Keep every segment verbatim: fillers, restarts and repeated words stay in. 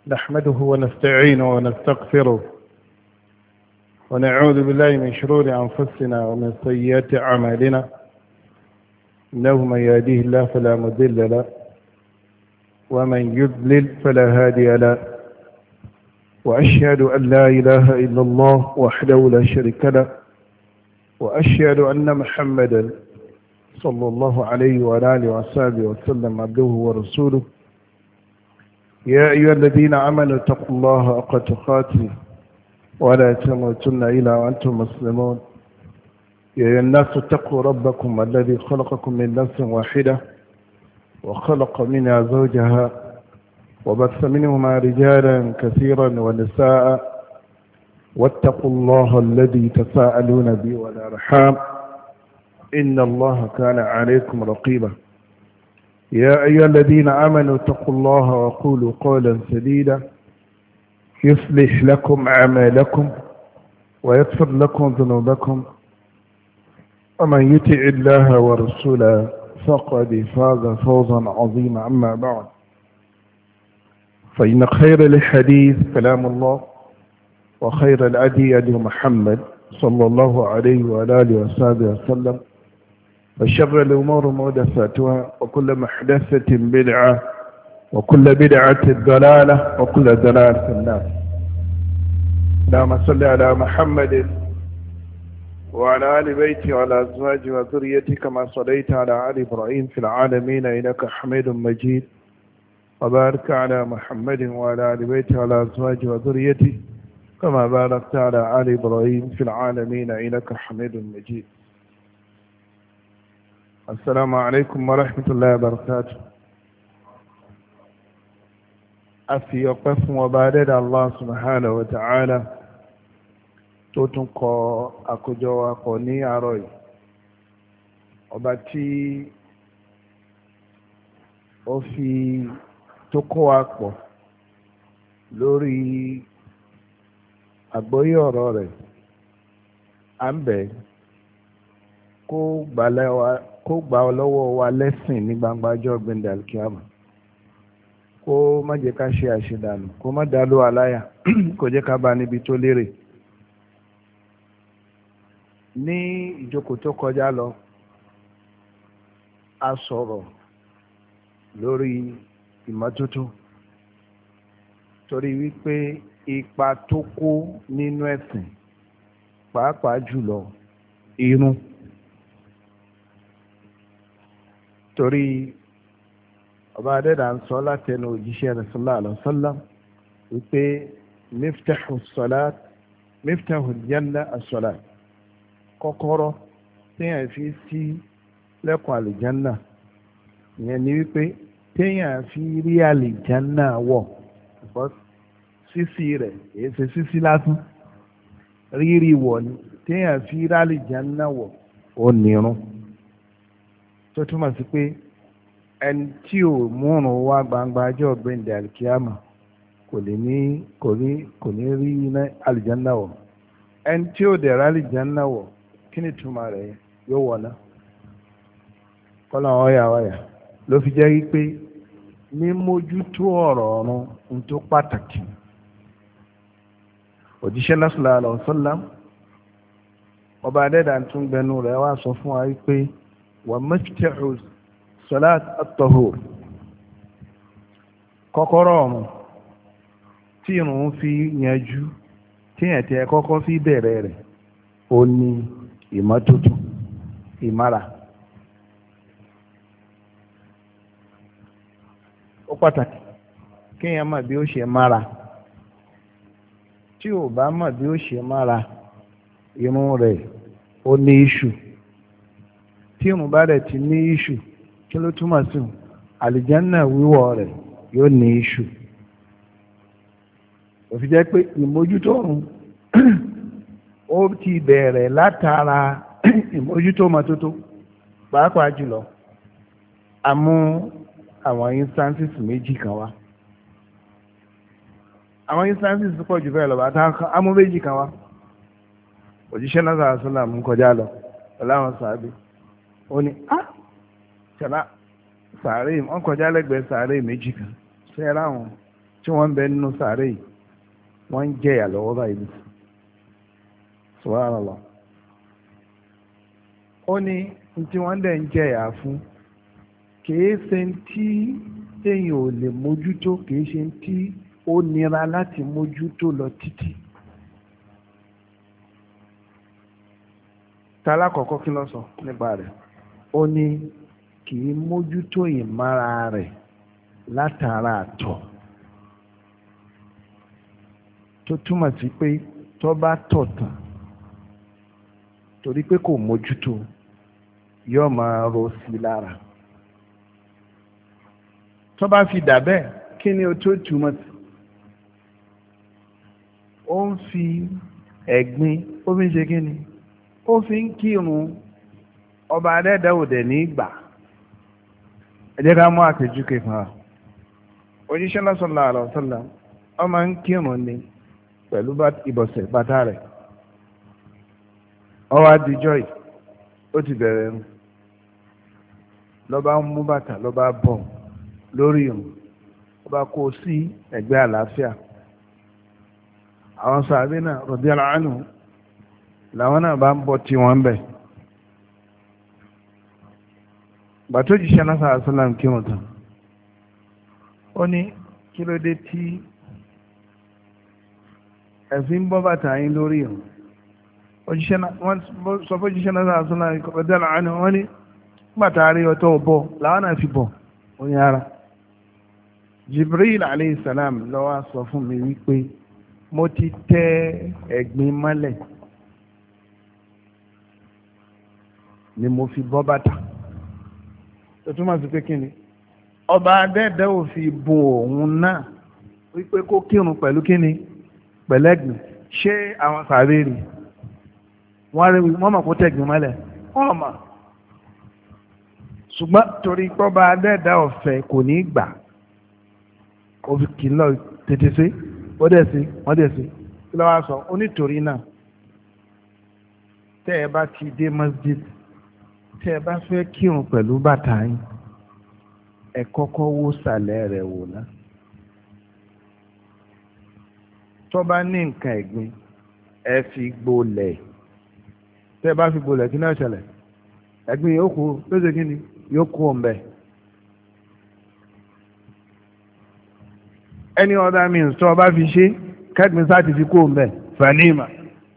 نحمده ونستعينه ونستغفره ونعوذ بالله من شرور أنفسنا ومن سيئات أعمالنا إنه من يهديه الله فلا مضل له ومن يضلل فلا هادي له وأشهد أن لا إله إلا الله وحده لا شريك له وأشهد أن محمدا صلى الله عليه وعلى آله وصحبه وسلم عبده ورسوله يا أيها الذين آمنوا اتقوا الله حق تقاته ولا تموتن إلا وأنتم مسلمون يا أيها الناس اتقوا ربكم الذي خلقكم من نفس واحدة وخلق منها زوجها وبث منهما رجالا كثيرا ونساء واتقوا الله الذي تساءلون به والأرحام إن الله كان عليكم رقيبا يا أيها الذين آمنوا اتقوا الله وقولوا قولا سديدا يصلح لكم أعمالكم ويغفر لكم ذنوبكم ومن يطع الله ورسوله فقد فاز فوزا عظيما. أما بعد فإن خير الحديث كلام الله وخير الهدي هدي محمد صلى الله عليه وعلى آله وصحبه وسلم وشر الأمور محدثاتها وكل محدثة بدعة وكل بدعة ضلالة وكل ضلالة في النار. اللهم صل على محمد وعلى آل بيته وعلى أزواجه وذريته كما صليت على آل إبراهيم في العالمين إنك حميد مجيد وبارك على محمد وعلى آل بيته وعلى أزواجه وذريته كما باركت على آل إبراهيم في العالمين إنك حميد مجيد. السلام عليكم ورحمة الله وبركاته. أفي وقف وبارد الله سبحانه وتعالى توتنقى أكجوا قوني أروي وباتي وفي تقوى أكبر لوري àgbọ́yé ọ̀rọ̀ rẹ̀ à ń bẹ̀ kó gbà lọ́wọ́ wa lẹ́sìn ní gbangba ọjọ́ gbẹ̀ndẹ̀ alkiyama kó má jẹ́ ká ṣe àṣedànù kó má dáló aláyà kó jẹ́ ká bá níbi tó lérè. ní ìjókòó tó kọjá lọ a sọ̀rọ̀ lórí ìmọ́tótó torí wípé ipa tó kó nínú ẹ̀sìn pàápàá jùlọ irun torí ọba adẹ́dà ń sọ látẹnu òjíṣẹ́ rẹ̀ sallallahu alaihi wasallam wípé miftahu salat miftahu janna as-salat kọ́kọ́rọ́ téèyàn fi sí lẹ́kùn àlìjánná ìyẹn ni wípé téèyàn fi rí àlìjánná wọ̀ sísí rẹ̀ èyí ṣe sísí lásán rírì wọ̀ ni téèyàn fi rálì jánnà wọ̀ ó nírun tó túmọ̀ sí pé ẹni tí ò múrun wá gbangba ajọ́ gbẹ̀ndẹ̀ alikiyama kò lè ní kò ní kò ní rí iná alìjánná wọ̀ ẹni tí ò dẹ̀ rálì jánnà wọ̀ kí ni túmọ̀ rẹ̀ yóò wọ̀ ná kọ́lá ọ̀yà ọ̀yà ló fi jẹ́ wípé mímójútó ọ̀rọ̀ ọ̀run ń tó pàtàkì. òjíṣẹ́ sallallahu alaihi wasallam ọba adẹ́dà tún gbẹnu rẹ̀ wá sọ fún wa wípé wà miftahu salat at-tahur kọ́kọ́rọ́ ọ̀run tí ìrun fi yanjú tí ẹ̀tẹ́ kọ́kọ́ fi bẹ̀rẹ̀ rẹ̀ ó ní ìmọ́tótó ìmára. ó pàtàkì kéèyàn mọ̀ bí ó ṣe mára tí ò bá mọ̀ bí ó ṣe mára irun rẹ̀ ó ní iṣu tí irun bá rẹ̀ ti ní iṣu kí ló túmọ̀ sí àlìjánná wíwọ̀ rẹ̀ yóò ní iṣu. ó fi jẹ́ pé ìmójútó ọ̀run ó ti bẹ̀rẹ̀ látara ìmójútó mọ́tótó pàápàá jùlọ a mú àwọn instances méjì kan wá àwọn instances pọ̀ jù bẹ́ẹ̀ lọ bá tá a mú méjì kan wá òjíṣẹ́ náà sàrà sọ́là mú kọjá lọ pẹ̀lú àwọn sàábì ó ní á ṣẹlá sàárè wọn kọjá lẹ́gbẹ̀ẹ́ sàárè méjì kan ṣe é ráwọn tí wọ́n ń bẹ nínú sàárè yìí wọ́n ń jẹ̀yà lọ́wọ́ báyìí subhanallah. ó ní tí wọ́n dẹ̀ ń jẹ̀yà fún kìí ṣe tí èèyàn ò lè mójútó kìí ṣe tí ó nira láti mójútó lọ títí. tálá kọ̀ọ̀kan kí ló sọ nípa rẹ̀ ó ní kìí mójútó ìmára rẹ̀ látara àtọ̀ tó túmọ̀ sí pé tó bá tọ̀ tán torí pé kò mójútó yóò máa ro sí lára tó bá fi dà bẹ́ẹ̀ kí ni o tó túmọ̀ sí ó ń fi ẹ̀gbin ó fi ń ṣe kí ni ó fi ń kírun ọba adẹ́dẹ́wòdẹ̀ ní ìgbà ẹ jẹ́ ká mú àpèjú kan wá òjíṣẹ́ náà sallallahu alaihi wasallam ó máa ń kírun ni pẹ̀lú ìbọ̀sẹ̀ bàtà rẹ̀ ó wá dijọ́ yìí ó ti bẹ̀rẹ̀ rún lọ́ba ń mú bàtà lọ́ba bọ̀ lórí ìrùn ọba kó o sí ẹ̀gbẹ́ àlàáfíà àwọn sàbí náà radiyallahu anhu làwọn náà bá ń bọ̀ tí wọ́n ń bẹ̀ bàtó jíṣẹ́ náà sallallahu alaihi wasallam kírun tán ó ní kí ló dé tí ẹ̀fín bọ́ bàtà yín lórí ìrùn òjíṣẹ́ náà wọ́n sọ fún òjíṣẹ́ náà sallallahu alaihi wasallam radiyallahu anhu wọ́n ní bàtà rí ọtọ́ bọ̀ làwọn náà fi bọ̀ ó ní ara Jibril alayhi salam ló wá sọ fún mi wípé mo ti tẹ́ ẹ̀gbin mọ́lẹ̀ ni mo fi bọ́ bàtà tó túmọ̀ sí pé kí ni ọba adẹ́dẹ́ ò fi bùn òun náà wípé kó kírun pẹ̀lú kí ni pẹ̀lẹ́gbìn ṣé àwọn sàárè rí wọ́n rí wọ́n mọ̀ kó tẹ̀gbìn mọ́lẹ̀ wọ́n mọ̀ ṣùgbọ́n torí pọ́ba adẹ́dẹ́ ọ̀fẹ́ kò ní gbà ó fi kì í lọ tètè sí ó dẹ̀ sí wọ́n dẹ̀ sí kí ló wá sọ ó nítorí náà tẹ́ ẹ bá ti dé masjid tẹ́ ẹ bá fẹ́ kírun pẹ̀lú bàtà yín ẹ kọ́kọ́ wó sàlẹ̀ rẹ̀ wò ná tó bá ní nǹkan ẹ̀gbin ẹ fi gbolẹ̀ tẹ́ ẹ bá fi gbolẹ̀ kí náà ṣẹlẹ̀ ẹ̀gbin yóò kú lóṣè kí ni yóò kú ọ̀nbẹ. any other means tó o bá fi ṣe kẹ́gbin sáà ti fi kú ọ̀nbẹ fanima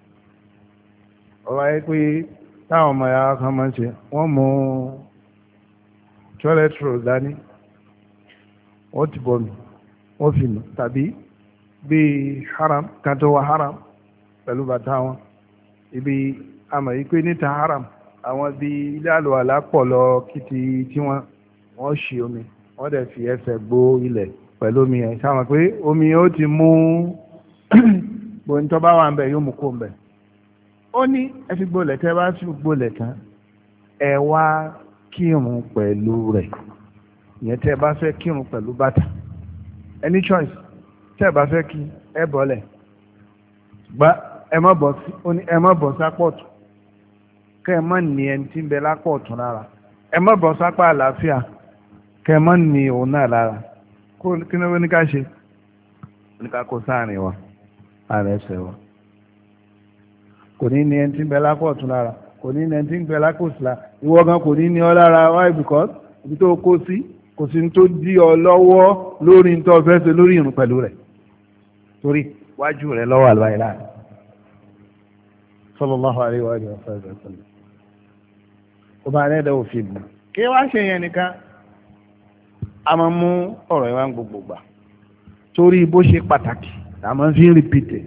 ọba yẹ pé táwọn ọmọ ya kan máa ń ṣe wọ́n mú toilet roll dání wọ́n ti bọ̀ mí wọ́n fi nù tàbí bíi haram kan tó wà haram pẹ̀lú bàtà wọn ibi àmọ̀ yìí pé níta haram àwọn bíi ilé àlùwàlá pọ̀ lọ kìtì tí wọ́n wọ́n ṣì omi wọ́n dẹ̀ fi ẹsẹ̀ gbó ilẹ̀ pẹ̀lú omi yẹn sáwọn pé omi ó ti mú gbòǹtọ́ bá wà ń bẹ̀ yóò mú kó ń bẹ̀. ó ní ẹ fi gbolẹ̀ tẹ́ bá fi gbolẹ̀ tán ẹ wá kírun pẹ̀lú rẹ̀ ìyẹn tẹ́ bá fẹ́ kírun pẹ̀lú bàtà any choice tẹ́ bá fẹ́ kí ẹ bọ́lẹ̀ gbá ẹ má bọ̀ sí ó ní ẹ má bọ̀ sápọ̀tù kẹ́ ẹ má ní ẹni tí ń bẹ lápọ̀tù lára ẹ má bọ̀ sápá àlàáfíà kẹ́ ẹ má ní òun náà lára kó kí ni wọ́n ní ká ṣe ní ká kó sáàrin wa ààrẹ ẹsẹ̀ wa kò ní ní ẹni tí ń bẹ lápọ̀tù lára kò ní ní ẹni tí ń bẹ lákòsí lára ìwọ gan kò ní ní ọ lára why because ibi tó kó sí kò sí ní tó dí ọ lọ́wọ́ lórí ní tó fẹ́ ṣe lórí ìrun pẹ̀lú rẹ̀ torí wájú rẹ̀ lọ́wọ́ àlùbáyé láàrin sallallahu alaihi wa sallam ọba alẹ́dẹ̀ òfin bù kí wá ṣe yẹn nìkan a máa mú ọ̀rọ̀ ìwà gbogbo gbà torí bó ṣe pàtàkì a máa fi ń rìpìtì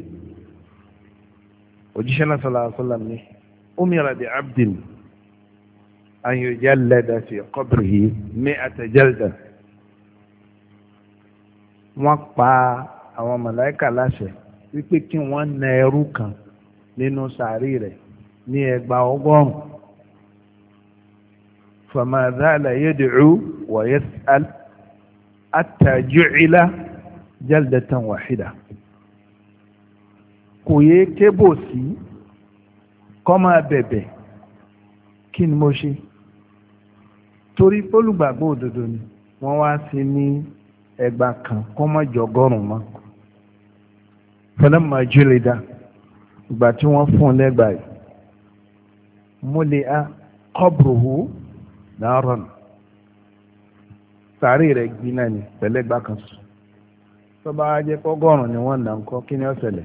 òjíṣẹ́ náà sallallahu alaihi wa sallam ní umira bi abdin an yujallada fi qabrihi mi'ata jalda wọ́n pa àwọn màláíkà láṣẹ wípé kí wọ́n na ẹrú kan nínú sàárì rẹ̀ ní ẹgbà ọgọ́rùn fama zala yad'u wa yas'al hatta ju'ila jaldatan wahida kò yé kébò sí kọ́ máa bẹ̀bẹ̀ kí ni mo ṣe torí olùgbàgbọ́ òdodo ni wọ́n wá sí ní ẹgbà kan kọ́ mọ́ jọgọ́rùn mọ́ falamma julida ìgbà tí wọ́n fún lẹ́gbà yìí muli'a qabruhu naran sàárì rẹ̀ gbiná ni pẹ̀lẹ́gbà kan sùn tó bá jẹ́ kọ́gọ́rùn ni wọ́n nà ń kọ́ kí ni ó ṣẹlẹ̀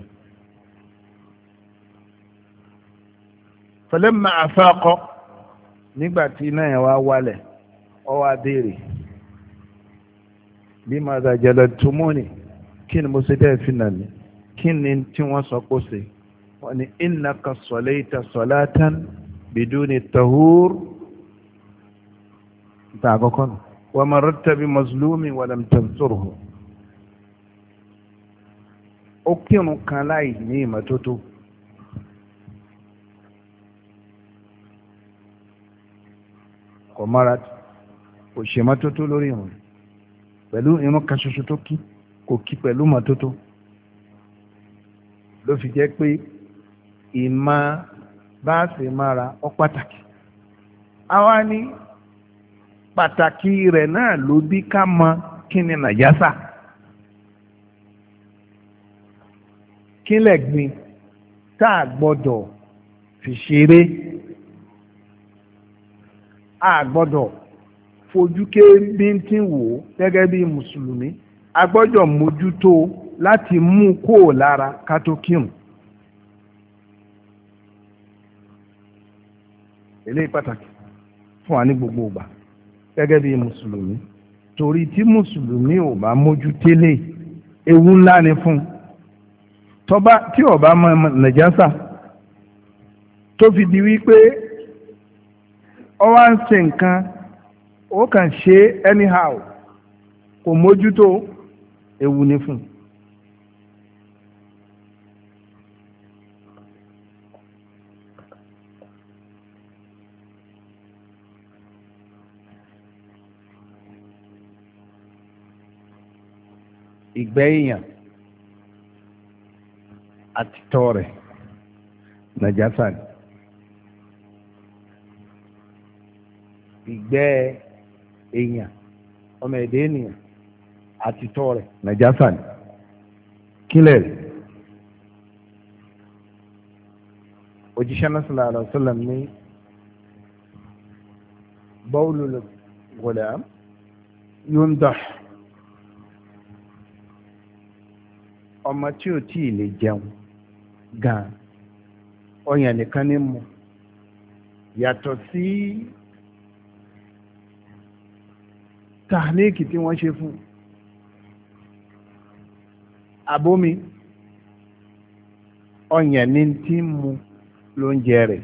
falamma afaqa nígbà tí iná yẹn wá wálẹ̀ ó wá béèrè limadha jaladtumuni kí ni mo ṣe dẹ́ fi nà mí kí ni tí wọ́n sọ kó ṣe wọ́n ní innaka salayta salatan biduni tahur ta àkọ́kọ́ nù wa mararta bi mazlumi wa lam tansurhu ó kírun kan láì ní ìmọ́tótó kò mara kò ṣe mọ́tótó lórí ìrun pẹ̀lú irun kan ṣoṣo tó kí kò kí pẹ̀lú mọ́tótó ló fi jẹ́ pé ìmọ̀ bá ṣe mára ọ pàtàkì àwa ní pàtàkì rẹ̀ náà ló bí ká mọ kí ni nàjásà kí lẹ̀gbin tá a gbọ́dọ̀ fi ṣeré a gbọ́dọ̀ fojú kébíntín wò ó gẹ́gẹ́ bí mùsùlùmí a gbọ́dọ̀ mójútó láti mú kó lára ká tó kírun eléyìí pàtàkì fún wa ní gbogbo ìgbà gẹ́gẹ́ bí mùsùlùmí torí tí mùsùlùmí ò bá mójú télé ewu ńlá ni fún tọba tí ó bá mọ nàjásà tó fi di wípé ó wá ń ṣe nǹkan ó kàn ṣe anyhow kò mójútó ewu ni fún ìgbẹ́ èèyàn àti tọ́ rẹ̀ nàjásà ni ìgbẹ́ èèyàn ọmọ ẹ̀dẹ́ ènìyàn àti tọ́ rẹ̀ nàjásà ni kílẹ̀ rẹ̀ òjíṣẹ́ náà sallallahu alaihi wasallam ní bawlul ghulam yundah ọmọ tí ò tí ì lè jẹun gan ọyàn nìkan ní mu yàtọ̀ sí tàníìkì tí wọ́n ṣe fún abómi ọyàn ní tí ń mu lóúnjẹ rẹ̀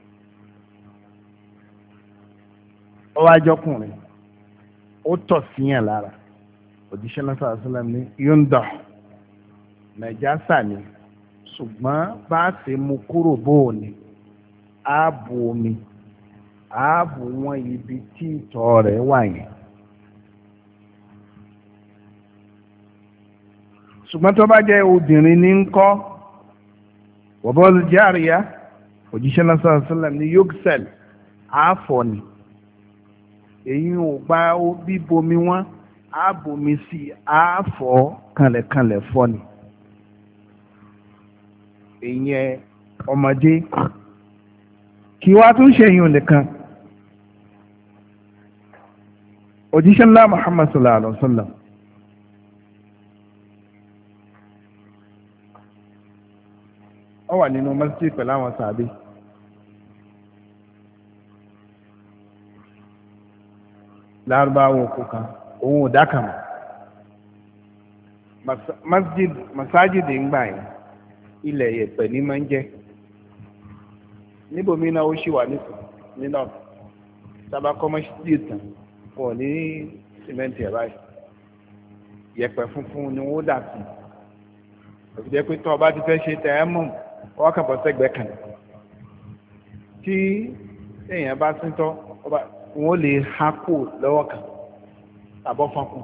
ọwọ́ ajọ́kùnrin ó tọ̀ síyàn lára òjíṣẹ́ náà sallallahu alaihi wasallam ní yundah nàjásà ni ṣùgbọ́n bá a ṣe mú kúrò bóò ni ààbò omi ààbò wọn ibi tí ìtọ̀ rẹ̀ wà yẹn ṣùgbọ́n tó bá jẹ́ obìnrin ní ń kọ́ wọ́bọ́ọ̀lù járíyá òjíṣẹ́ náà sallallahu alaihi wasallam ní yóksẹ̀l àáfọ̀ ni èyí ò gba bíbomi wọn ààbòmi sí àáfọ̀ kanlẹ̀kanlẹ̀ fọ́ ni ìyẹn ọmọdé kí wá tún ṣe yìí nìkan òjíṣẹ́ ńlá Muhammad sallallahu alaihi wasallam ó wà nínú masjid pẹ̀lú àwọn sàbí lárúbáwò kò kan òun ò dákàmù masjid masajid ń gbà yẹn ilẹ̀ yẹ̀pẹ̀ ní máa ń jẹ́ níbòmí náà ó ṣì wà nínú sábà kọ́mọ́sí tàn wọ́n ní sìmẹ́ǹtì ẹ̀ báyìí yẹ̀pẹ̀ funfun ni wọ́n dà sí òfin jẹ́ pé tó ọba ti fẹ́ ṣe tẹ̀ ẹ́ mọ̀ wọ́n kàn bọ́ sẹ́gbẹ̀ẹ́ kan tí èèyàn bá síntọ́ wọ́n lè há kó lọ́wọ́ kan tàbọ́ fọ́nkún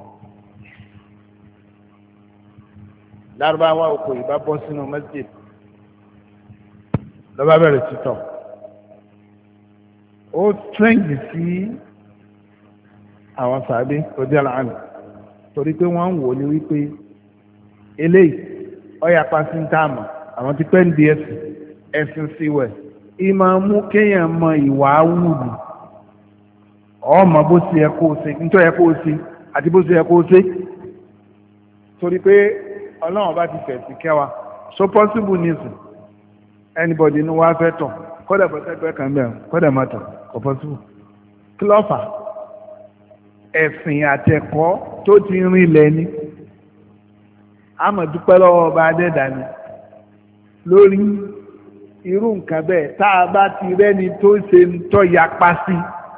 lárúbáwá oko ìbá bọ́ sínú masjid lọ́ba bẹ̀rẹ̀ títọ̀ ó trẹ́ǹdì sí àwọn sàbí òdí àlàánì torí pé wọ́n ń wò ní wípé eléyìí ọ̀yà pàṣíntàmù àwọn ti pẹ́ ń di ẹ̀sìn ẹ̀sìn sí wẹ̀ ìmọ̀ mú kéèyàn mọ ìwà awùdù ọmọ bó ṣe yẹ kó o ṣe nítorí yẹ kó o ṣe àti bó ṣe yẹ kó o ṣe torí pé ọlọ́run bá ti fẹ̀sì kẹwàá so possible nísìn anybody inú wa fẹ́ tọ̀ kọ́dà pẹ̀tẹ́pẹ́ kan bẹ̀rẹ̀ kọ́dà má tọ̀ kò possible kí ló fà ẹ̀sìn àtẹ̀kọ́ tó ti rin lẹ́ni àmọ́ dúpẹ́ lọ́wọ́ ọba adẹ́dàní lórí irú nǹkan bẹ́ẹ̀ tá a bá ti rẹ́ni tó ṣe ń tọ́ yapa sí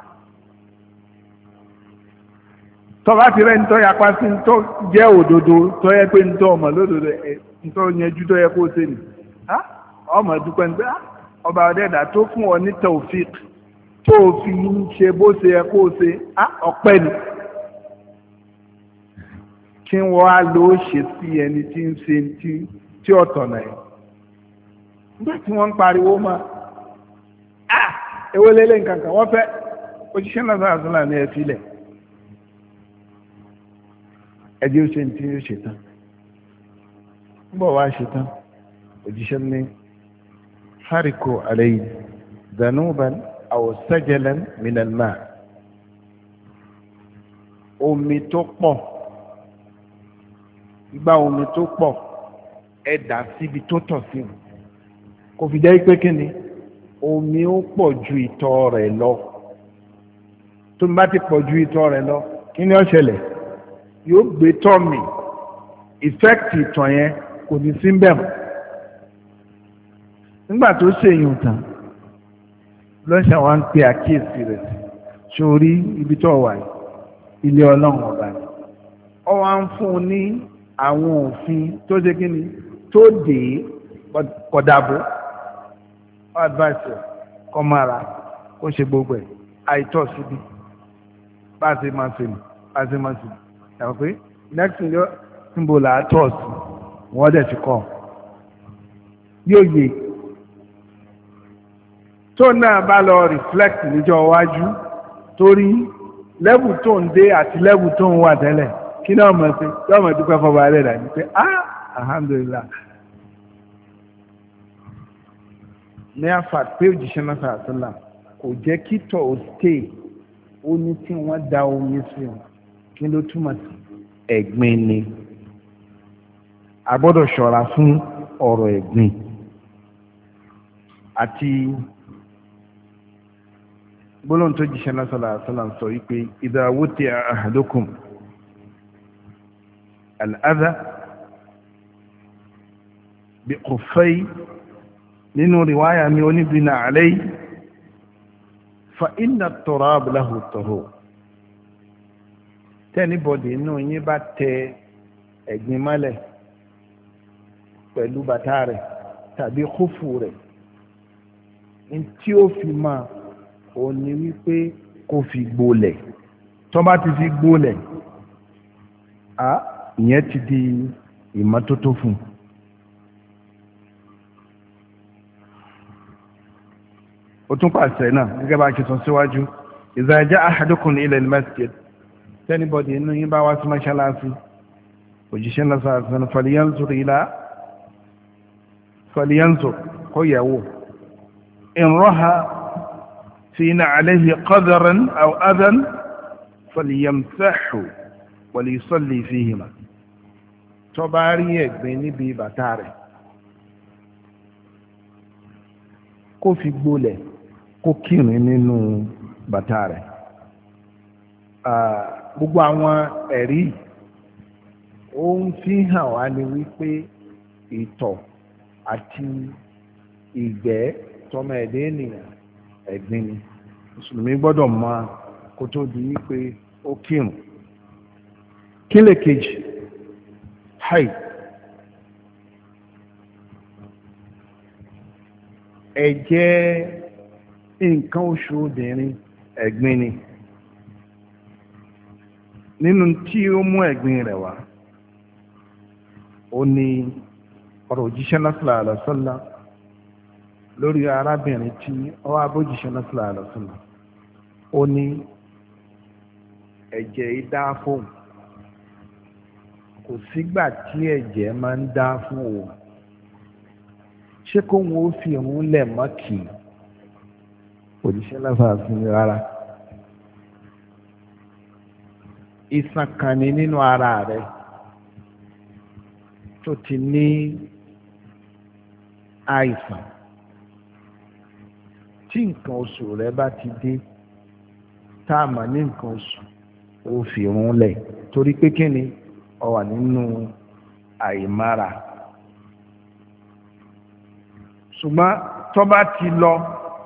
tọ́ba ti rẹ́ni tọ́ yapa sí ń tọ́ jẹ́ òdodo tọ́ yẹ pé ń tọ́ ọmọ lódodo ẹ̀ ń tọ́ yẹjú tọ́ yẹ kó o ṣe nì ọmọ dúpẹ́ ní pé ọba adẹ́dà tó fún ọ ní taufik tó fi ń ṣe bó ṣe yẹ kó o ṣe ọpẹ́ ni kí wọ́n á lọ ṣe sí ẹni tí ń ṣe tí ọ̀tọ̀nà ẹ̀ nígbà tí wọ́n ń pariwo mọ́ ah ewé lélẹ̀ nǹkan kan wọ́n fẹ́ òjíṣẹ́ náà sára sọ́la ní ẹ̀fí lẹ̀ ẹ̀dí ó ṣe ní tí ó ṣe tán ń bọ̀ wá ṣe tán òjíṣẹ́ ní hariko alayhi zanuban aw sajalan min al-ma omi tó pọ̀ gba omi tó pọ̀ ẹ dà síbi tó tọ̀ sí o kò fi jẹ́ pé kí ni omi ó pọ̀ ju ìtọ̀ rẹ̀ lọ tó ń bá ti pọ̀ ju ìtọ̀ rẹ̀ lọ kí ni ó ṣẹlẹ̀ yóò gbé tọ̀ mì ìfẹ́kìtì ìtọ̀ yẹn kò ní sí bẹ́ẹ̀ mọ́ nígbà tó ṣèyàn tán lọ́sàn wa ń pe àkíyèsí rẹ̀ sórí ibi tó wà ilé ọlọ́run ọba ni ọ wá ń fún un ní àwọn òfin tó ṣe kí ni tó dé kọ̀dàbọ̀ advice kọ́ mara kó ṣe gbogbo ẹ̀ àìtọ́ síbi bá a ṣe máa ṣe nù bá a ṣe máa ṣe nù yàtọ̀ pé next thing yóò níbo là á tọ̀ sí wọ́n dẹ̀ ti kọ́ yóò yé tó náà bá lọ reflect níjọ́ iwájú torí lẹ́bù tó ń dé àti lẹ́bù tó ń wà tẹ́lẹ̀ kí náà mọ̀ sí yóò mọ̀ dúpẹ́ fọba rẹ̀ dà ní pé ah alhamdulillah ní àfà pé òjíṣẹ́ náà sàtúnlá kò jẹ́ kí tọ̀ ó stay ó ní tí wọ́n da omi sí wọn kí ló túmọ̀ sí ẹ̀gbin ni a gbọ́dọ̀ ṣọ́ra fún ọ̀rọ̀ ẹ̀gbin àti gbólóhùn tó jíṣẹ́ náà sàtúnlá sọ wípé idha wuti'a ahadukum al-adha bi khuffay nínú riwaya mi oníbìnà àlẹ́ fa inna turab lahu tahur tẹ́nibọ̀dì inú yín bá tẹ ẹ̀gbin mọ́lẹ̀ pẹ̀lú bàtà rẹ̀ tàbí kúfù rẹ̀ ní tí ó fi máa ò ní wípé kó fi gbolẹ̀ tó bá ti fi gbolẹ̀ a ìyẹn ti di ìmọ́tótó fún un. ó tún pàṣẹ náà gẹ́gẹ́ bá ṣe sọ síwájú idha ja'a ahadukum ila al-masjid tẹ́nibọ̀dì inú yín bá wá sí mọ́ṣáláṣí òjíṣẹ́ náà sàásán falyanzur ila falyanzur kó yẹ̀wò in raha fi na'alihi qadaran aw adhan falyamsahu wa liyusalli fihima tó bá rí ẹ̀gbin níbi bàtà rẹ̀ kó fi gbolẹ̀ kó kírun nínú bàtà rẹ̀ gbogbo àwọn ẹ̀rí ó ń fi hàn wá ní wípé ìtọ̀ àti ìgbẹ́ tọmọ ẹ̀dẹ́ ènìyàn ẹ̀gbin ni mùsùlùmí gbọ́dọ̀ mọ kó tó di wípé ó kírun kí lè kejì haid ẹ̀jẹ̀ nǹkan oṣù obìnrin ẹ̀gbin ni nínú tí ó mú ẹ̀gbin rẹ̀ wá ó ní ọ̀rọ̀ òjíṣẹ́ náà sallallahu alaihi wasallam lórí arábìnrin tí ó wá bójíṣẹ́ náà sallallahu alaihi wasallam ó ní ẹ̀jẹ̀ ìdáfóhùn kò sígbà tí ẹ̀jẹ̀ máa ń dá fún òun ṣé kó wọn ó fi òun lẹ̀ mọ́ kì í òjíṣẹ́ lásán fún mi rárá ìsàn kan ní nínú ara rẹ tó ti ní àìsàn tí nǹkan oṣù rẹ bá ti dé tá a mọ̀ ní nǹkan oṣù ó fi òun lẹ̀ torí pé kí ni ó wà nínú àìmára ṣùgbọ́n tó bá ti lọ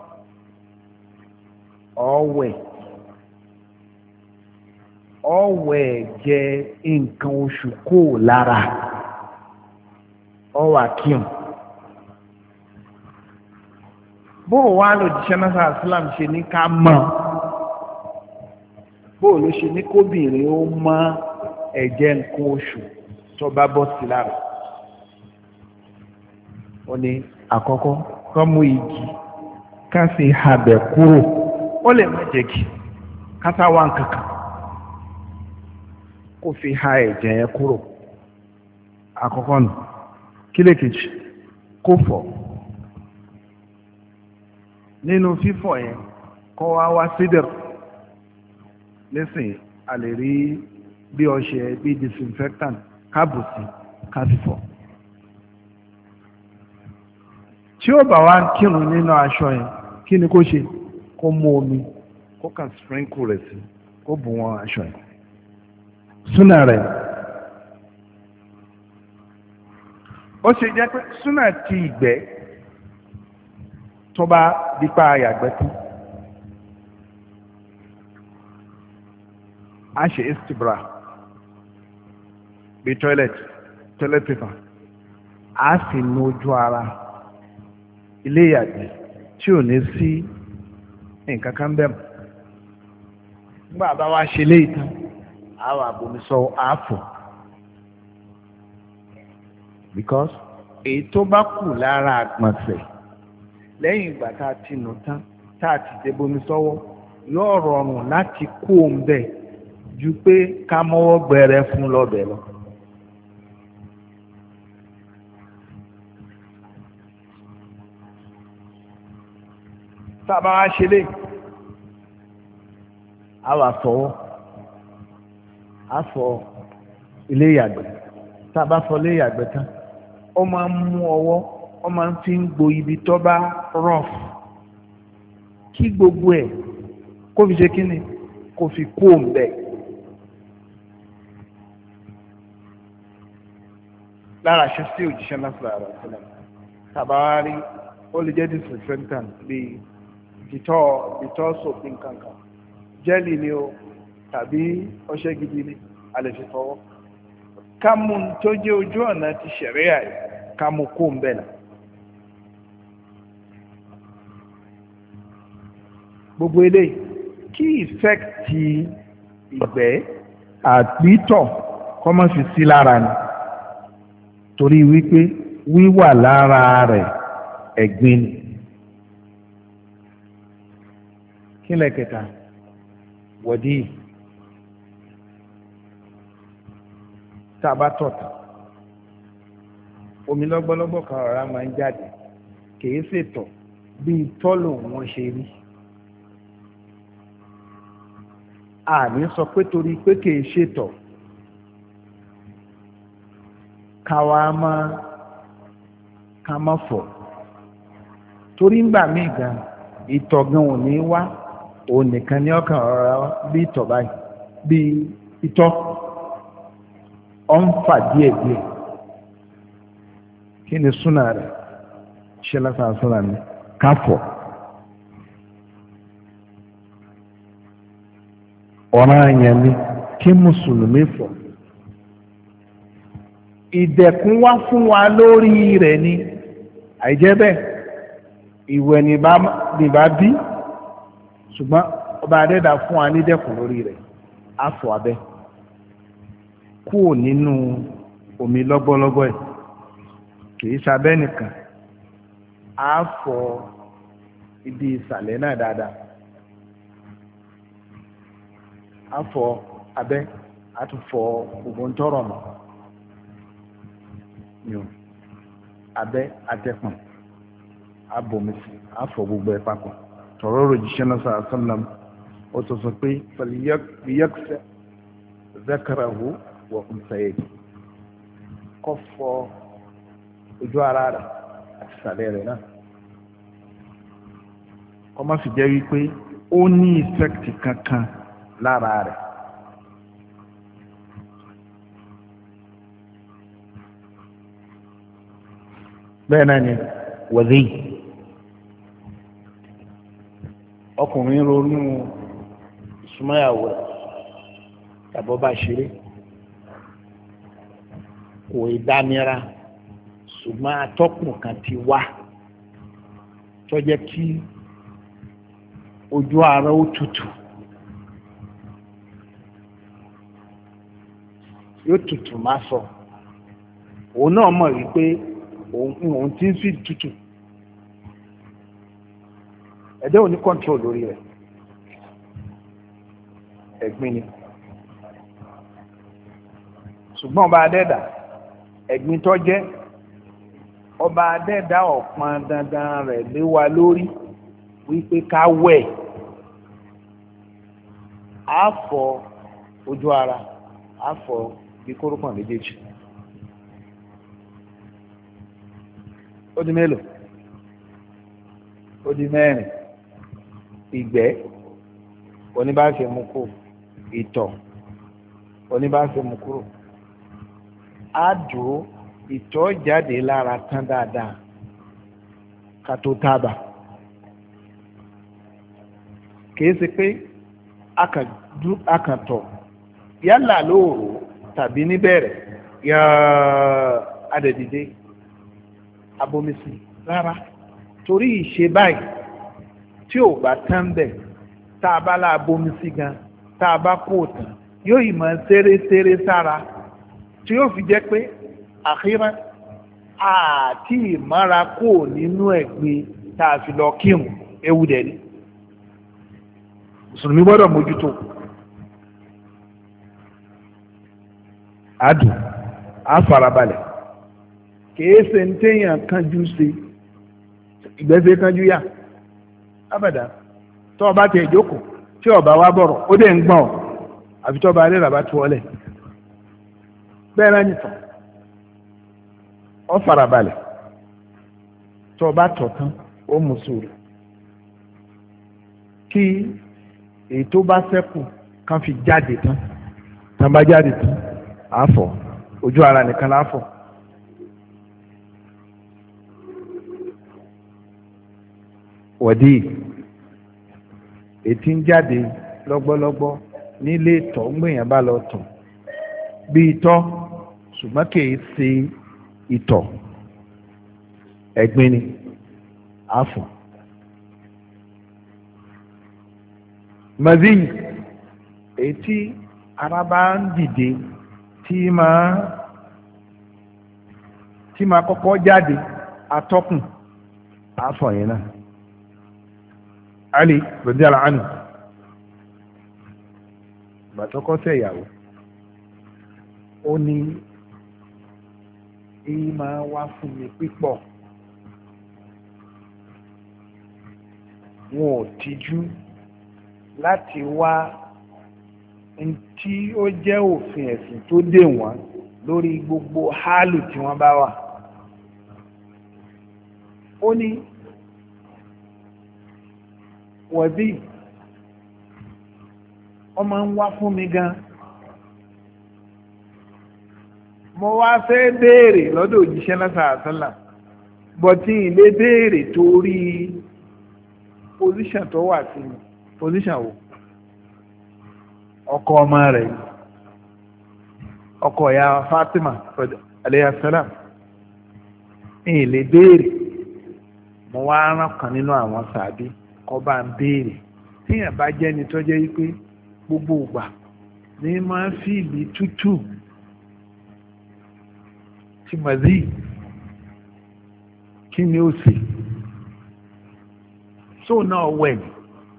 ọ̀wẹ̀ ọ̀wẹ̀ jẹ nǹkan oṣù kò lára ọwà kíun bó wà lòdìṣẹ́ náà sàlám ṣe ní ká mọ̀ bó ló ṣe ní kóbìnrin ó mọ̀ ẹ̀jẹ̀ nǹkan oṣù tó bá bọ́ sí lára ó ní àkọ́kọ́ kó mú igi ká sì habẹ̀ kúrò ó lè má jẹ́ kí kátà wá nǹkankan kó fi ha ẹ̀jẹ̀ yẹn kúrò àkọ́kọ́ nù kílè kejì kó fọ̀ nínú fífọ̀ yẹn kó wá wá sídìr nísìnyí a lè rí bí ọṣẹ bí disinfectant kábùsì káfífọ̀ tí ó bá wá kírun nínú aṣọ yẹn kí ni kó ṣe kó mú omi kó kàn sprinkle rẹ̀ sí kó bù wọn aṣọ yẹn súnà rẹ̀ ó ṣe jẹ́ pé súnà ti ìgbẹ́ tó bá dípa àyàgbẹ́ tó a ṣe istibra bí toilet toilet paper a sì nu ojú ara ilé ìyàgbẹ́ tí ò ní sí nǹkan kan bẹ́ẹ̀ mọ́ nígbà bá wá ṣe léyìí tán àwọn àbomisọ àáfọ̀ because èyí tó bá kù lára àgbọ̀nsẹ̀ lẹ́yìn ìgbà tá a ti nù tán tá a ti dé bomi sọ́wọ́ yóò rọrùn láti kó o ń bẹ̀ ju pé ká mọ́wọ́ gbẹrẹ fún lọ́bẹ̀ lọ. tá a bá wá ṣe lé a wà fọwọ́ a fọ ilé ìyàgbẹ́ tá a bá fọ ilé ìyàgbẹ́ tán ó máa ń mú ọwọ́ ó máa ń fi ń gbo ibi tó bá rough kí gbogbo ẹ̀ kó fi ṣe kí ni kó fi kó ń bẹ̀. lára ṣe sí òjíṣẹ́ lásìlá àrà sílẹ̀ tàbá wá rí ó lè jẹ́ disinfectant bíi dìtọ́ dìtọ́ sòfin kankan jẹ́lì ni o tàbí ọṣẹ gidi ni a lè fi fọwọ́ ká mú tó jẹ́ ojú ọ̀nà ti ṣẹ̀ríà ká mú kó ń bẹ̀ náà. gbogbo eléyìí kí ìfẹ́kìtì ìgbẹ́ àgbítọ̀ kọ́ má fi sí lára ni torí wípé wíwà lára rẹ̀ ẹ̀gbin ni. kí lẹ́kẹ̀ta wọ̀dí tá a bá tọ̀tà omi lọ́gbọ́lọ́gbọ́ kan ọ̀rá máa ń jáde kìí ṣètọ̀ bíi tọ́lù wọn ṣe rí. àní sọ pé torí pé kìí ṣètọ̀ káwa máa ká má fọ̀ torí ńgbà míì gan ìtọ̀ gan ò ní wá òun nìkan ní ọkàn ọ̀rọ̀ bí ìtọ̀ báyìí bí ìtọ̀ ọ̀ ń fà díẹ̀díẹ̀ kí ni súnà rẹ̀ ṣe lásán súnà ní káfọ̀ ọ̀ràn àyàn ni kí mùsùlùmí fọ̀ ìdẹ̀kùn wá fún wa lórí rẹ̀ ni àìjẹ́ bẹ́ẹ̀ ìwẹ̀ nìbá bí ṣùgbọ́n ọba adẹ́dà fún wa nídẹ̀kùn lórí rẹ̀ á fọ̀ abẹ́ kúrò nínú omi lọ́gbọ́lọ́gbọ́ ẹ̀ kìí sábẹ́ nìkan á fọ ibi ìsàlẹ̀ náà dáadáa á fọ abẹ́ á tún fọ gbogbo ń tọrọ mọ́ yòó abẹ́ atẹ́pọ̀n abòmísì afọ gbogbo ẹ̀ papọ̀ tọ̀rọ̀ òjíṣẹ́ náà sọ̀rọ̀ sọ́nàm ó tó sọ pé fàlìyàkṣẹ́ zakarahu wa unsayedi kọ́ fọ ojú ara rẹ̀ àti ìsàlẹ̀ rẹ̀ náà kọ́ má fi jẹ́ wípé ó ní ìfẹ́kìtì kankan lára rẹ̀. bẹ́ẹ̀ náà ni wọ̀dí ọkùnrin ronú ìsúnmọ́yàwó rẹ̀ tàbí ọba ṣeré kò ìdámira ṣùgbọ́n atọ́kùn kan ti wá tó jẹ́ kí ojú ara ó tutù yóò tutù má sọ òun náà mọ̀ wípé òun tí ń fi tutù ẹ̀dẹ́ ò ní control lórí rẹ̀ ẹ̀gbin ni ṣùgbọ́n ọba adẹ́dà ẹ̀gbin tó jẹ́ ọba adẹ́dà ọ̀pọn dandan rẹ̀ lé wa lórí wípé ká wẹ̀ á fọ ojú ara á fọ bí kórópọ̀n méjèèjì ó di mélòó ó di mẹ́rin ìgbẹ́ oníbàṣẹ mú kó ìtọ̀ oníbàṣẹ mú kúrò á dúró ìtọ̀ jáde lára tán dáadáa ká tó tábà kìí ṣe pé akàntọ̀ yálà lóòrò tàbí níbẹ̀rẹ̀ yá adẹ̀dìde abomisi rárá torí ìṣe báyìí tí ò bá tán bẹ̀ tá a bá lá abomisi gan tá a bá kó tán yóò ìmọ̀ ṣeré-ṣeré sára tí yóò fi jẹ́ pé àkírá àti ìmọ̀ra kò nínú ẹ̀gbin tá a fi lọ kírun ewu dẹ̀ ni mùsùlùmí gbọ́dọ̀ mójútó adùn àfarabalẹ̀ kìí ṣe ń téèyàn kánjú sí ìgbésẹ̀ kánjú yá abàdá tó ọba tẹ ìjókòó tí ọba wa bọ̀rọ̀ ó dẹ̀ ń gbọ́n àfi tó ọba alẹ́ rà bá tú ọlẹ̀ bẹ́ẹ̀ náà nìtàn ọ farabalẹ̀ tó ọba tọ̀ tán ó mú sùúrù kí èyí tó bá ṣẹ́kù kan fi jáde tán tán bá jáde tán àáfọ̀ ojú ara nìkan láàfọ̀. wọ̀dí ètí ń jáde lọ́gbọ́lọ́gbọ́ nílé ìtọ̀ ń gbìyàn bá lọ tọ̀ bí ìtọ̀ ṣùgbọ́n kìí ṣe ìtọ̀ ẹ̀gbin ni àfọ̀. mazi ètí ara bá ń dìde tí máa tí máa kọ́kọ́ jáde atọ́kùn àfọ̀ yẹn náà. Ali radiyallahu anhu bàtọ́kọ́ sẹ́ ìyàwó ó ní èyí máa wá fún mi pípọ̀ wọn ò tijú láti wá tí ó jẹ́ òfin ẹ̀sìn tó dè wọ́n lórí gbogbo hálù tí wọ́n bá wà ó ní wọ̀bí ọmọ ń wá fún mi gan mo wá fẹ́ béèrè lọ́dọ̀ òjíṣẹ́ lásà àtọ́là bọ́tí ilé béèrè torí pòsíṣàn tó wà sí mi pòsíṣàn wo ọkọ ọmọ rẹ̀ ọkọ ìyá Fatima alayhisalam ilé béèrè mo wá rán kan nínú àwọn sàbí kọ́ bá ń béèrè tíyàn bá jẹ́ni tó jẹ́ wípé gbogbo ìgbà ní máa ń fi ìlú tútù tí màzí kí ni ó sì tó náà wẹ̀ ní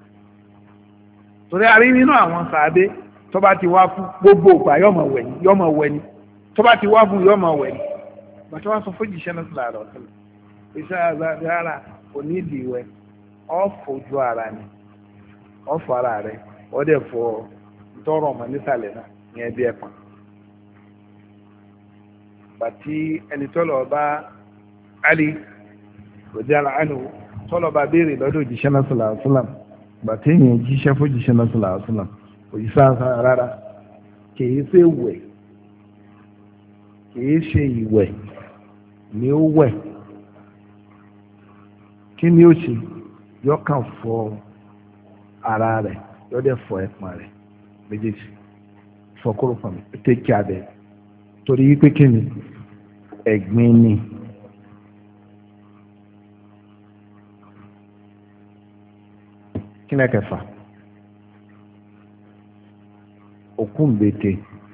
torí a rí nínú àwọn sàádé tó bá ti wá fún gbogbo ìgbà yọ́mọ̀ wẹ̀ ní yọ́mọ̀ wẹ̀ ní tó bá ti wá fún yọ́mọ̀ wẹ̀ ní bàtà wá sọ fún jíṣẹ́ náà sílẹ̀ àrọ̀ sílẹ̀ iṣẹ́ àzára kò ní ìdí ìwẹ̀ ọ̀fọ̀ ojú ara ni ọ̀fọ̀ ara rẹ̀ ọ̀dẹ̀ fọ tọrọ ọmọ nísàlẹ̀ náà ní ẹbí ẹ̀pọ̀n bàtí ẹni tọ́lọ̀ bá Ali rọ̀dí ara ẹnu tọ́lọ̀ bá béèrè lọ́dọ̀ jíṣẹ́ náà sílẹ̀ àrọ̀ sílẹ̀ bàtí èèyàn jíṣẹ́ fún jíṣẹ́ náà sílẹ̀ àrọ̀ sílẹ̀ òjíṣẹ́ àṣà rárá kìí ṣe wẹ̀ kìí ṣe ìwẹ̀ ni ó wẹ̀ kí ni ó ṣe yọ kàn fọ ara rẹ̀ yọ dẹ̀ fọ ẹ̀pọ̀n rẹ̀ méjèèjì fọ kóró pọ̀ mi tẹ́kí abẹ torí pé kí ni ẹ̀gbin ni kí ni ẹ̀kẹfà òkú mbete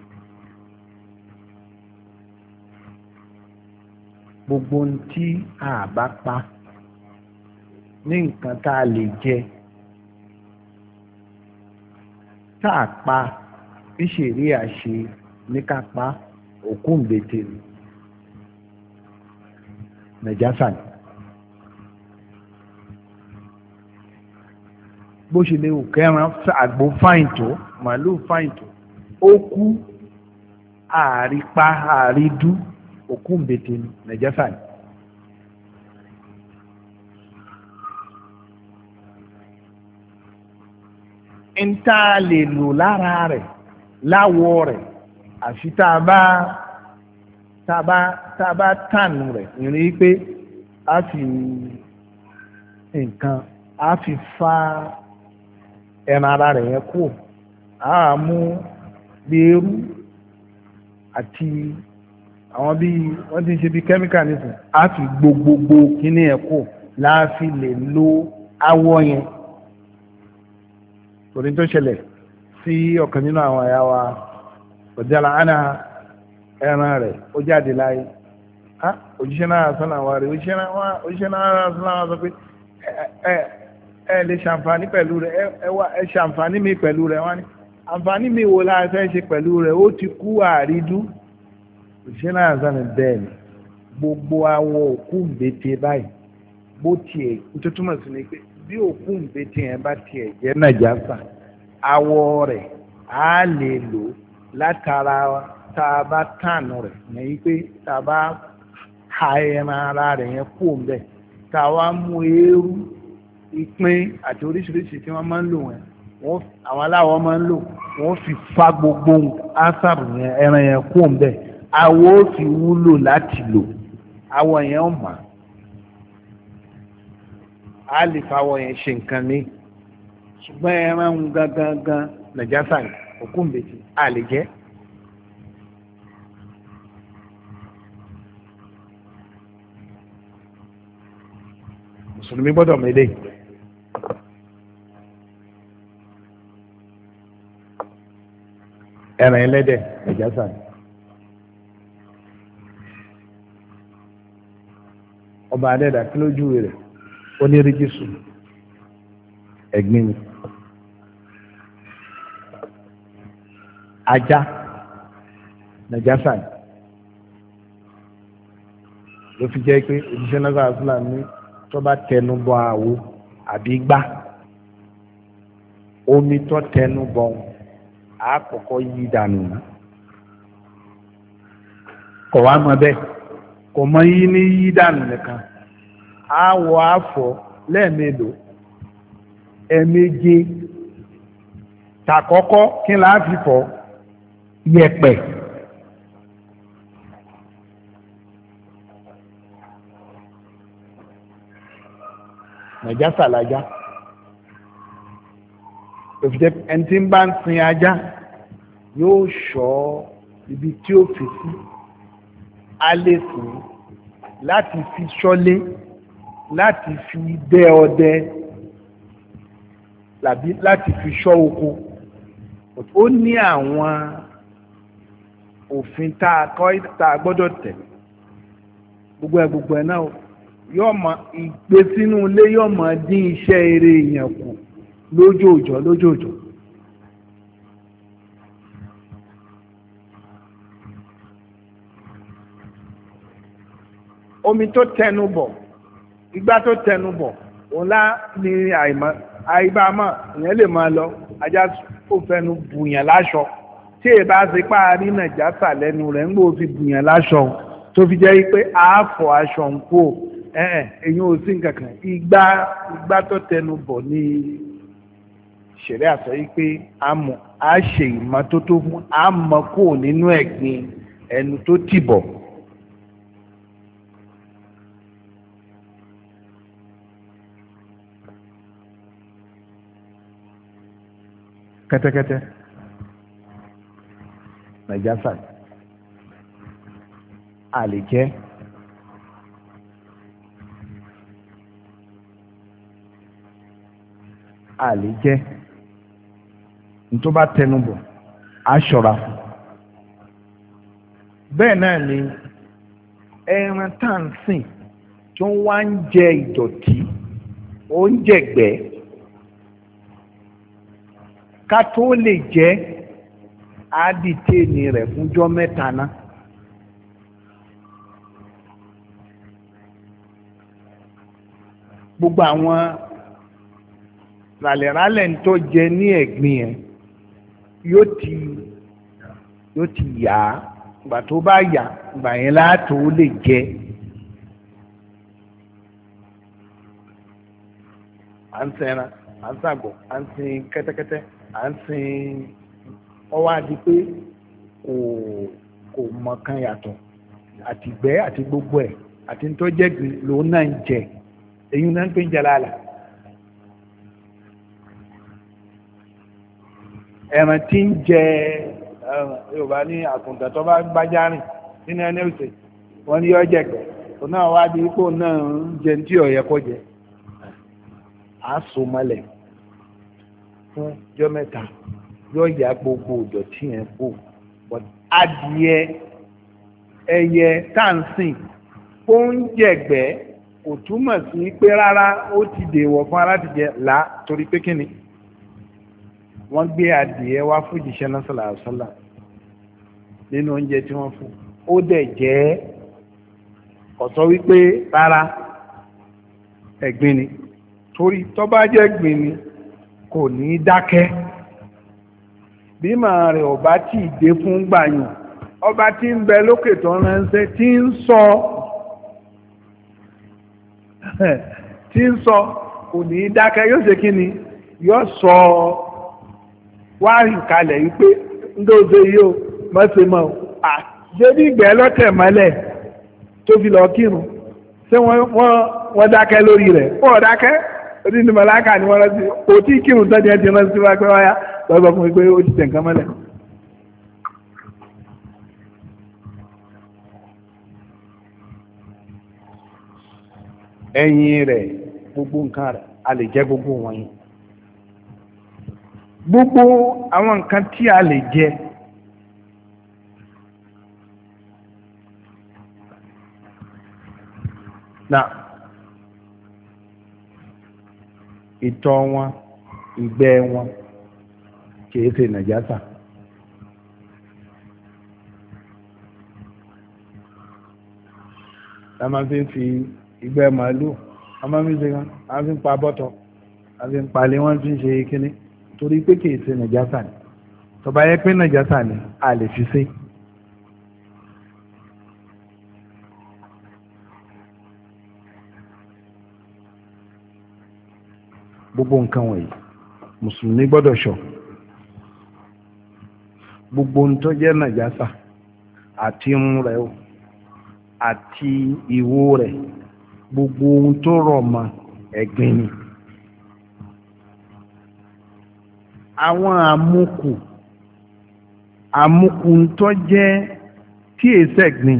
gbogbo ntí a bá pa ní nǹkan tá a lè jẹ tá a pa bí ṣèrí àṣe ní ká pa òkú mbete nàjásà ni bó ṣe lè kẹran àgbo fáìn tó màálù fáìn tó ó kú àrípa àrídú òkú mbete ni nàjásà ni. ń tá a lè lò lára rẹ̀ láwọ̀ rẹ̀ àfi tá a bá tá a bá tá a bá tànù rẹ̀ ìrìn pé a fi nǹkan a fi fa ẹran ara rẹ̀ yẹn kú a mú bí eérú àti àwọn bí wọ́n ti ń ṣe bí kẹ́míkà nísìn a fi gbogbogbò kíní ẹ̀ kú láàfin lè lo awọ yẹn torí tó ṣẹlẹ̀ sí ọ̀kan nínú àwọn ẹ̀yà wa ọ̀dẹ́la ana ẹran rẹ̀ ó jáde láyé òjíṣẹ́ náà sọ́nà wa rẹ̀ òjíṣẹ́ náà sọ́nà wa sọ pé ẹ ẹ lè ṣàǹfààní pẹ̀lú rẹ̀ ẹ wá ẹ ṣàǹfààní mi pẹ̀lú rẹ̀ wọ́n ní àǹfààní mi wo la fẹ́ ṣe pẹ̀lú rẹ̀ ó ti kú àrídú òṣìṣẹ́ náà sọ́nà bẹ́ẹ̀ ni gbogbo awọ òkú mbete báyìí bó tiẹ̀ tó túmọ̀ sí ni pé bí òkú mbete yẹn bá tiẹ̀ jẹ́ nàjásà awọ rẹ̀ á lè lò látara tá a bá tànù rẹ̀ yẹn pé tá a bá ha ẹran ara rẹ̀ yẹn kú mbẹ́ tá a wá mú eérú ìpín àti oríṣiríṣi tí wọ́n máa ń lò wọ́n àwọn aláwọ̀ máa ń lò wọ́n fi fa gbogbo ásàrù yẹn ẹran yẹn kú mbẹ́ awọ ó fi wúlò láti lò awọ yẹn ó mà á lè fa awọ yẹn ṣe nǹkan ní ṣùgbọ́n ẹran ń gangan gan nàjásà òkú mbètì á lè jẹ́. mùsùlùmí gbọ́dọ̀ mẹ́lẹ̀ ẹran ẹlẹ́dẹ̀ nàjásà ni. ọba adẹ́dà kí lójú rẹ̀ ó ní rígísù ẹ̀gbin ni ajá nàjásà ni ló fi jẹ́ pé òjíṣẹ́ náà sáà sílà ní tó bá tẹnu bọ àwo àbí gbá omi tó tẹnu bọ àkọ́kọ́ yí dànù kọ̀ wá mọ bẹ́ẹ̀ kò mọ yí ní yí dànù nìkan àwọ àfọ lẹ́ẹ̀mélòó ẹ̀ẹ̀méje tàkọ́kọ́ kí n láà fi fọ yẹ̀pẹ̀ nàjásà lajá òfìjẹ ẹni tí ń bá ń sin ajá yóò ṣọ́ ibi tí ó fi sí a lè sìn láti fi ṣọ́lé láti fi dẹ ọdẹ tàbí láti fi ṣọ́ oko ó ní àwọn òfin tá a kọ́ tá a gbọ́dọ̀ tẹ̀ gbogbo ẹ̀ gbogbo ẹ̀ náà yóò mọ ìgbé sínú ilé yóò mọ dín iṣẹ́ eré èèyàn kù lójoojọ́ lójoojọ́. omi tó tẹnu bọ̀ igbá tó tẹnu bọ̀ òun lá ní àìmọ́ àìbámọ̀ ìyẹn lè máa lọ ajá ó fẹnu bùyàn láṣọ tí èyí bá ṣe páàrí nàìjásà lẹ́nu rẹ̀ ń gbò fi bùyàn láṣọ tó fi jẹ́ pé àáfọ̀ aṣọ ń kó ẹ̀yìn ò sí nǹkankan igbá igbá tó tẹnu bọ̀ ní ṣẹ̀rẹ́ àsọ yìí pé a ṣe ìmọ́tótó fún àmọ́ kò nínú ẹ̀gbin ẹnu tó tì bọ̀. kẹ́tẹ́kẹ́tẹ́ nàìjásà a lè jẹ a lè jẹ tó bá tẹnu bọ̀ á ṣọ́ra fún. bẹ́ẹ̀ náà ni ẹran tá à ń sìn tó wá ń jẹ ìdọ̀tí ó ń jẹ̀gbẹ́ ká tó lè jẹ́ á dìtẹ́ẹ̀nì rẹ̀ fúnjọ́ mẹ́ta náà. gbogbo àwọn ràlẹ̀ràlẹ̀ tó jẹ ní ẹ̀gbin yẹn yóò ti yóò ti yá ìgbà tó bá yá ìgbà yẹn láàtò lè jẹ. à ń sẹ́ran à ń sàgbọ̀ à ń sin kẹ́tẹ́kẹ́tẹ́ à ń sin ọwọ́ àti pé kò kò mọ̀kan yàtọ̀ àtìgbẹ́ àti gbogbo ẹ̀ àti tó jẹ́gbin lòun náà ń jẹ èyí náà ń pè ń jẹ láàlà. ẹran tí ń jẹ yorùbá ní àkùntàn tó bá gbájá rìn nínú ẹni ọ̀sẹ̀ wọ́n ní yọ jẹ̀gbẹ́ òun náà wá di ipò náà ń jẹ tí ó yẹ kó jẹ á so mọ́lẹ̀ fún jọ́ mẹ́ta yóò yá gbogbo ìdọ̀tí yẹn kó adìẹ ẹyẹ táǹsìn ó ń jẹ̀gbẹ́ kò túmọ̀ sí pé rárá ó ti dèwọ̀ fún alátìjẹ là torí pé kíni wọ́n gbé adìẹ wá fún ìjíṣẹ́ náà sallallahu alaihi wasallam nínú oúnjẹ tí wọ́n fún ó dẹ̀ jẹ́ ọ̀sọ́ wípé rárá ẹ̀gbin ni torí tó bá jẹ́ ẹ̀gbin ni kò ní dákẹ́ bí màá rẹ̀ ọba tí ì dé fún gbàyàn ọba tí ń bẹ lókè tó ń ránṣẹ́ tí ń sọ tí ń sọ kò ní dákẹ́ yóò ṣe kí ni yóò sọ wáyé kalẹ̀ yìí pé ndóze yìí ó mọ̀ọ́sẹ̀ mọ́ à ṣé bí ìgbẹ́ lọ́tẹ̀ mọ́lẹ̀ tó fi lọ kírun ṣé wọ́n wọ́n dákẹ́ lórí rẹ̀ wọ́n dákẹ́ orí ni mọ̀láka ni wọ́n rántí kò tí kírun tọ́jú ẹ̀ ti rántí wá pé wáyà lọ́sọ̀ fún mi pé ó ti tẹ̀ nǹkan mọ́lẹ̀. ẹyin rẹ̀ gbogbo nǹkan rẹ̀ a lè jẹ gbogbo wọn yìí gbogbo àwọn nǹkan tí a lè jẹ na ìtọ̀ wọn ìgbẹ́ wọn kìí ṣe nàjásà la máa fi fi ìgbẹ́ màálù a máa fi ṣe kan a fi ń pa bọ́tọ̀ a fi ń palẹ̀ wọ́n fi ń ṣe kíní torí pé kìí ṣe nàjásà ni tó bá yẹ pé nàjásà ni a lè fi ṣe. gbogbo nǹkan wọ̀nyí mùsùlùmí gbọ́dọ̀ ṣọ́ gbogbo ohun tó jẹ́ nàjásà àti irun rẹ̀ o àti ìwo rẹ̀ gbogbo ohun tó rọ̀ mọ́ ẹ̀gbin ni. àwọn àmukù àmukù tó jẹ́ tí èsì ẹ̀gbin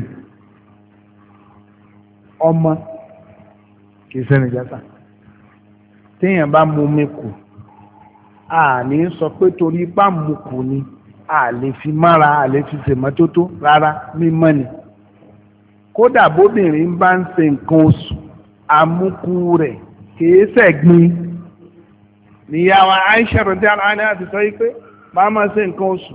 ọmọ kìí ṣe nàjásà téèyàn bá mú mi kù a ní sọ pé torí bá mú kù ni a lè fi mára a lè fi ṣèmọ́tótó rárá mímọ́ ni kódà bóbìnrin bá ń ṣe nǹkan oṣù àmúkù rẹ̀ kìí ṣẹ̀gbin níyàwó Aisha radiyallahu anha ti sọ pé máa máa ṣe nǹkan oṣù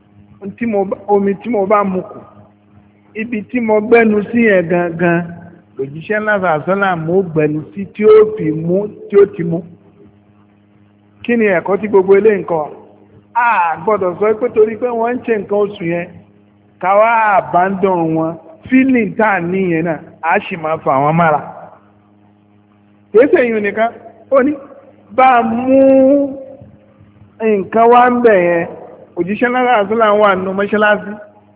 omi tí mo bá mú kù ibi tí mo gbẹ́nu sí yẹn gangan òjíṣẹ́ ńlá sàásánà mú gbẹ̀nu sí tí ó fi mú tí ó ti mú. kí ni ẹ̀kọ́ tí gbogbo ilé nǹkan a gbọ́dọ̀ sọ pé torí pé wọ́n ń ṣe nǹkan oṣù yẹn káwá àbádọ́n wọn fílìn tá à níyẹn náà a sì máa fà wọ́n mára. kèésì èyí nìkan ó ní bá a mú nǹkan wá ń bẹ̀ yẹn òjíṣẹ́ ńlá sàásánà wà nínú mọ́ṣáláṣí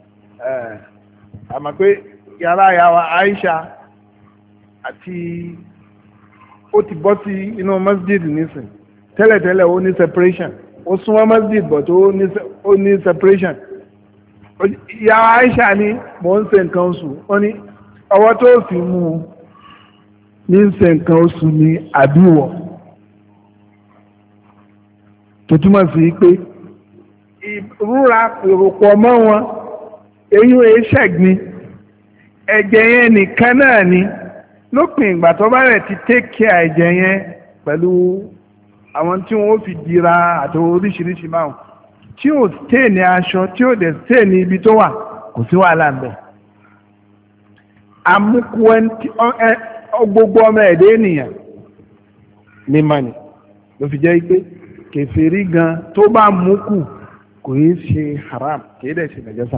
àmọ́ pé yàrá yàrá Aisha àti ó ti bọ́ sí inú masjid nísìn tẹ́lẹ̀tẹ́lẹ̀ ó ní separation ó súnmọ́ masjid but ó ní separation yàrá Aisha ni mò ń ṣe nǹkan oṣù ó ní ọwọ́ tó fi mú un ní ń ṣe nǹkan oṣù ní àbíwọ̀ tó túmọ̀ sí pé ìrúra ìrùpọ̀ mọ́ wọn èyí ò ṣẹ̀gbin ẹ̀jẹ̀ yẹn nìkan náà ni lópin ìgbà tó bá rẹ̀ ti take care ẹ̀jẹ̀ yẹn pẹ̀lú àwọn tí wọ́n fi dira àti oríṣiríṣi máa tí ò stay ní aṣọ tí ò dẹ̀ stay ní ibi tó wà kò sí wàhálà ń bẹ̀. amúkú gbogbo ọmọ ẹ̀dẹ́ ènìyàn ní mani ló fi jẹ́ pé kèfèrí gan tó bá mú kù kò yí ṣe haram kì í dẹ̀ ṣe nàjẹ́sà.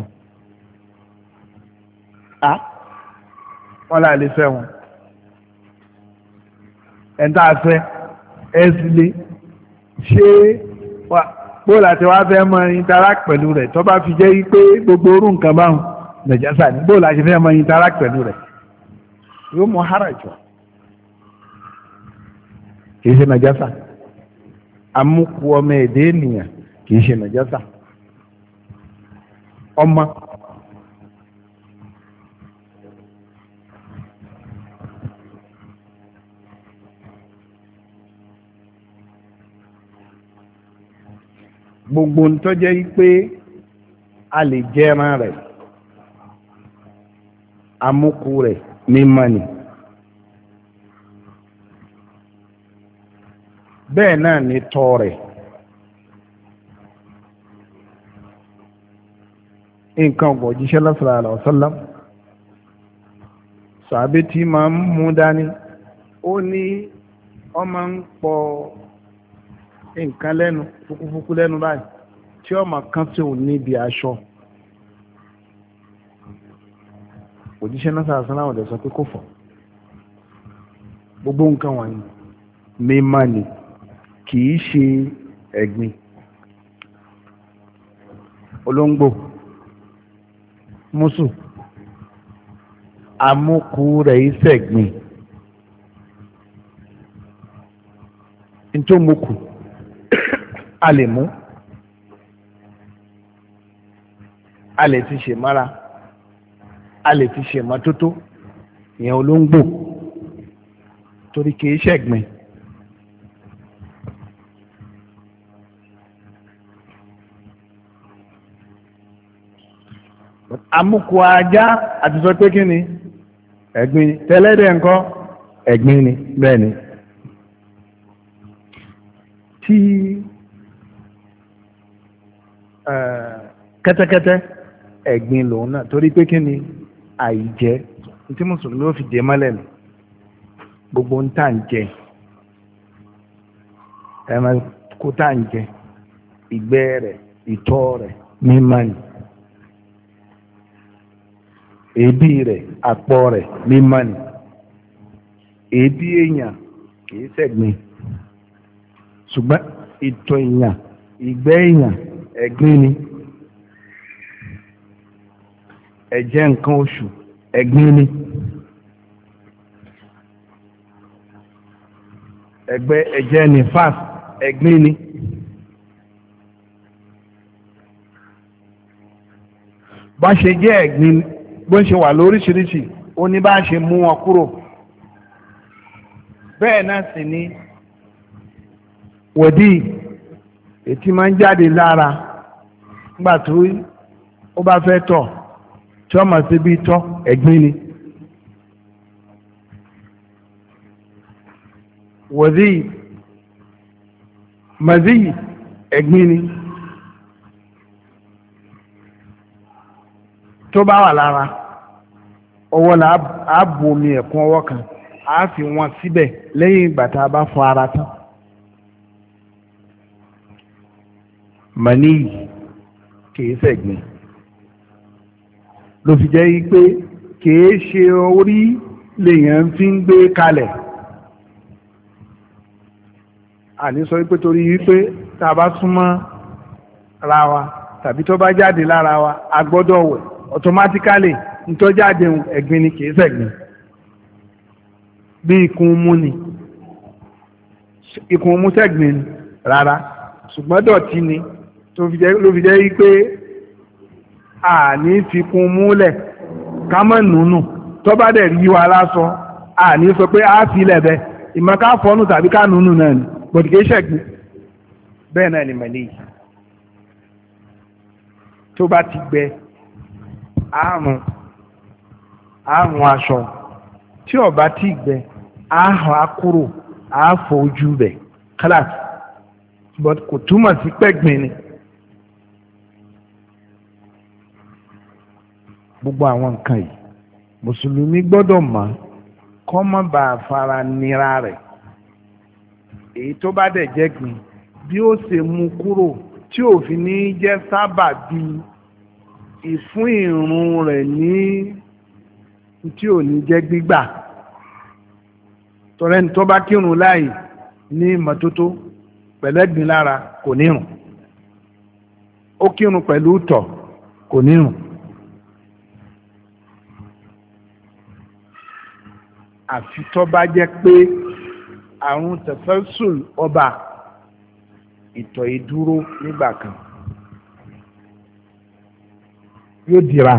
a wọ́n là lè fẹ́ wọn ẹ̀ńtà fẹ́ ẹ̀sìlẹ̀ ṣé bóòlù àti wàá fẹ́ mọ interact pẹ̀lú rẹ̀ tó bá fi jẹ́ pé gbogbo orú nǹkan báwọn nàìjásà ní bóòlù àti fẹ́ mọ interact pẹ̀lú rẹ̀ yóò mọ harajọ kì í ṣe nàìjásà amúkú ọmọ èdè ènìyàn kì í ṣe nàìjásà ọmọ. gbogbo ntọ́jẹ́ pé a lè jẹran rẹ̀ amúkú rẹ̀ mímọ́ ni bẹ́ẹ̀ náà ni tọ́ rẹ̀ nǹkan ọ̀gbọ̀n jíṣẹ́ sallallahu alaihi wasallam sàbẹ́ tí máa ń mú dání ó ní ọmọ ń pọ̀ nǹkan lẹ́nu fúkúfúkú lẹ́nu báyìí tí ọmọ kan tí ò níbi aṣọ òjíṣẹ́ náà sàásán láwọn ọ̀dẹ̀ sọ pé kò fọ̀ gbogbo nǹkan wọ̀nyí mímọ́ ni kì í ṣe ẹ̀gbin olóńgbò mùsù amúkú rẹ̀ ìṣẹ̀gbin ntòmùkù a lè mú a lè fi ṣe mára a lè fi ṣe mọ́tótó ìyẹn olóńgbò torí kìí ṣẹ̀gbìn amúkú ajá àti sọ pé kí ni ẹ̀gbin tẹ́lẹ́dẹ̀ ńkọ́ ẹ̀gbin ni bẹ́ẹ̀ ni tí kẹ́tẹ́kẹ́tẹ́ ẹ̀gbin lòun náà torí pé kí ni àìjẹ tí mùsùlùmí ó fi dé mọ́lẹ̀ nù gbogbo ń tà ń jẹ ẹ̀rọ kó tà ń jẹ ìgbẹ́ rẹ̀ ìtọ̀ rẹ̀ mímọ́ ni èébì rẹ̀ àpọ̀ rẹ̀ mímọ́ ni èébì èèyàn kìí ṣẹ̀gbin ṣùgbọ́n ìtọ̀ èèyàn ìgbẹ́ èèyàn ẹ̀gbin ni ẹ̀jẹ̀ nǹkan oṣù ẹ̀gbin ni ẹ̀gbẹ́ ẹ̀jẹ̀ nífàs ẹ̀gbin ni bá ṣe jẹ́ ẹ̀gbin bó ṣe wà lóríṣiríṣi ó ní bá ṣe mú wọn kúrò bẹ́ẹ̀ náà sì ni wòdì ètí máa ń jáde lára nígbà tó ó bá fẹ́ tọ̀ tí wọ́n máa ṣe bí tọ́ ẹ̀gbin ni wòdì màzí ẹ̀gbin ni tó bá wà lára ọwọ́ la á bu omi ẹ̀kún ọwọ́ kan á fi wọn síbẹ̀ lẹ́yìn ìgbà tá a bá fọ ara tán. màníyì kìí ṣẹ̀gbin ló fi jẹ́ pé kìí ṣe orí lèèyàn fi ń gbé kalẹ̀. àní sọ wípé torí wípé tá a bá súnmọ́ ra wa tàbí tó bá jáde lára wa a gbọ́dọ̀ wẹ̀ automatically nítorí jáde ẹ̀gbin ni kìí ṣẹ̀gbin. bí ikùn mú ni ikùn mú ṣẹ̀gbin ni rárá ṣùgbọ́n dọ̀tí ni ló fi jẹ́ wípé àní fi kún múlẹ̀ ká mọ̀ nùnù tó bá dẹ̀ rí wa lásọ àní sọ pé á fi lẹ̀ bẹ́ẹ̀ ìmọ̀ ká fọ́nù tàbí ká nùnù náà ni bọ̀dìkẹ́ ṣẹ̀gbin bẹ́ẹ̀ náà ni mẹ́lẹ́ yìí tó bá ti gbẹ àrùn àrùn aṣọ tí ó bá ti gbẹ àhàn akúrò àfọ ojú bẹ̀ kíláàsì but kò túmọ̀ sí pẹ́gbin ni. gbogbo àwọn nǹkan yìí mùsùlùmí gbọ́dọ̀ mọ̀ kó má bàa fara nira rẹ̀ èyí tó bá dẹ̀ jẹ́ gbin bí ó ṣe mú kúrò tí òfin ní jẹ́ sábà bí ìfún ìrun rẹ̀ ní tí ò ní jẹ́ gbígbà tọrẹ́ni tó bá kírun láì ní ìmọ́tótó pẹ̀lẹ́gbin lára kò nírun ó kírun pẹ̀lú tọ̀ kò nírun. àfi tó bá jẹ́ pé àrùn tẹ̀fẹ́sùl ọba ìtọ̀ ìdúró nígbà kan yóò dira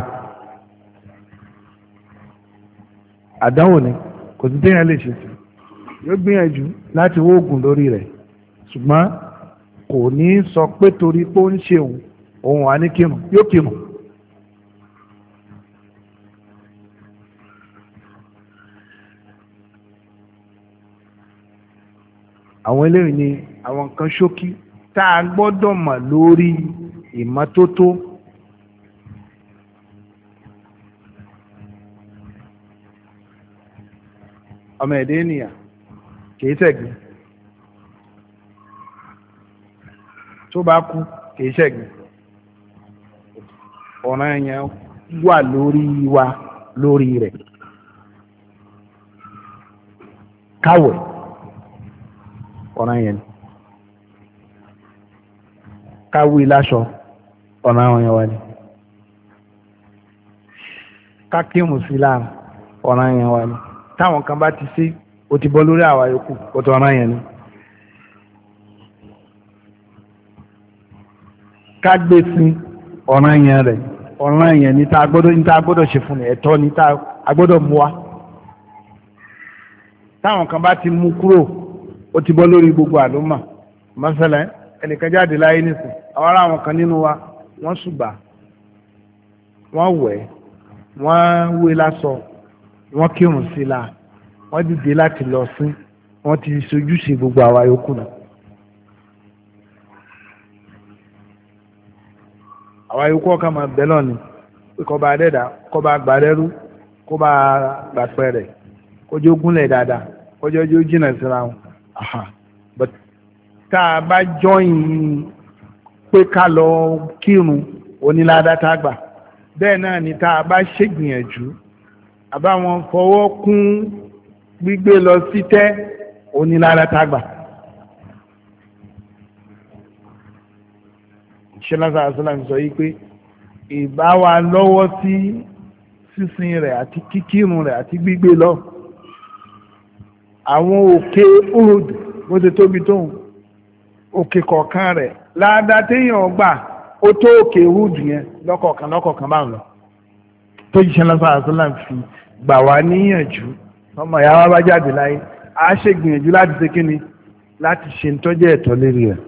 àdánwò ni kò sí téèyàn lè ṣe sí yóò gbìyànjú láti wó oògùn lórí rẹ̀ ṣùgbọ́n kò ní sọ pé torí pé ó ń ṣe òun òun wà ní kírun yóò kírun. àwọn eléyìí ni àwọn nǹkan ṣókí tá a gbọ́dọ̀ mọ̀ lórí ìmọ́tótó. ọmọ ẹ̀dẹ́ ènìyàn kìí ṣẹ̀gbin tó bá kú kìí ṣẹ̀gbin ọ̀ràn yẹn wà lórí wa lórí rẹ̀ káwẹ̀ ọ̀ràn yẹn káwé láṣọ ọ̀ràn yẹn wà ní kákímù sí lára ọ̀ràn yẹn wà ní táwọn kan bá ti sí ó ti bọ́ lórí àwa yòókù ó tó ọ̀ràn yẹn ni ká gbé sí ọ̀ràn yẹn rẹ̀ ọ̀ràn yẹn ní tá a gbọ́dọ̀ ní tá a gbọ́dọ̀ ṣe fún ẹ̀tọ́ ní tá a gbọ́dọ̀ mú wa táwọn kan bá ti mú kúrò ó ti bọ́ lórí gbogbo àlùmọ̀ mọ́sálẹ̀ ẹnìkan jáde láyé nìsín àwọn ará àwọn kan nínú wa wọ́n ṣùgbà wọ́n wẹ̀ wọ́n wé lásọ wọ́n kírun sí la wọ́n dìde láti lọ sí wọ́n ti ṣojúṣe gbogbo àwa yòókù náà. àwa yòókù ọkàn máa bẹ́ lọ́ni pé kó bá dẹ́dà kó bá gbàdẹ́rú kó bá gbàpẹ́ rẹ̀ kójú gúnlẹ̀ dáadáa kójú ojú jìnnà síra wọn. Aha. But tá a bá jọyìn pé ká lọ kírun onílàdá tá a gbà bẹ́ẹ̀ náà ni tá a bá ṣègbìyànjú àbáwọn fọwọ́ kún gbígbé lọ sí tẹ́ onílàdá tá a gbà. ṣẹlẹ́sà àṣọlám sọ yìí pé ìbá wa lọ́wọ́ sí sísìn rẹ̀ àti kíkírun rẹ̀ àti gbígbé lọ àwọn òkè Uhud bó ṣe tóbi tóun òkè kọ̀ọ̀kan rẹ̀ ládàá téèyàn gbà ó tó òkè Uhud yẹn lọ́kọ̀ọ̀kan lọ́kọ̀ọ̀kan bá ń lọ tó jíṣẹ́ lọ́sàn àṣọlá fi gbà wá níyànjú ọmọ ìyá wa bá jáde láyé a ṣe gbìyànjú láti ṣe kíni láti ṣe ń tọ́jú ẹ̀tọ́ lérí rẹ̀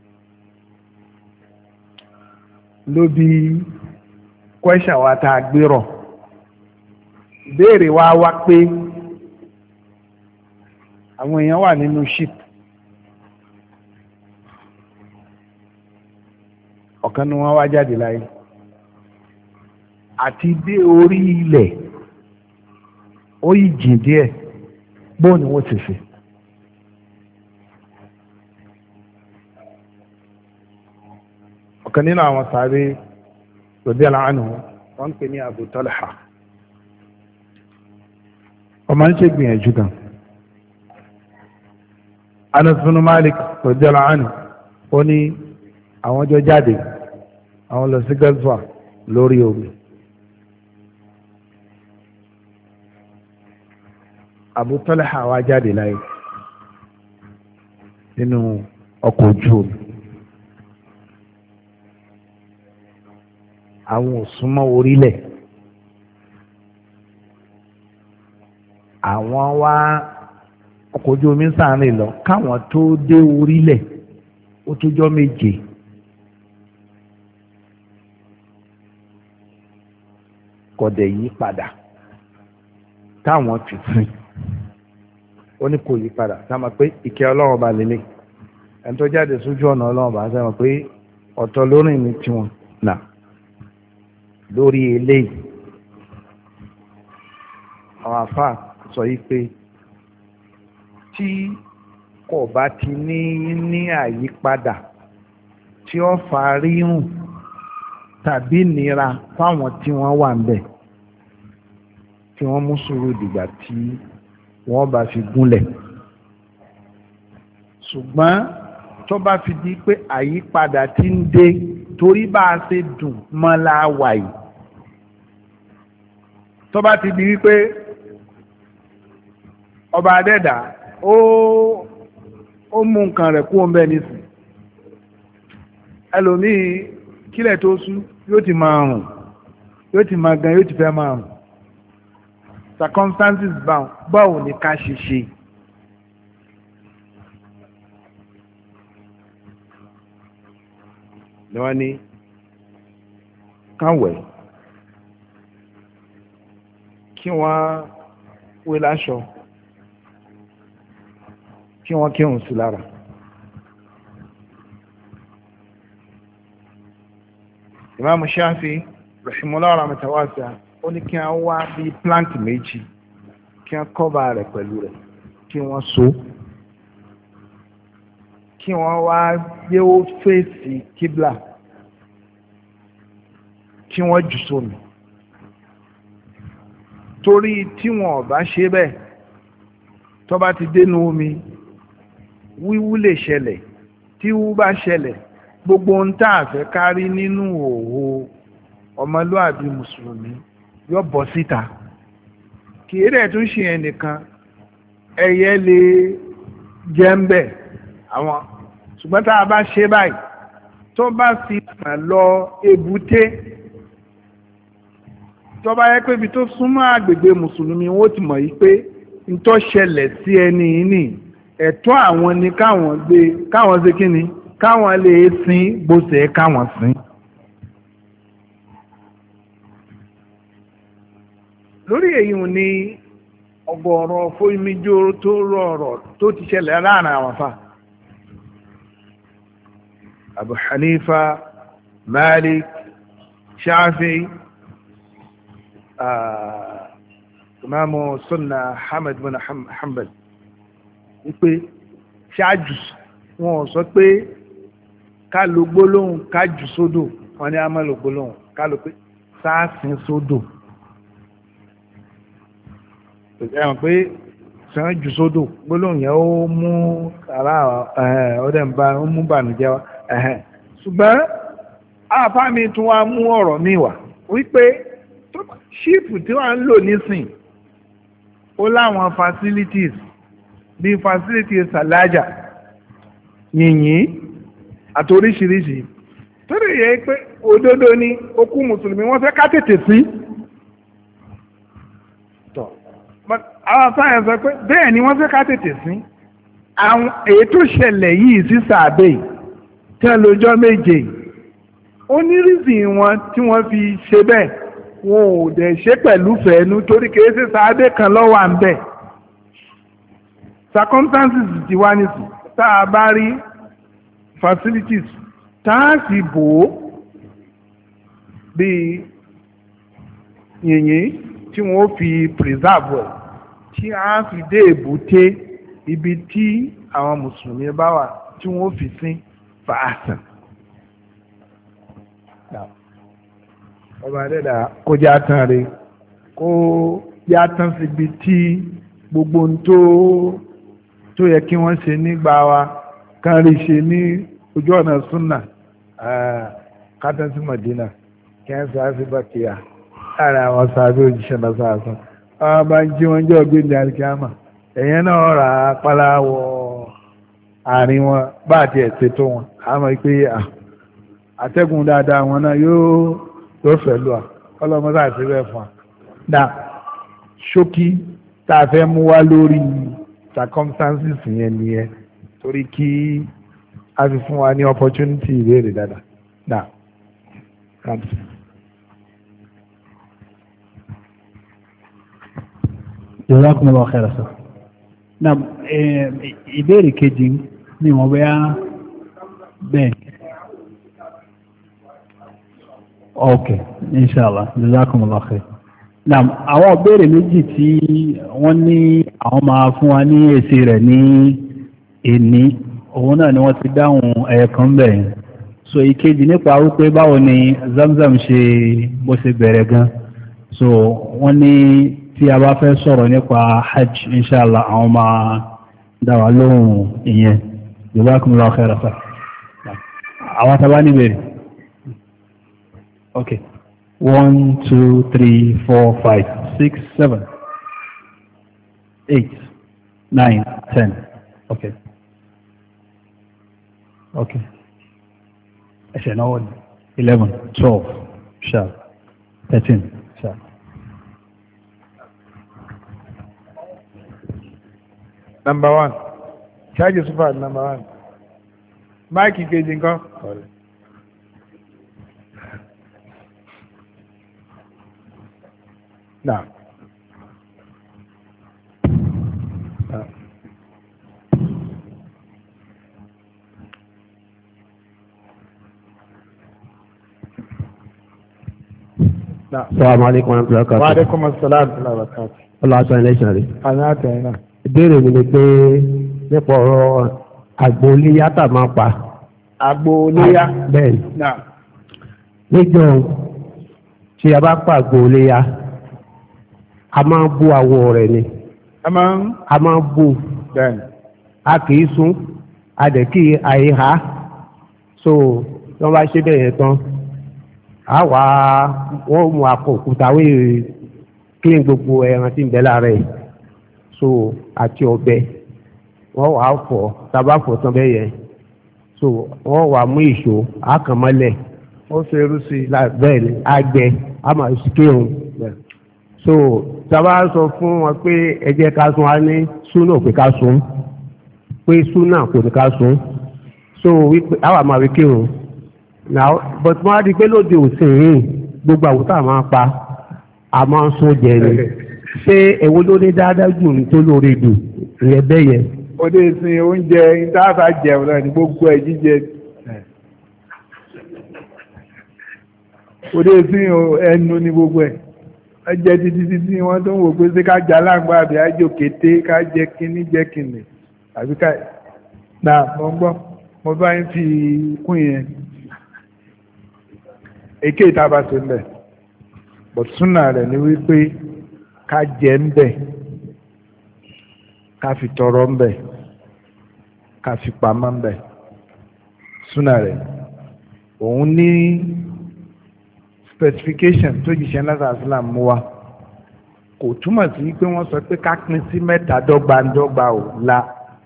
ló bí kwẹ́ṣà wa tá a gbérọ̀ ìbéèrè wa wá pé àwọn èèyàn wà nínú ship ọ̀kan ni wọ́n wá jáde láyé àti dé orí ilẹ̀ ó yí jìn díẹ̀ bóun ni wọ́n ti fi. ọ̀kan nínú àwọn sáré radiyallahu anhu wọ́n ń pè ní Abu Talha ọmọ ń ṣe gbìyànjú gan. Anas bin Malik radiyallahu anhu ó ní àwọn jọ jáde àwọn lọ sí gazwa lórí omi. Abu Talha wá jáde láyé nínú ọkọ̀ ojú omi. Àwọn ò súnmọ́ orílẹ̀. Àwọn wá ọkọ̀ ojú omi sàárín lọ káwọn tó dé orílẹ̀ ó tójọ́ méje. Kọ̀dẹ̀ yí padà táwọn fi sìn. Ó ní kò yí padà sáma pé ìkẹ́ ọlọ́run bá lélẹ̀ ẹni tó jáde sójú ọ̀nà ọlọ́run bá sáma pé ọ̀tọ̀ lórí ní tiwọn nà lórí eléyìí àwọn àfáà sọ yìí pé tí kò bá ti ní ní àyípadà tí ó fa rírùn tàbí nira fáwọn tí wọ́n wà ń bẹ̀ tí wọ́n mú sùúrù dìgbà tí wọ́n bá fi gúnlẹ̀. Ṣùgbọ́n tó bá fi di pé àyípadà ti ń dé torí bá a ṣe dùn mọ́ la wà yìí tó bá ti di wípé ọba adẹ́dà ó ó mú nǹkan rẹ̀ kú ọmọ ẹni sùn ẹlòmíì kílẹ̀ tó sú yóò ti máa rùn yóò ti máa gan yóò ti fẹ́ máa rùn circumstances báwo ni ká ṣe ṣe. Ni wọ́n ní káwẹ̀ kí wọ́n wé láṣọ kí wọ́n kírun sí lára. Imam Shafi rahimahullah rahmatan wasi'a ó ní kí wọ́n wá bí plant méjì kí wọ́n kọ́ba rẹ̀ pẹ̀lú rẹ̀ kí wọ́n so kí wọ́n wá gbé ó fèsì kíblà kí wọ́n jù sómi torí tí wọn ò bá ṣe bẹ́ẹ̀ tó bá ti dénú omi wíwú lè ṣẹlẹ̀ tí wú bá ṣẹlẹ̀ gbogbo ń tà fẹ́ kárí nínú òwò ọmọlúàbí mùsùlùmí yóò bọ́ síta kì í dẹ̀ tún ṣe ẹnìkan ẹyẹ lè jẹ́ ń bẹ̀ àwọn ṣùgbọ́n tá a bá ṣe báyìí tó bá fi hàn lọ èbúté tó bá yẹ pé ibi tó súnmọ́ àgbègbè mùsùlùmí wọ́n ti mọ̀ yí pé ntọ́ ṣẹlẹ̀ sí ẹni ní ẹ̀tọ́ àwọn ni káwọn gbé káwọn ṣe kí ni káwọn lè sin bó ṣe káwọn sin. lórí èyí ni ọ̀gọ̀ọ̀rọ̀ fóyínmíjó tó rọrọ̀ tó ti ṣẹlẹ̀ láàrin àwọn afa Abu Hanifa Malik Shafi uh, Imamu Sunna Ahmad bin Hanbal wípé ṣáájú wọn sọ pé ká lo gbólóhùn ká jù sódò wọn ni a máa lo gbólóhùn ká lo pé sáàsìn sódò ẹ̀wọ̀n pé sàn jù sódò gbólóhùn yẹn ó mú ara ọdẹ ń bá ó mú bànújẹ́ wá ṣùgbọ́n àfáàmì tún wá mú ọ̀rọ̀ mi wá wípé ṣíìpù tí wọ́n ń lò nísìn ó láwọn facilities bíi facilities alájà yìnyín àti oríṣiríṣi tó lè yẹ pé òdodo ni okú mùsùlùmí wọ́n fẹ́ ká tètè sí. àwọn sáyẹn sọ pé bẹ́ẹ̀ ni wọ́n fẹ́ ká tètè sí àwọn èyí tó ṣẹlẹ̀ yìí sí sàbẹ̀ tẹ́ lọ́jọ́ méje onírìsìn wọn tí wọ́n fi ṣe bẹ́ẹ̀ wọn ò dẹ̀ ṣe pẹ̀lú fẹ̀ẹ́nu torí kìí ṣe sàbẹ̀ kan lọ́wọ́ à ń bẹ̀ circumstances ti wá ní sùn tá a bá rí facilities tá a sì bò ó bíi yìnyín tí wọ́n fi preserve ẹ̀ tí a fi dé èbúté ibi tí àwọn mùsùlùmí bá wà tí wọ́n fi sí fàásàn. ọba adẹ́dà kó já tán rí kó já tán síbi tí gbogbo ohun tó tó yẹ kí wọ́n ṣe nígbà wa kán rí ṣe ní ojú ọ̀nà súnà kátán sí Madina kí wọ́n sọ àti bàkìyà láàrin àwọn sábẹ́ òjíṣẹ́ náà sáàsán àwọn bá ń jí wọn jẹ́ ọ̀gbìn ní alikama ẹ̀yẹn náà rà á pálá wọ àárín wọn bá àti ẹ̀sẹ̀ tó wọn àmọ́ pé àtẹ́gùn dáadáa wọn náà yóò yóò fẹ́ lù à ọlọ́mọdé àti bẹ́ẹ̀ fún wa. dà ṣókí tá a fẹ́ mú wá lórí circumstances yẹn nìyẹn torí kí a fi fún wa ní opportunity ìbéèrè dáadáa. dà kàdùn. Jazakumullahu khairan sir. Na ìbéèrè kejì ni wọ́n bẹ́ bẹ́ẹ̀. Ok, inshallah, Jazakumullahu khairan. Na àwọn ìbéèrè méjì tí wọ́n ní àwọn máa fún wa ní èsì rẹ̀ ní èní, òun náà ni wọ́n ti dáhùn ẹ̀ẹ̀kan bẹ̀rẹ̀. So ìkejì nípa wípé báwo ni Zamzam ṣe bó ṣe bẹ̀rẹ̀ gan. So wọ́n ní tí a bá fẹ́ sọ̀rọ̀ nípa hajj inṣàlá àwọn máa dáwà lóhùn ìyẹn jazakumullahu khairan sir. àwọn tàbá níbẹ̀rẹ̀ ok one two three four five six seven eight nine ten ok ok ẹ̀ṣẹ̀ náà wọ́n eleven twelve sharp thirteen sharp. Number one. Charge super number one. Mike kejì nǹkan. Now. Assalamu alaikum wa rahmatullahi wa barakatuh. Wa alaikum assalam wa rahmatullahi wa barakatuh. Allah aṣọ ilé ìṣàrí. Àmì àtẹ̀yìn náà. Ìbéèrè mi ni pé nípa ọ̀rọ̀ àgbò iléyá tà máa pa. Àgbò iléyá. Bẹ́ẹ̀ni. Náà. Níjọ́ tí a bá pa àgbò iléyá, a máa ń bú awọ rẹ̀ ni. A máa ń. A máa ń bú. Bẹ́ẹ̀ni. A kì í sún, a dẹ̀ kí àìhá. So tí wọ́n bá ṣe bẹ́ẹ̀ yẹn tán, a wà wọ́n mú akọ òkúta wéèrè kí n gbogbo ẹran tí ń bẹ lára ẹ̀. So àti ọ̀bẹ wọ́n wà á fọ̀ tábà fọ̀ tán bẹ́ẹ̀ yẹn so wọ́n wà mú ìṣó àkànmọ́lẹ̀ ó ṣe irú sí i bẹ́ẹ̀ ni àgbẹ̀ a máa kírun so tábà sọ fún wọn pé ẹ jẹ́ ká sun á ní súnà pé ká sun pé súnà kò ní ká sun so wípé àwa máa fi kírun now but wọ́n á di pé lóde òsìn yìí gbogbo àwòtá máa pa a máa ń sún jẹ ni ṣé èwo ló ní dáadáa jù ní tó lóore jù ìyẹn bẹ́ẹ̀ yẹn. òde ìsìn oúnjẹ ìdáàbà jẹun náà ní gbogbo ẹ̀ jíjẹ. òde ìsìn ẹnu ní gbogbo ẹ̀ ẹ jẹ títí títí wọ́n tó ń wò pé ṣé ká jà láǹgbá àbí àjò kété ká jẹ kíní jẹ kìnì àbí ká nà mo gbọ́ mo bá ń fi kún yẹn èké ìta bá ṣe ń bẹ̀ bọ̀ súnà rẹ̀ ni wípé ká jẹ ń bẹ̀ ká fi tọrọ ń bẹ̀ ká fi pamọ́ ń bẹ̀ súnà rẹ̀ òun ní specification tó jíṣẹ́ lásàásílà mú wa kò túmọ̀ sí pé wọ́n sọ pé ká pín sí mẹ́ta dọ́gbandọ́gba ò la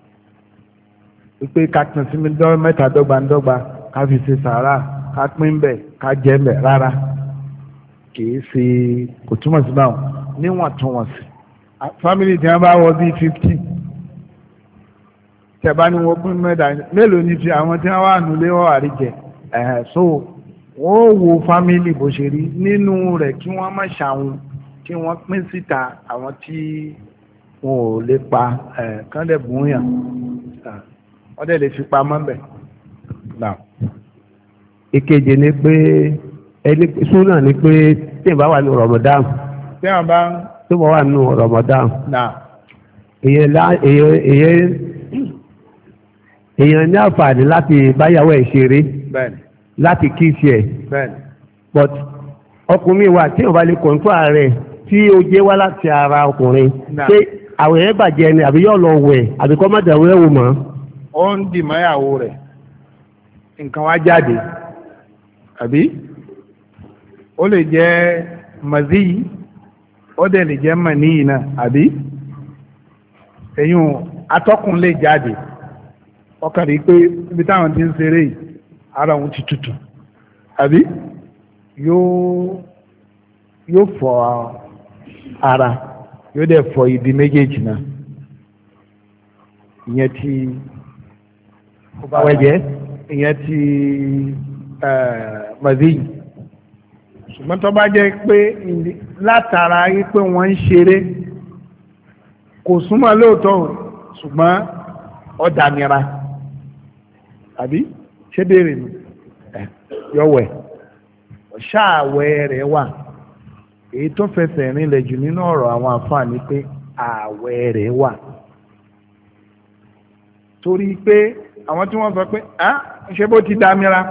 pé ká pín sí mẹ́ta dọ́gbandọ́gba ká fi ṣe sàárà ká pín bẹ̀ ká jẹ bẹ̀ rárá kìí ṣe kò túmọ̀ sí báwọn níwọ̀ntúnwọ̀nsì family tí wọ́n bá wọ bíi fifty tẹ̀bá ni wọ́n pín mẹ́ta mélòó ni fi àwọn tí wọ́n wà nílé wọ́n wà rí jẹ ẹ̀hẹ̀ so wọ́n wo family bó ṣe rí nínú rẹ̀ kí wọ́n má ṣàwọn kí wọ́n pín síta àwọn tí wọn ò lè pa ẹ̀ kán dẹ̀ bùn yàn wọ́n dẹ̀ lè fi pamọ́ bẹ̀. ìkejì ni pé ẹni súnà ni pé tí ìbá wà ní Ramadan tí wọ́n bá ń tí wọ́n wà nínú Ramadan èèyàn ní àǹfààní láti báyàwó ẹ̀ ṣeré láti kíìsì ẹ̀ but ọkùnrin wà tí wọ́n bá lè kọ̀ǹtò ààrẹ tí ó jẹ́ wá láti ara ọkùnrin ṣé àwọn èèyàn bàjẹ́ ni àbí yóò lọ wẹ̀ àbí kọ́ má dàrú ẹ̀wò mọ́. ó ń dì mọ́yàwó rẹ̀ nǹkan wá jáde àbí ó lè jẹ́ màzí ó dẹ̀ lè jẹ́ màníyì náà àbí èyún atọ́kùn lè jáde ọkàn rí pé ibi táwọn ti ń ṣeré yìí ara òun ti tutù àbí yóò yóò fọ ara yóò dẹ̀ fọ ibi méjèèjì náà ìyẹn ti wẹ̀jẹ̀ ìyẹn ti màdí ṣùgbọ́n tó bá jẹ́ pé látara yí pé wọ́n ń ṣeré kò súnmọ́ lóòótọ́ ṣùgbọ́n ọ̀dàmìíra àbí ṣé béèrè ni yọ̀wẹ̀ ṣáàwẹ̀ rẹ̀ wà èyí tó fẹsẹ̀ rinlẹ̀ jù nínú ọ̀rọ̀ àwọn àfáàní pé ààwẹ̀ rẹ̀ wà torí pé àwọn tí wọ́n sọ pé ah ṣé bó ti dámíra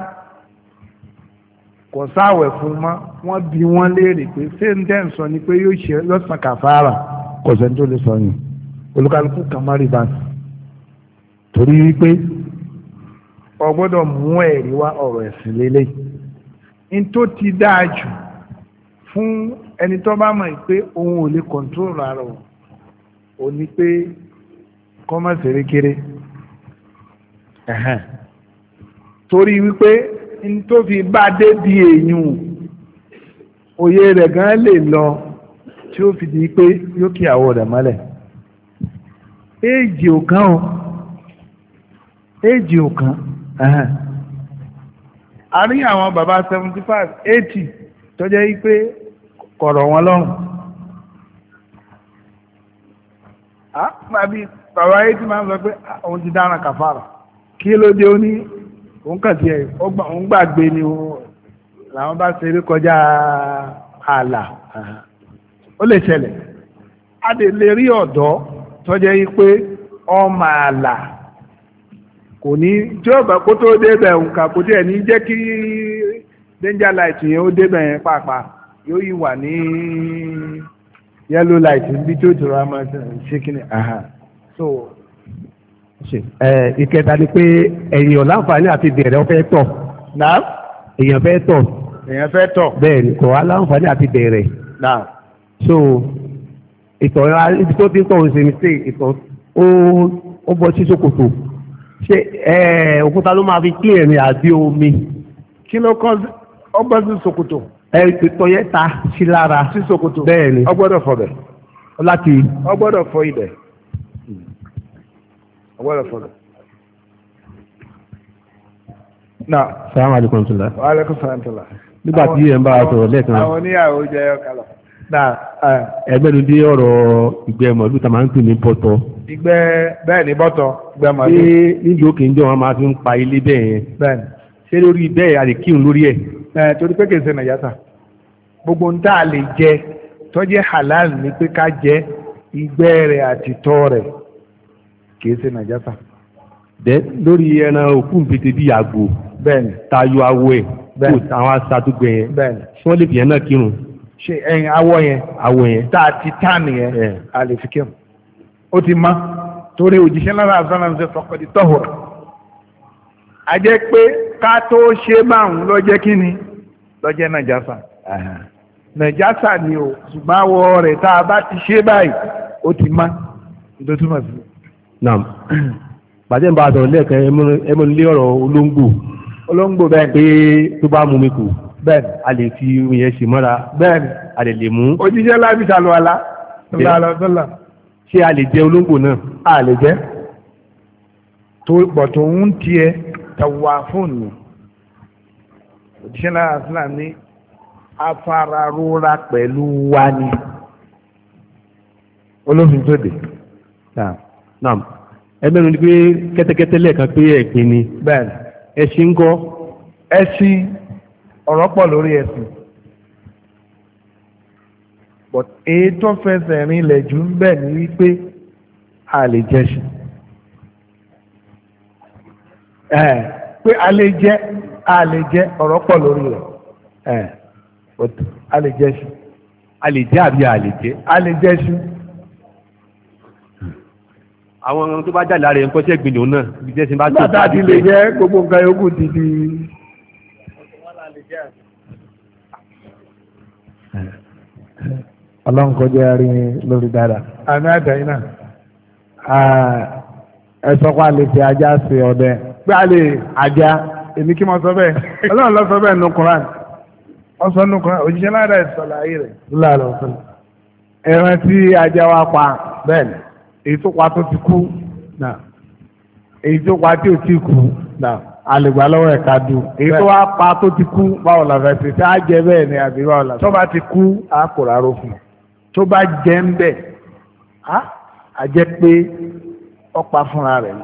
kò sáwẹ̀ fún mọ́ wọ́n bi wọ́n léèrè pé ṣé ń tẹ́ ń sọ ni pé yóò ṣe lọ́sàn kàfàrà kò sẹ́ni tó lè sọ yìí olúkálùkù kan má rí bá torí wípé o gbọ́dọ̀ mú ẹ̀rí wá ọ̀rọ̀ ẹ̀sìn lélẹ̀ ní tó ti dáa jù fún ẹni tó bá mọ̀ pé òun ò lè kọ̀ǹtróòlù ara ò ò ní pé kọ́mọ̀sì rékéré torí wípé ní tó fi bá dé di èèyàn òye rẹ̀ gan lè lọ tí ó fi di pé yóò kí àwọ̀ rẹ̀ mọ́lẹ̀ éèjì ò kàn ó éèjì ò kàn a rí àwọn bàbá seventy five eighty tó jẹ́ pé kọ̀rọ̀ wọn lọ́rùn àbí bàbá eighty máa ń sọ pé òun ti dára kàfàrà kí ló dé ó ní òun kàn tiẹ̀ òun gbàgbé ni làwọn bá ṣeré kọjá ààlà ó lè ṣẹlẹ̀ a lè lè rí ọ̀dọ́ tó jẹ́ pé ọmọ ààlà kò ní tí ó bá kó tó débẹ̀ nǹkan kò tí ẹ̀ ní jẹ́ kí danger light yẹn ó débẹ̀ yẹn pàápàá yóò yí wà ní yellow light níbi tí ó jọrọ àmọ́ ṣé kí ni so. ìkẹta ni pé èèyàn láǹfààní àti bẹ̀rẹ̀ ọ fẹ́ tọ̀ náà èèyàn fẹ́ tọ̀ èèyàn fẹ́ tọ̀ bẹ́ẹ̀ ni kò wá láǹfààní àti bẹ̀rẹ̀ náà so ìtọ̀ ibi tó ti ń tọ̀ ń ṣe ní sí ìtọ̀ ó bọ́ sí ṣòkòtò ṣé òkúta ló máa fi clear ní àbí omi. kí ló kọ́ ọ bọ́ sí ṣòkòtò. ẹ ìtọ̀ yẹn ta sí lára sí ṣòkòtò bẹ́ẹ̀ ni ọ gbọ́dọ̀ fọ bẹ̀. láti ọ gbọ́dọ̀ fọ ibẹ̀ ọ gbọ́dọ̀ fọ bẹ̀. náà. salamu alaykum tula. wa aleykum salaam tula. nígbà tí ẹ ń bá a sọ̀rọ̀ lẹ́ẹ̀kan. àwọn oníyàwó jẹ́ ọ̀kàlọ̀. náà. ẹgbẹ́nu dé ọ̀rọ̀ ìgbẹ́ mọ̀lú tá a máa ń pè ní bọ́tọ̀. ìgbẹ́ bẹ́ẹ̀ ni bọ́tọ̀ ìgbẹ́ mọ̀lú. ṣé níbi òkè ń jọ wọn máa fi ń pa ilé bẹ́ẹ̀ yẹn. bẹ́ẹ̀ni. ṣé lórí bẹ́ẹ̀ a lè kírun lórí ẹ̀. ẹ torí pé kìí ṣe nàìjásà gbogbo ń tá a lè jẹ tó jẹ́ halal ní pé ká jẹ ìgbẹ́ rẹ̀ àti tọ́ rẹ̀ kìí ṣe nàìjásà. dẹ lórí ẹran òkú nbètè bíi àgbò. bẹ́ẹ̀ni. tayọ awọ ẹ. bẹ́ẹ̀ni kó àwọn aṣàtúgbẹ yẹn. bẹ́ẹ̀ni. ṣé wọ́n lè fi yẹn náà kírun. ṣe ẹyin awọ yẹn. awọ yẹn. tá a ti tán nìyẹn. a lè fi kírun. ó ti mọ́ torí òjíṣẹ́ lára àzọ́nà ń ṣe fọkàndí tọ́hùr. a jẹ́ pé ká tó ṣe márùn lọ́jẹ́ kí ni lọ́jẹ́ nàìjásà. nàìjásà ni o ṣùgbọ́n àwọ̀ rẹ̀ tá a bá ti ṣe báyìí ó ti mọ́ tó túmọ̀ sí. naam bàjẹ́ ń bá a sọ̀rọ̀ lẹ́ẹ̀kan ẹmọ nílé ọ̀rọ̀ olóńgbò. olóńgbò bẹ́ẹ̀ pé tó bá mú mi kù. bẹ́ẹ̀ a lè fi yẹn ṣe mọ́ra. bẹ́ẹ̀ a lè lè mú. òjíṣẹ́ láti ṣàlùwàlá. ṣé a lè jẹ olóńgbò náà. a lè jẹ tó bọ̀tò ń tiẹ̀ tàwa fóònù òjíṣẹ́ lára sílá ní afárarora pẹ̀lú wa ni olófin tó dé. naam ẹgbẹ́nu ni pé kẹ́tẹ́kẹ́tẹ́ lẹ́ẹ̀kan pé ẹ̀gbin ni. bẹ́ẹ̀ni. ẹṣin ń kọ́. ẹṣin ọ̀rọ̀ pọ̀ lórí ẹṣin but èyí tó fẹsẹ̀ rinlẹ̀ jù ń bẹ̀ ní wípé a lè jẹ́ ṣu pé a lè jẹ́ a lè jẹ́ ọ̀rọ̀ pọ̀ lórí rẹ̀ a lè jẹ́ ṣu a lè jẹ́ àbí a lè jẹ́ a lè jẹ́ ṣu. àwọn ohun tó bá jáde lára ẹ̀ ń kọ́ sí ẹ̀gbìn lòun náà bí jẹ́ sí bá tó bàtà ti lè jẹ́ gbogbo nǹkan yòókù ti di. ọlọ́run kọjá rí lórí dáadáa. àmì àdáyé náà ẹ sọ pé a lè fi ajá sí ọdẹ pé a lè ajá èmi kí mo sọ bẹ́ẹ̀ ọlọ́run lọ sọ bẹ́ẹ̀ nù Kùránì wọ́n sọ nù Kùránì òjíṣẹ́ náà rẹ̀ sọ̀rọ̀ ayé rẹ̀ lọ́la ọ̀sán ẹran tí ajá wa pa bẹ́ẹ̀ ni èyí tó pa tó ti kú náà èyí tó pa tí ò tí kú náà àlègbà lọ́wọ́ ẹ̀ka dùn èyí tó wá pa tó ti kú báwo la fẹ́ ṣe tí a jẹ bẹ́ẹ̀ ni àbí báwo la. tó bá ti kú a kò rárá fún un tó bá jẹ́ ń bẹ̀ á jẹ́ pé ó pa fúnra rẹ̀ ni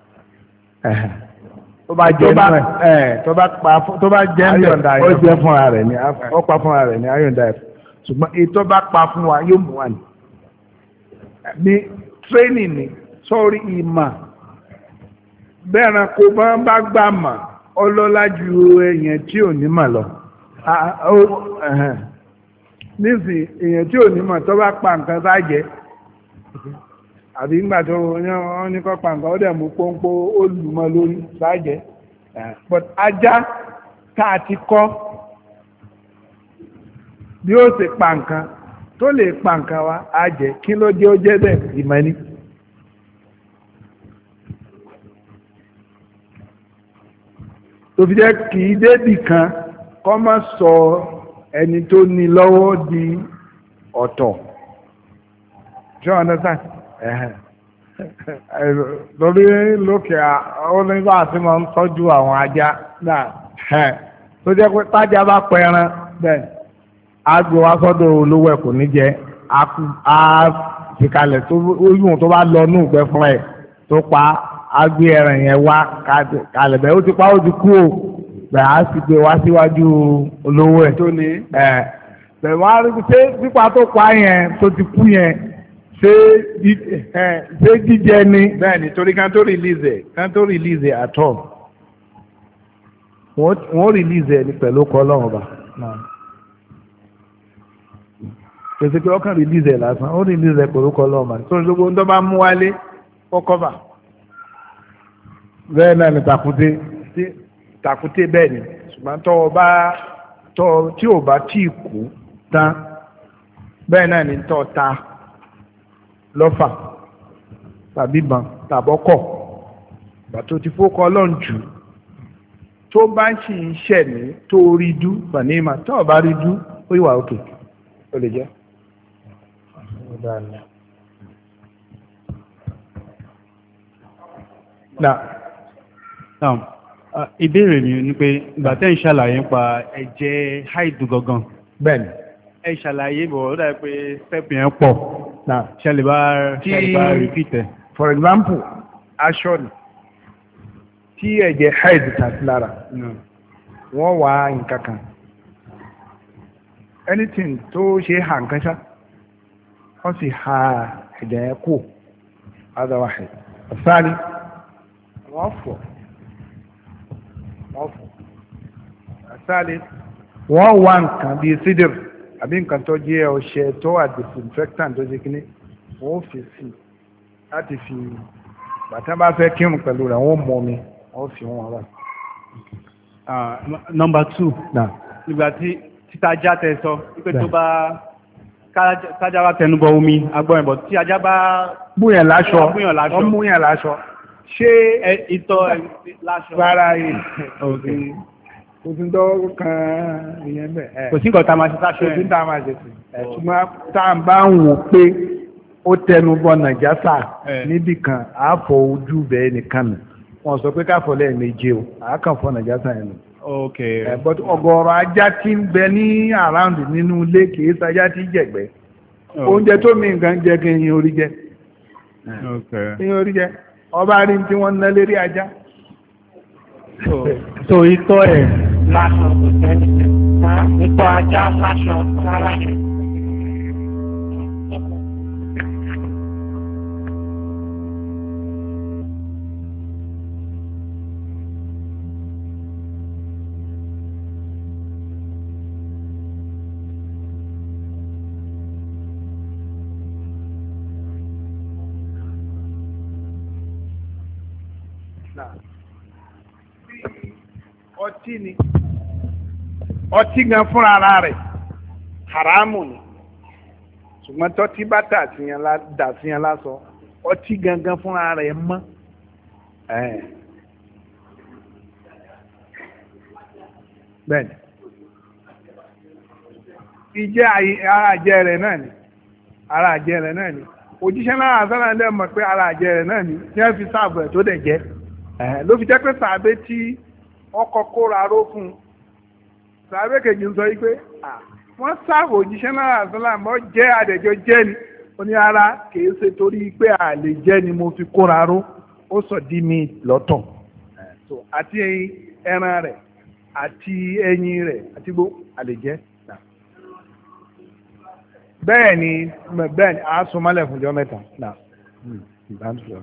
tó bá jẹ́ ń bẹ̀ tó bá pa tó bá jẹ́ ń bẹ̀ ó jẹ́ fúnra rẹ̀ ni ó pa fúnra rẹ̀ ni ayọ̀ǹda ẹ̀ ṣùgbọ́n èyí tó bá pa fún wa yóò mú wa ni ní tírénì ni sọ́ọ́rí ìmọ̀ bẹ́ẹ̀ràn kó bá bá gbà mà ọlọ́lá ju èèyàn tí ò ní mà lọ nísìn èèyàn tí ò ní mà tó bá pa nǹkan sáàjẹ́ àbí ńgbà tó wọ́n ní kọ́ pa nǹkan ó dẹ̀ mú pọ́npọ́ ó lù mọ́ lórí sáàjẹ́ but ajá tá a ti kọ́ bí ó ṣe pa nǹkan tó lè pa nǹkan wa á jẹ kí ló jẹ́ ó jẹ́ bẹ́ẹ̀ ìmọ̀ ni. tó fi jẹ́ kì í débì kan kọ́ má sọ ẹni tó ní lọ́wọ́ di ọ̀tọ̀ ṣé wọn understand lórí lókè onígbà tí wọ́n ń tọ́jú àwọn ajá náà tó jẹ́ pé tájá bá pẹran bẹ́ẹ̀ agbo wa sọ́dọ̀ olówó ẹ kò ní jẹ a fi kalẹ̀ tó oyún tó bá lọ ní ìgbẹ́ fún ẹ tó pa agbé ẹran yẹn wá kalẹ̀ bẹ́ẹ̀ ó ti pa ó ti kú o bẹ́ẹ̀ á sì gbé wá síwájú olówó ẹ tó ní ẹ bẹ́ẹ̀ wọ́n á rí ṣé pípa tó pa yẹn tó ti kú yẹn ṣé ṣé jíjẹ ni. bẹ́ẹ̀ni torí kan tó release ẹ kan tó release ẹ at all wọ́n release ẹ ní pẹ̀lú ọkọ̀ ọlọ́run ọba pèsè pé ọkàn release ẹ̀ lásán ó release ẹ̀ pẹ̀lú kọ́ lọ́ọ̀mà tó ní gbogbo tó bá mú wálé ó kọ́fà bẹ́ẹ̀ náà ni tàkúté tàkúté bẹ́ẹ̀ ni ṣùgbọ́n tó o bá tó tí ò bá tí ì kú tán bẹ́ẹ̀ náà ni tó ta lọ́fà tàbí bàn tàbọ́kọ̀ bàtó ti fókọ́ ọlọ́run jù tó bá ń ṣì ń ṣẹ̀mí tó rí dú bàníìmà tó o bá rí dú ó yíwà òkè ó lè jẹ́. Ìbéèrè mi ni pé ìgbà tẹ́ ń ṣàlàyé nípa ẹ̀jẹ̀ haidu gangan. Bẹ́ẹ̀ni. Ẹ ṣàlàyé bọ̀ ó dàbí pé step yẹn pọ̀. Ṣẹlẹ̀ bá ṣẹlẹ̀ bá repeat ẹ̀. For example, aṣọ ni tí ẹ̀jẹ̀ haidu tàbí lára wọ́n wá nǹkan kan. Anything tó ṣe hàn kan ṣá wọ́n sì ha ẹ̀jẹ̀ yẹn kù otherwise ọ̀sáni wọ́n fọ̀ wọ́n fọ̀ ọ̀sáni wọ́n wá nǹkan bíi sídìrì àbí nǹkan tó jẹ́ ọṣẹ tó wà disinfectant tó ṣe kíní wọ́n fi sí láti fi bàtà bá fẹ́ kírun pẹ̀lú rẹ̀ wọ́n mọ mi wọ́n fi wọn wá. Number two nígbà tí títa ajá tẹ sọ wípé tó bá kájá bá tẹnubọ omi agbọ́n ẹ̀bọ̀ tí ajá bá múyàn láṣọ wọ́n múyàn láṣọ ṣé ìtọ̀ láṣọ rárá yìí kò sí tó kan ìyẹn bẹ́ẹ̀ kò sí nǹkan tá a máa ṣe sáṣọ kò sí tá a máa ṣe sí ṣùgbọ́n tá a bá ń wò pé ó tẹnubọ nàìjásà níbì kan àáfọ̀ ojú bẹ́ẹ̀ nìkan nù wọ́n sọ pé káfọ́ lẹ́ẹ̀mejì o àákànfọ́ nàìjásà yẹn nù. Okay. Uh, but ọ̀gọ̀rọ̀ ajá tí ń bẹ ní around nínú ilé kìí sajá tí jẹ̀gbẹ́ oúnjẹ tó mi nǹkan jẹ kí n orí jẹ kí n orí jẹ ọba rí tí wọ́n ná lérí ajá. so itọ́ ẹ̀ láṣọ ìtọ́ ajá láṣọ rárá yẹn. ọtí ni ọtí gan fúnra ara rẹ̀ haramu ni ṣùgbọ́n tọ́tí bá dà sí yẹn lásọ ọtí gangan fúnra rẹ̀ mọ́ bẹ́ẹ̀ni ìjẹ́ ara àjẹ́ rẹ̀ náà ni ara àjẹ́ rẹ̀ náà ni òjíṣẹ́ náà àṣálà ń dẹ̀ mọ̀ pé ara àjẹ́ rẹ̀ náà ni tí wọ́n fi sáàbù ẹ̀ tó dẹ̀ jẹ́ ló fi jẹ́ pé sàbẹ́ tí ọkọ̀ kóra ró fún un sàbẹ́ kejì ń sọ yí pé wọ́n sáàbù òjíṣẹ́ náà àṣálà mọ́ jẹ́ àdẹ̀jọ́ jẹ́ ni ó ní ara kìí ṣe torí pé àlè jẹ́ ni mo fi kóra ró ó sọ dí mi lọ́tọ̀ àti ẹran rẹ̀ àti ẹyin rẹ̀ àti gbó àlè jẹ́ bẹ́ẹ̀ ni bẹ́ẹ̀ ni a sún mọ́lẹ̀ fún ọjọ́ mẹ́ta náà ìbánisọ̀.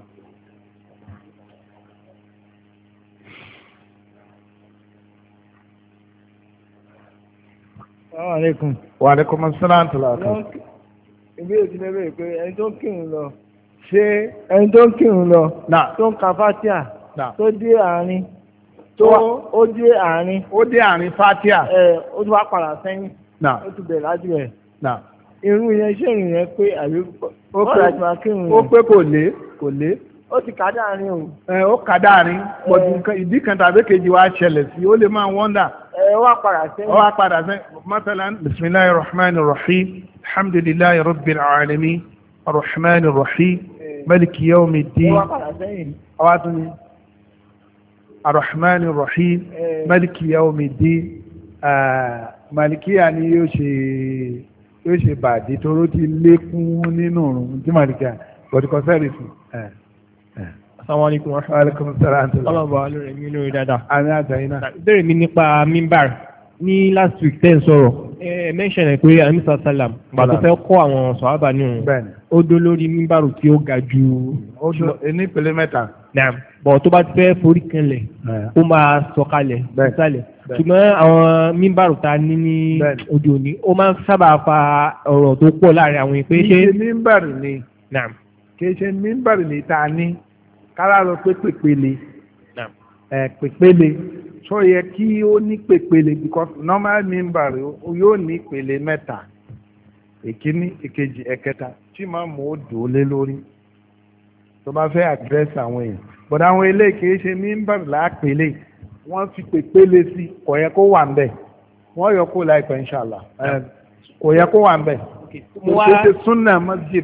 Assalamu alaikum. Wa alaikum assalam tula kan. Ìbéèrè ti lẹ́bẹ̀rẹ̀ pé ẹni tó ń kírun lọ ṣé ẹni tó ń kírun lọ tó ń ka Fátíà tó dé àárín tó ó dé àárín ó dé àárín Fátíà ẹ̀ ó ti wá padà sẹ́yìn ó ti bẹ̀rẹ̀ lájú ẹ̀. Irú yẹn ṣé ìrìn yẹn pé àbí ó pé àti máa kírun yẹn. Ó pé kò lé kò lé. Ó ti kà dáàrin o. Ẹ ó kà dáàrin pọ̀jù ìdí kan tàbí kejì wa ṣẹlẹ̀ sí ó lè máa wọ́ndà. Ẹ wá padà sẹ́yìn. Ó wá padà sẹ́yìn. Masalan bisimilahi rahman rahim alhamdulilayi rabbil alamin rahman rahim maliki yawmi din. Ó wá padà sẹ́yìn. Ó wá tún ní rahman rahim maliki yawmi din malikiya ni yóò ṣe yóò ṣe bàdé toró ti lékún nínú òrùn tí màlìkà bọ̀dùkọ́ sẹ́rì fún. Assalamu alaikum. Wa alaikum salaam. Ọlọ́bọ̀ alóore mi lórí dáadáa. Àmì àtàyìn náà. Ìbéèrè mi nípa mímbàr ní last week ten sọ̀rọ̀ ẹ mention ẹ̀ pé amisa salam gbà tó fẹ́ kọ́ àwọn sọ̀hábà ní òun ó dó lórí mímbàrù tí ó ga ju. Ó dó ní ìpele mẹ́ta. Naam bọ̀ tó bá ti fẹ́ forí kanlẹ̀ ó máa sọ̀kalẹ̀ nísàlẹ̀ ṣùgbọ́n àwọn mímbàrù ta ní ní òde òní ó máa ń sábà fa ọ̀rọ̀ tó pọ̀ láàrin àwọn ìpè ṣe. kì í ṣe mímbàrù ni kì í ṣe mímbàrù ni ta ní kára lọ pé pèpele pèpele tó yẹ kí ó ní pèpele because normal mímbàrù yóò ní ìpele mẹ́ta ìkíní ìkejì ẹ̀kẹta tí máa mú ó dò lé lórí tó bá fẹ́ àdírẹ́sì àwọn èèyàn bọ̀dọ̀ àwọn eléyìí kì í ṣe mímbàrù láàpẹ̀lẹ̀ wọ́n fi pèpele sí kò yẹ kó wà ń bẹ̀ wọ́n yọ kó láìpẹ́ inṣàlá kò yẹ kó wà ń bẹ̀ kò ṣe súnà masjid.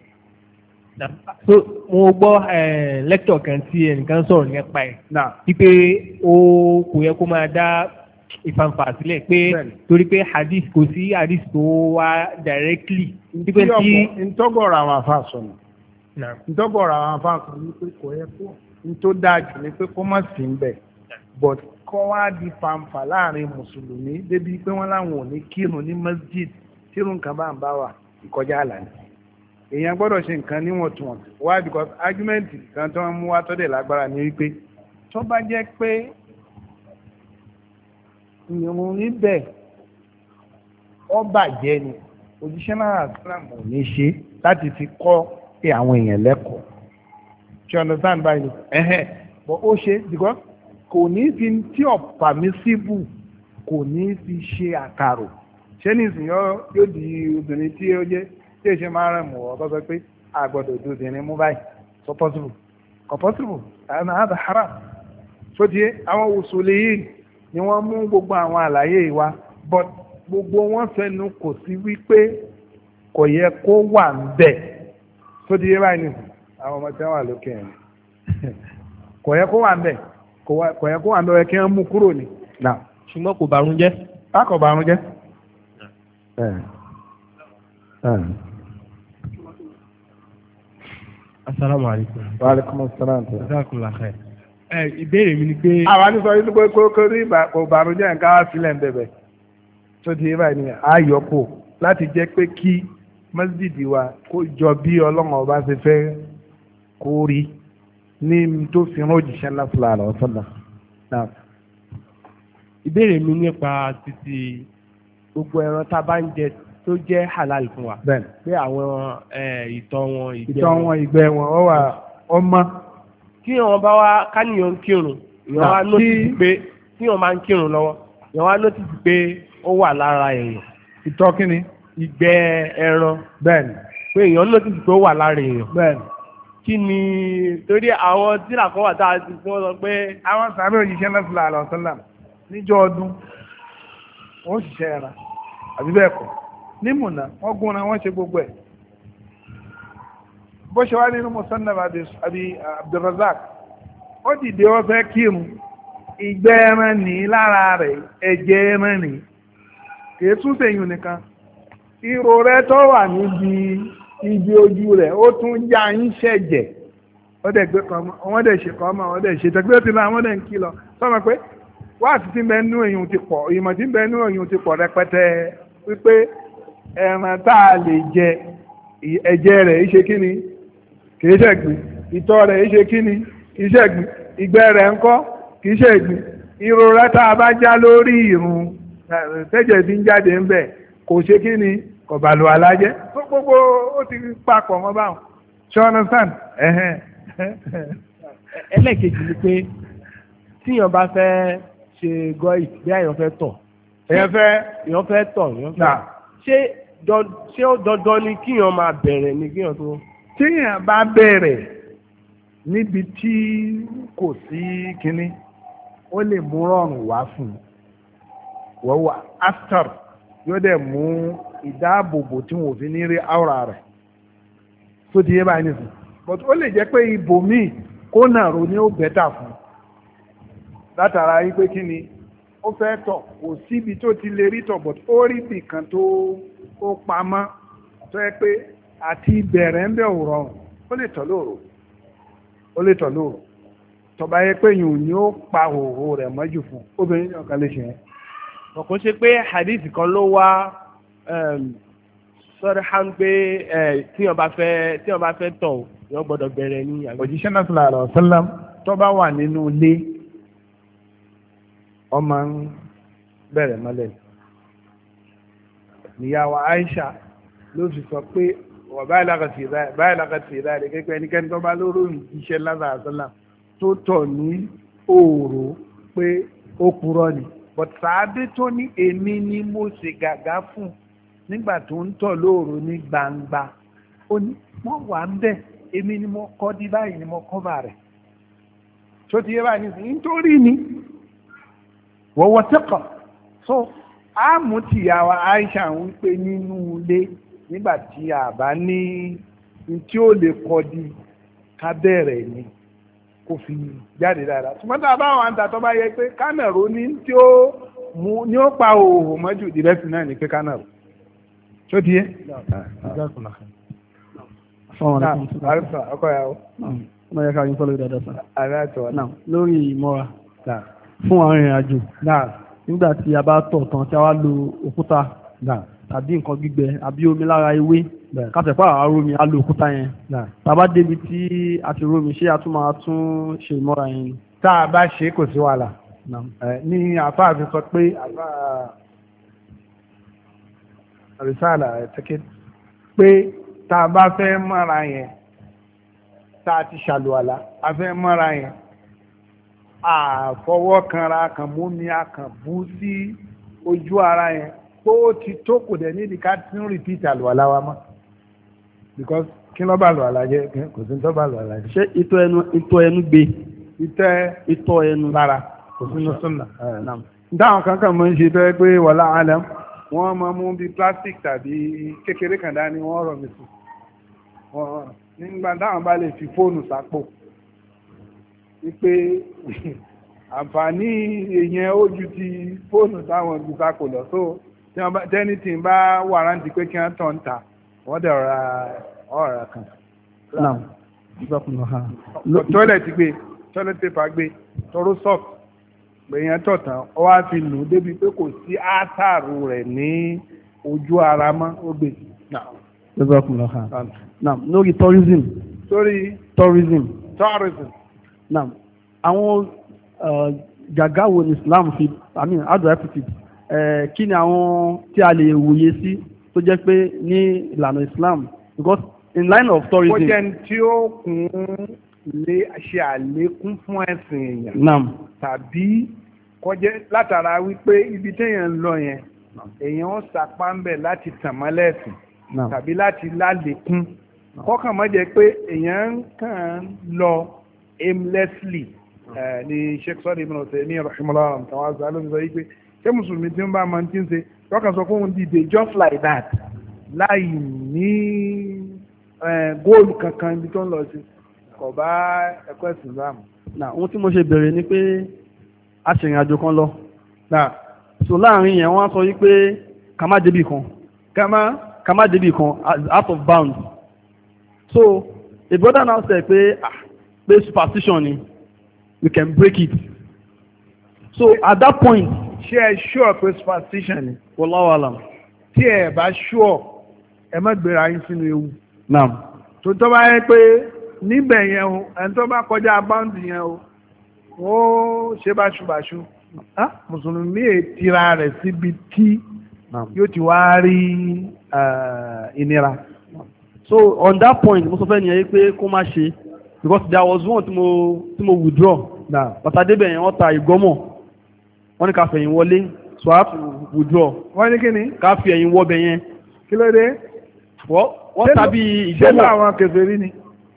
so mo gbọ́ lẹ́kítọ̀ kan tí ẹnìkan sọ̀rọ̀ nípa ẹ̀ wípé ó kò yẹ kó máa dá ìfànfà sílẹ̀ pé torí pé hadith kò sí hadith tó wá directly. ntọ́gọ̀rọ̀ àwọn afa sọ̀nà ntọ́gọ̀rọ̀ àwọn afa sọ̀nà ni pé kò yẹ kó ntó dáa jù ni pé kó má sí ń bẹ̀ but kọ́ wá di fanfa láàrin mùsùlùmí débi pé wọ́n láwọn ò ní kírun ní masjid tírun nǹkan bá ń bá wà ìkọjá àlàní èèyàn gbọ́dọ̀ ṣe nǹkan níwọ̀ntúnwọ̀nsì why because argument kan tó ń mú wá tọ́dẹ̀ lágbára ni wípé tó bá jẹ́ pé ìrun níbẹ̀ ó bàjẹ́ ni òjíṣẹ́ náà islam ò ní ṣe láti fi kọ́ pé àwọn èèyàn lẹ́kọ̀ọ́ ṣe understand báyìí ẹ̀hẹ́ but ó ṣe because kò ní fi tí ọ̀pá mi síbù kò ní fi ṣe àkàrò ṣé nìsín yóò di obìnrin tí ó jẹ́ tí èṣe máa rẹ̀ mọ̀ ọ́ tó sọ pé àgbọ̀dọ̀ òdo obìnrin mú báyìí so possible kò possible àná àbẹ̀ haram tó di àwọn òṣèlú yìí ni wọ́n mú gbogbo àwọn àlàyé wa but gbogbo wọn fẹnu kò sí wípé kò yẹ kó wà ń bẹ̀ tó di báyìí nìsín àwọn ọmọ tí wọ́n wà lókè yẹn kò yẹ kó wà ń bẹ̀ kò yẹ kó wà ń bẹ̀ kí wọ́n mú kúrò ní. ṣùgbọ́n kò bàrún jẹ́. a kò bàrún jẹ́. Assalamu alaikum. Wa alaikum assalam. Jazakumullah khair. Ẹ ìbéèrè mi ni pé. Àwa ní sọ yìí pé kó rí kò bàrún jẹ́ nǹkan wá sílẹ̀ ń bẹ̀bẹ̀. Tó ti yé báyìí ni àyọkù láti jẹ́ pé kí mọ́sídìí wa kó jọ bí ọlọ́run ọba ṣe fẹ́ kó rí ní tó fi hàn òjìṣẹ́ ńlá fúlà àlọ́ sọ́dà. Ìbéèrè mi nípa títí gbogbo ẹran tá a bá ń jẹ tó jẹ́ halal fún wa. Bẹ́ẹ̀ni. Pé àwọn ìtọ̀ wọn ìgbẹ́ wọn. Ìtọ̀ wọn ìgbẹ́ wọn ọ wà ọmọ kí wọ́n bá wá káníyàn kírun èèyàn wá nọ́tìsì pé kí wọ́n máa ń kírun lọ́wọ́ èèyàn wá nọ́tìsì pé ó wà lára èèyàn. ìtọ́ kí ni. ìgbẹ́ ẹran. bẹ́ẹ̀ni. pé èèyàn nọ́tìsì pé ó wà lára èèyàn. bẹ́ẹ̀ni. kí ni torí àwọn tíra kan wà tá a ti fún ọ sọ pé. àwọn sàbẹ̀ òjíṣẹ́ náà sallallahu alaihi wasallam níjọ́ ọdún wọ́n ṣiṣẹ́ ẹran àbí bẹ́ẹ̀ kọ́ ní Mùnà wọ́n gúnra wọ́n ṣe gbogbo ẹ̀ bó ṣe wá nínú Musannaf àbí Abdurrazak ó dìde wọ́n fẹ́ kírun ìgbẹ́ ẹran ní lára rẹ̀ ẹ̀jẹ̀ ẹran ní kìí tún sèyún nìkan ìrò rẹ̀ tó wà níbi ibi ojú rẹ̀ ó tún já ń ṣẹ̀jẹ̀ wọ́n dẹ̀ gbé kan wọ́n dẹ̀ ṣe kan mọ́ wọ́n dẹ̀ ṣe tẹ́gbẹ́ tí náà wọ́n dẹ̀ ń kí lọ sọ́mọ pé wáàsí tí ń bẹ nínú èyàn ti pọ̀ ìmọ̀ tí ń bẹ nínú èyàn ti pọ̀ rẹpẹtẹ wípé ẹran tá a lè jẹ ẹ̀jẹ̀ rẹ̀ ṣe kí ni kìí ṣẹ̀gbìn ìtọ̀ rẹ̀ ṣe kí ni kìí ṣẹ̀gbìn ìgbẹ́ rẹ̀ ńkọ́ kìí ṣẹ̀gbìn ìrora tá a bá já lórí ìrun tẹ́jẹ̀ tí ń jáde ń bẹ̀ kò ṣe kí ni kò bàlù alájẹ́ tó gbogbo ó ti papọ̀ mọ́ báwọn ṣé wọn sàn. ẹlẹ́ẹ̀kejì ni pé tíyàn bá fẹ́ ṣe gọ́ì bí àyàn fẹ́ tọ̀ èèyàn fẹ́ èèyàn fẹ́ tọ̀ èèyàn fẹ́ ṣé ṣé ó dandan ni kíyàn máa bẹ̀rẹ̀ ni kíyàn tó. tíyàn bá bẹ̀rẹ̀ níbi tí kò sí kínní ó lè mú rọrùn wá fún un wọ́n wà after yóò dẹ̀ mú ìdáàbòbò tí wọ́n fi ní rí áwòrán rẹ̀ tó ti yé báyìí nìsín but ó lè jẹ́ pé ibòmíì kó nàró ni ó bẹ́tà fún un látara yí pé kí ni ó fẹ́ tọ̀ kò síbi tó ti lè rí tọ̀ but ó rí ibì kan tó ó pamọ́ tó yẹ pé àti ìbẹ̀rẹ̀ ń bẹ̀ ò rọrùn ó lè tọ̀ lóòrò ó lè tọ̀ lóòrò tọba yẹ pé yìí ò ní ó pa òhò rẹ̀ mọ́jú fún obìnrin náà kan lè ṣe yẹn. ọ̀kọ́ ṣe pé hadith kan ló wá sọ́dọ̀ hàn pé tí wọ́n bá fẹ́ tí wọ́n bá fẹ́ tọ̀ wọ́n gbọ́dọ̀ bẹ̀rẹ̀ ní. òjíṣẹ́ náà sallallahu alaihi wasallam tó bá wà nínú ilé ọmọ ń bẹ̀rẹ̀ mọ́lẹ̀ níyàwó Aisha ló fi sọ pé wọ́n báyìí lákàtì ìdáyà báyìí lákàtì ìdáyà kékeré ẹnikẹ́ni tó bá lóró ìṣẹ́ lásán àṣálà tó tọ̀ ní òòró pé ó purọ́ ni but sàádé tó ní èmi ni mo ṣe gàgá fún nígbà tó ń tọ̀ lóòró ní gbangba ó ní wọ́n wà ń bẹ̀ èmi ni mo kọ́ di báyìí ni mo kọ́ bà rẹ̀ tó ti yé báyìí nísìnyí nítorí ni wọ́n wọ́n tẹ́kọ̀ so àmú tìyàwó Aisha ń wípé nínú ilé nígbà tí a bá ní tí ó lè kọ́ di ká bẹ̀rẹ̀ ni kò fi jáde dáadáa ṣùgbọ́n tá a bá wà ń ta tó bá yẹ pé kánàró ní tí ó mú ní ó pa òhò mọ́jú ìrẹsì náà ní pé kánàró tó di yé. ọkọ ìyàwó. ọmọ yẹn ká yín fọlọ́ dáadáa sá. ààrẹ àtọ̀ náà lórí ìmọ̀ra fún àwọn ìrìn àjò nígbà tí a bá tọ̀ tán tí a wá lo òkúta tàbí nǹkan gbígbẹ àbí omi lára ewé kásẹ̀pá àrómi á lo òkúta yẹn tàbá débi tí a ti rómi ṣé a tún máa tún ṣe ìmọ́ra yẹn. tá a bá ṣe kò sí wàhálà ní àfáà fi sọ pé àfáà àrísàlà ẹ̀tẹ́kẹ́ pé tá a bá fẹ́ mọ́ra yẹn tá a ti ṣàlùwàlà a fẹ́ mọ́ra yẹn àfọwọ́kanra kan mú mi àkànbú sí ojú ara yẹn tó ti tó kò dẹ̀ níbi ká tí ń repeat àlùwàlá wa mọ́ because kí ló bá àlùwàlá jẹ́ kò sí tó bá àlùwàlá jẹ́. ṣé ìtọ̀ ẹnu ìtọ̀ ẹnu gbé. ìtẹ́ ìtọ̀ ẹnu lára kò sínú súnà. dáhùn kankan mọ̀ ń ṣe tó yẹ pé wàlá àlẹ́m wọ́n máa mú bí plastic tàbí kékeré kan dání wọ́n rọ̀ mí sí nígbà táwọn bá lè fi fóònù sápò wípé àǹfààní èèyàn ó ju ti fóònù táwọn ibi sápò lọ so tẹ́ni tí ń bá wàrántí pé kí wọ́n tọ̀ ń ta wọ́n dẹ̀ ra ọ̀rà kan. tọ́lẹ̀tì gbé tọ́lẹ̀tì pépà gbé tọrọ soft gbẹ̀yìn tọ̀ tán ó wá fi nù débi pé kò sí ásáàrù rẹ̀ ní ojú ara mọ́ ó gbé. lórí tourism. sórí tourism. tourism. Now, àwọn gàgá wo ni Islam fi I mean how do I put it kí ni àwọn tí a lè wòye sí tó jẹ́ pé ní ìlànà Islam because in line of tourism. ó jẹ́ tí ó kún lè ṣe àlékún fún ẹ̀sìn èèyàn tàbí kọjá látara wípé ibi téèyàn ń lọ yẹn èèyàn ó sapá ń bẹ̀ láti tàn mọ́lẹ̀ ẹ̀sìn tàbí láti lálékún kọ́kàn mọ́ jẹ́ pé èèyàn kàn lọ aimlessly ní sheikh sọ́ọ́dì ibn Uthaymeen rahimahullah àwọn àgbà ló ń sọ yìí pé ṣé mùsùlùmí tí ń bá máa ti ń ṣe lọ́kàn sọ pé òun dìde just like that láì ní góòlù kankan ibi tó ń lọ sí kò bá ẹ̀kọ́ ẹ̀sìn láàmú. ohun tí mo ṣe bẹ̀rẹ̀ ni pé a ṣe ìrìn àjò kan lọ so láàrin yẹn wọ́n sọ wípé ká má débì kan ká má débì kan out of bounds so a brother now said pé ah pé superstition ni we can break it so at that point ṣé ẹ sure pé superstition ni wallahu alam tí ẹ bá sure ẹ má gbéra yín sínú ewu. naam tó tó bá yẹ pé níbẹ̀ yẹn o ẹni tó bá kọjá báńdì yẹn o ó ṣe báṣubàṣu mùsùlùmí ètìra rẹ̀ síbi tí yóò ti wá rí ìnira. so on that point mo sọ fẹ́ nìyẹn pé kó má ṣe because there was one tí mo tí mo withdraw bàtà débẹ̀ yẹn wọ́n ta ìgọ́mọ̀ wọ́n ní ká fẹ̀yìn wọlé so I have to withdraw. wọ́n ní kí ni. ká fi ẹ̀yìn wọ́ bẹ̀ yẹn. kí ló dé. wọ́n tàbí ìgbọ́mọ̀. ṣé ló àwọn kèfèrí ni.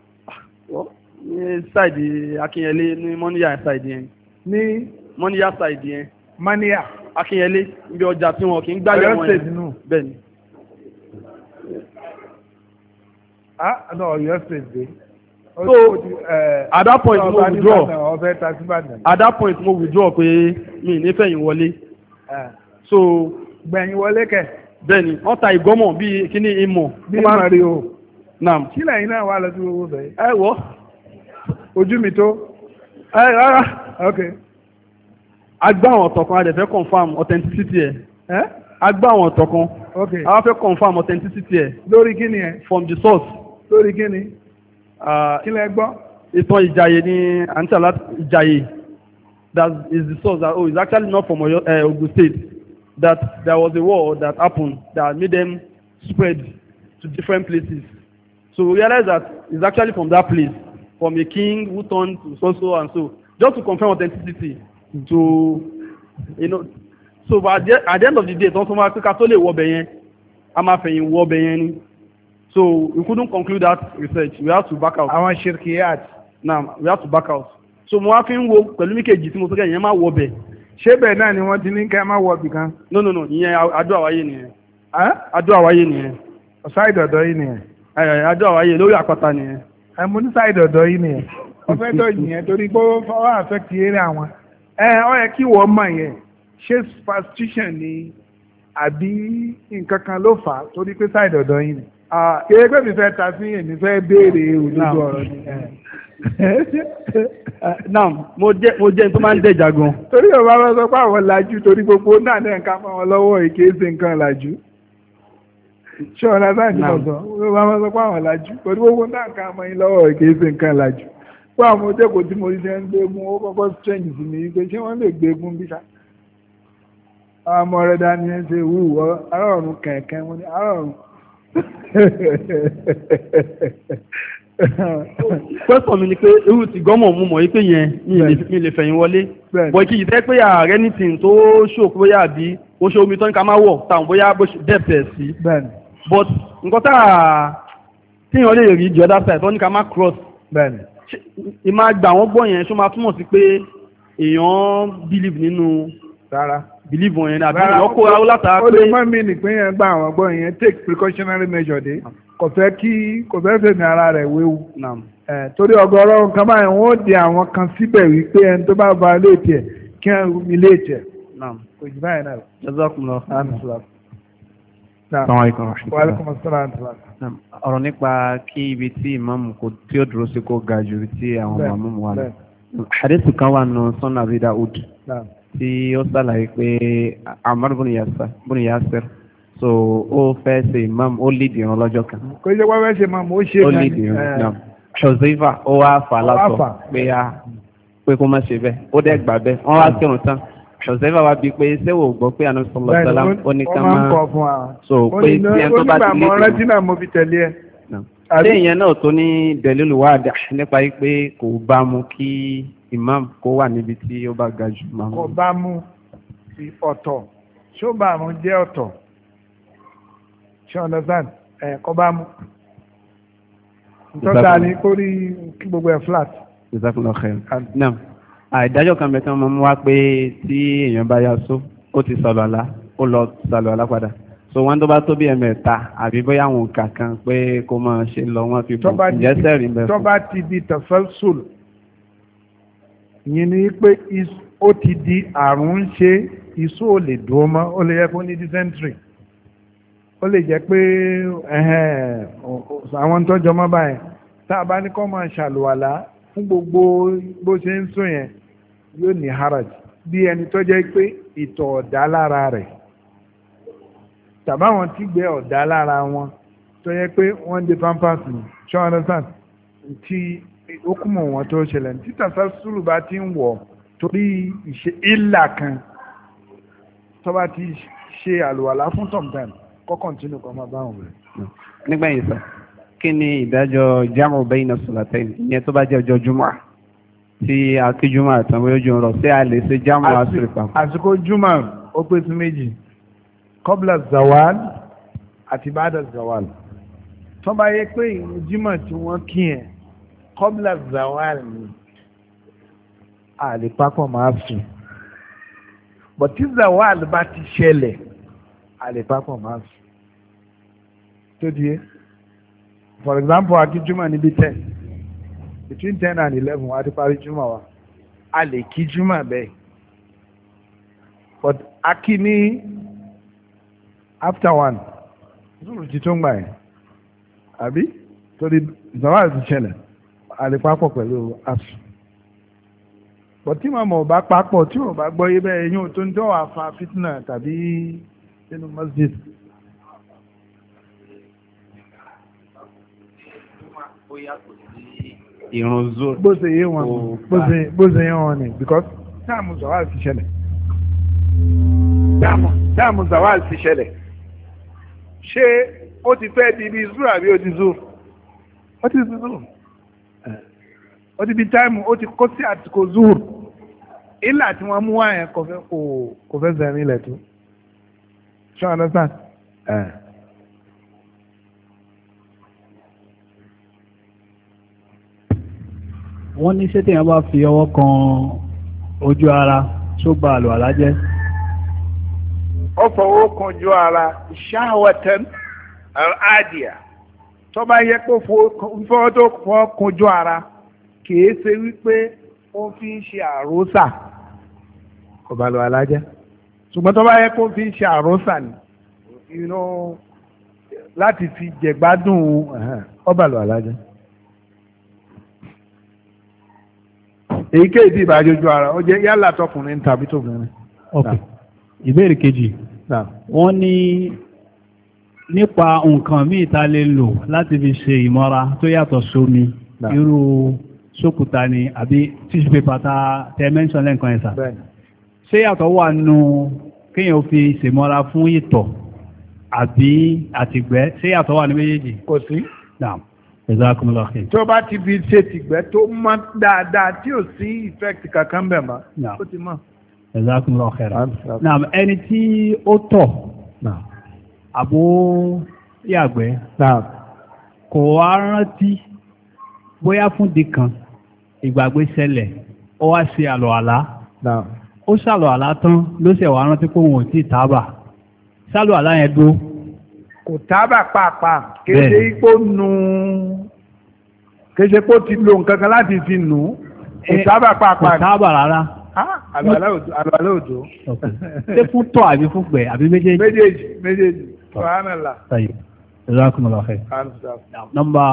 ní ṣáìdì Akínyẹlé ní mọ́níyà ṣáìdì yẹn. ní. mọ́níyà ṣáìdì yẹn. mọ́níyà. Akínyẹlé níbi ọjà tí wọn kì í gbálẹ̀ wọn yẹn. bẹ́ẹ̀ ni. ah no Ọ̀yọ́ state dey. so uh, at that point mo withdraw at that point mo withdraw pé mi ní fẹ̀yìn wọlé so gbẹ̀yìn wọlé kẹ̀. bẹ́ẹ̀ni wọ́n ta ìgọ́mọ̀ bíi kíní ìmọ̀. bí mari o. naam. kí lẹ́yìn náà wà lọ́dún owó bẹ̀rẹ̀. ẹ wọ́. ojú mi tó. ẹ rárá. ok. agbá àwọn ọ̀tọ̀ kan a dẹ̀ fẹ́ confam authenticity ẹ̀. ẹ. agbá àwọn ọ̀tọ̀ kan. ok. a wá fẹ́ confam authenticity ẹ̀. lórí kíni ẹ. from the source. lórí kíni. kí lẹ gbọ́. ìtàn Ìjàyè ní àǹtí àlá Ìjàyè that is the source that oh it's actually not from Oyo, uh, Ogun State that there was a war that happened that made them spread to different places so we realized that it's actually from that place from a king who turned to so so and so just to confirm authenticity to you know so but at the, at the end of the day tọ́n tó máa pé ká tó lè wọ ọbẹ̀ yẹn a máa fẹ̀yìn wọ ọbẹ̀ yẹn ni. So we couldn't conclude that research. We have to back out. Àwọn shirkiyat. Now we have to back out. So mo wá fi ń wo pẹ̀lú mi kejì tí mo sọ kẹ́ ìyẹn máa wọ bẹ̀. Ṣé bẹ́ẹ̀ náà ni wọ́n ti ní kẹ́ ẹ máa wọ bì kan? No no no ìyẹn adó àwáyé nìyẹn. Adó àwáyé nìyẹn. Ọ̀sá ìdọ̀dọ̀ yìí nìyẹn. Adó àwáyé lórí àpáta nìyẹn. Ẹ mo ní sá ìdọ̀dọ̀ yìí nìyẹn. Ọ̀fẹ́ tó yìnyẹn torí pé ó fọwọ́ affect eré àwọn. Ẹ ọ yẹ kí wọ́n mọ̀ yẹn. Ṣé superstition ni àbí nǹkan kan ló fà á torí pé sá ìdọ̀dọ̀ yìí ni? Kìí pé mi fẹ́ ta sí èmi fẹ́ béèrè òdodo ọ̀rọ̀ ni. Now mo jẹ́ mo jẹ́ tó máa ń dẹ̀jà gan. Torí Yorùbá máa sọ pé àwọn làjú torí gbogbo náà ní nǹkan fún wọn lọ́wọ́ èké ṣe nǹkan làjú. Ṣé ọ̀la sáà ní ọ̀sán? Yorùbá máa sọ pé àwọn làjú torí gbogbo náà nǹkan fún yín lọ́wọ́ èké ṣe nǹkan làjú. Fún àwọn ọmọdékòó tí mo rí ṣe ń gbégun ó kọ́kọ́ strange sí mi pé ṣé wọ́n lè gbégun bí sá? Àwọn ọmọ rẹ̀ dání ẹ ṣe wù ọ́ arọ̀rùn kẹ̀kẹ́ wọn ni arọ̀rùn. Question mi ni pé irú ti gọ́mọ̀ mú mọ̀ wípé yẹn mi lè fẹ̀yìn wọlé bọ̀ kí ìtẹ́ pé ààrẹ nìtìn tó ṣòkó bóyá àbí ó ṣe omi tó ní ká má wọ̀ táwọn bóyá bó ṣe dẹ̀pẹ̀ sí but nǹkan tá a tíyàn lè rí the other side tó ní ká má cross ìmá gbà wọ́n gbọ́ yẹn ṣó máa túmọ̀ sí pé èèyàn believe nínú rárá believe wọn yẹn àbí èèyàn kó ara látara pé. ó lè mọ́ mi nìpín yẹn gbà àwọn gbọ́ yẹn take precautionary measure dé kò fẹ́ kí kò fẹ́ fèmí ara rẹ̀ wéwu. torí ọ̀gọ̀rọ̀ nǹkan báyìí wọ́n ó di àwọn kan síbẹ̀ wípé ẹni tó bá ba léètì ẹ̀ kí wọ́n rú mi léètì ẹ̀. kò jù báyìí náà. jazakumullah. ọ̀rọ̀ nípa kí ibi tí ìmáàmù kò tí ó dúró sí kó ga ju tí àwọn màmúmù wà lọ. hadith kan wà nù Sunan Abi Daud tí ó sàlàyé pé Ammar bun Yasir so ó fẹ́ ṣe imam ó lead ìran lọ́jọ́ kan. kò jẹ́ wọ́n fẹ́ ṣe imam ó ṣe é. ó lead ìran náà Huzaifa ó wá fà látọ̀ pé a pé kó má ṣe bẹ́ẹ̀ ó dẹ́ gbà bẹ́ẹ̀ wọ́n wá kírun tán Huzaifa wá bíi pé ṣé wò gbọ́ pé àná sọlọ sọlá ó ní ká máa so pé tí ẹni tó bá ti lead ìran. mo rántí náà mo fi tẹ̀lé ẹ ṣé ìyẹn náà tó ní dẹ̀lílù wáàdà nípa pé kò bá mú kí imam kó wà níbi tí ó bá ga jù máa mú. kò bá mú sí ọ̀tọ̀ ṣó bá mú jẹ́ ọ̀tọ̀ ṣé understand ẹ̀ kò bá mú nítorí àní kó rí kí gbogbo ẹ̀ flat. ìsákùnlọ xẹ náà àìdájọ́ kan bẹ́ẹ̀ tí wọ́n mú wá pé tí èèyàn bá yá só ó ti sọ̀lọ̀ àlá ó lọ sọ̀lọ̀ àlá padà so wọn tó bá tó bí ẹ̀mẹ́ta àbí bóyá àwọn òǹkà kan pé kó máa ṣe lọ wọn fi bù ìjẹsẹ̀ rí bẹ́ẹ̀ fún. tó bá ti di tasalsul yìí ni pé ó ti di àrùn ń ṣe iṣu ò lè dúró mọ́ ó lè yẹ kó ní dysentery ó lè jẹ́ pé àwọn tó jọmọ́ báyìí tá a bá ní kó máa ṣàlùwàlá fún gbogbo bó ṣe ń sùn yẹn yóò ní haraj bí ẹni tó jẹ́ pé ìtọ̀ ọ̀dá lára rẹ̀ tàbáwọn tí gbé ọ̀dá lára wọn tó yẹ pé wọ́n dé pampers ní ṣé wọ́n understand tí ó kúmọ̀ wọn tó ṣẹlẹ̀ tí tàṣàṣùlù bá ti ń wọ̀ torí ìṣe ìlà kan tó bá ti ṣe àlùwàlá fún tọ̀mtàn kọ́ kọ́ntínú kan máa bá wọn rẹ̀. nígbà yìí sọ kí ni ìdájọ́ jámù bayna salatayn ìyẹn tó bá jẹ́ ọjọ́ jùmọ̀ tí akíjúmọ̀ àtàwọn ojú ọ̀rọ̀ sí a lè ṣe jámù àṣírí papọ̀. àsìkò jùmọ̀ ó pé sí méjì kọ́bla zawal àti bàdà zawal tó bá yẹ pé ìrun jímọ̀ tí wọ́n kí ẹ̀ kọ́bla zawal ni àlèpapọ̀ máa fi bọ̀ tí zawal bá ti ṣẹlẹ̀ àlèpapọ̀ máa fi tó di é for example akí jùmọ̀ níbi ten between ten and eleven wà á ti parí jùmọ̀ wa a lè kí jùmọ̀ bẹ́ẹ̀ but akí ní after one zuru ti tó ń gbà yẹn àbí torí zawal ti ṣẹlẹ̀ àlepapọ̀ pẹ̀lú asu bọ̀ tí màmá ò bá papọ̀ tí ò bá gbọ́ yé bẹ́ẹ̀ yín ò tó ń tọ́ wà fa fitna tàbí nínú masjid. ìrun zoro bó ṣe yé wọn bó ṣe yé wọn ni because táàmù zawal ti ṣẹlẹ̀ táàmù zawal ti ṣẹlẹ̀ ṣé ó ti fẹ́ di ibi zuru àbí ó ti zuru ó ti zuru ó ti di táìmù ó ti kó sí àsìkò zuru ilà tí wọ́n mú wá yẹn kò fẹ́ kò fẹ́ zẹ̀rin ilẹ̀ tó ṣé o understand. wọ́n ní ṣé téèyàn bá fi ọwọ́ kan ojú ara tó ba àlùwàlá jẹ́. ó fọwọ́ kan ojú ara ṣáwọ́tẹ́n àdìyà tó bá yẹ kó fọwọ́ tó fọwọ́ kan ojú ara kìí ṣe wípé ó fi ń ṣe àrósà kò bá àlùwàlá jẹ́ ṣùgbọ́n tó bá yẹ kó fi ń ṣe àrósà ni láti fi jẹ̀gbádùn ó bá àlùwàlá jẹ́. èyíkéyìí tí ìbájójú ara ó jẹ́ yálà tọkùnrin tàbí tóbìnrin. ok ìbéèrè kejì wọ́n ní nípa nǹkan míì tá lè lò láti fi ṣe ìmọ́ra tó yàtọ̀ sómi irú sókùtà ni àbí tissue paper ta tẹ mẹ́ńsàn lẹ́ǹkan ẹ̀sà ṣé yàtọ̀ wà nù kéèyàn fi ṣèmọ́ra fún ìtọ̀ àbí àtìgbẹ́ ṣé yàtọ̀ wà ní méjèèjì. kò sí. Jazakumullah khair. tó bá ti fi ṣe tìgbẹ́ tó mọ́ dáadáa tí ò sí effect kankan bẹ̀ mọ́ ó ti mọ́. Jazakumullah khair. Naam ẹni tí ó tọ̀ àbó yàgbẹ́ kò wá rántí bóyá fún di kan ìgbàgbé ṣẹlẹ̀ ó wá ṣe àlọ́ àlá ó ṣàlọ́ àlá tán ló ṣẹ̀ wá rántí pé òun ò tí ì tábà ṣàlọ́ àlá yẹn dúró. kò tábà pàápàá kéde ipò nù kéde ipò ti lo nǹkan kan láti fi nù kò tábà pàápàá. kò tábà rárá. àlùwàlá òjò. ṣé fún tọ̀ àbí fún gbẹ̀ àbí méjèèjì. méjèèjì méjèèjì. subhanallah. tayyib jazakumullah khair. nọ́mbà.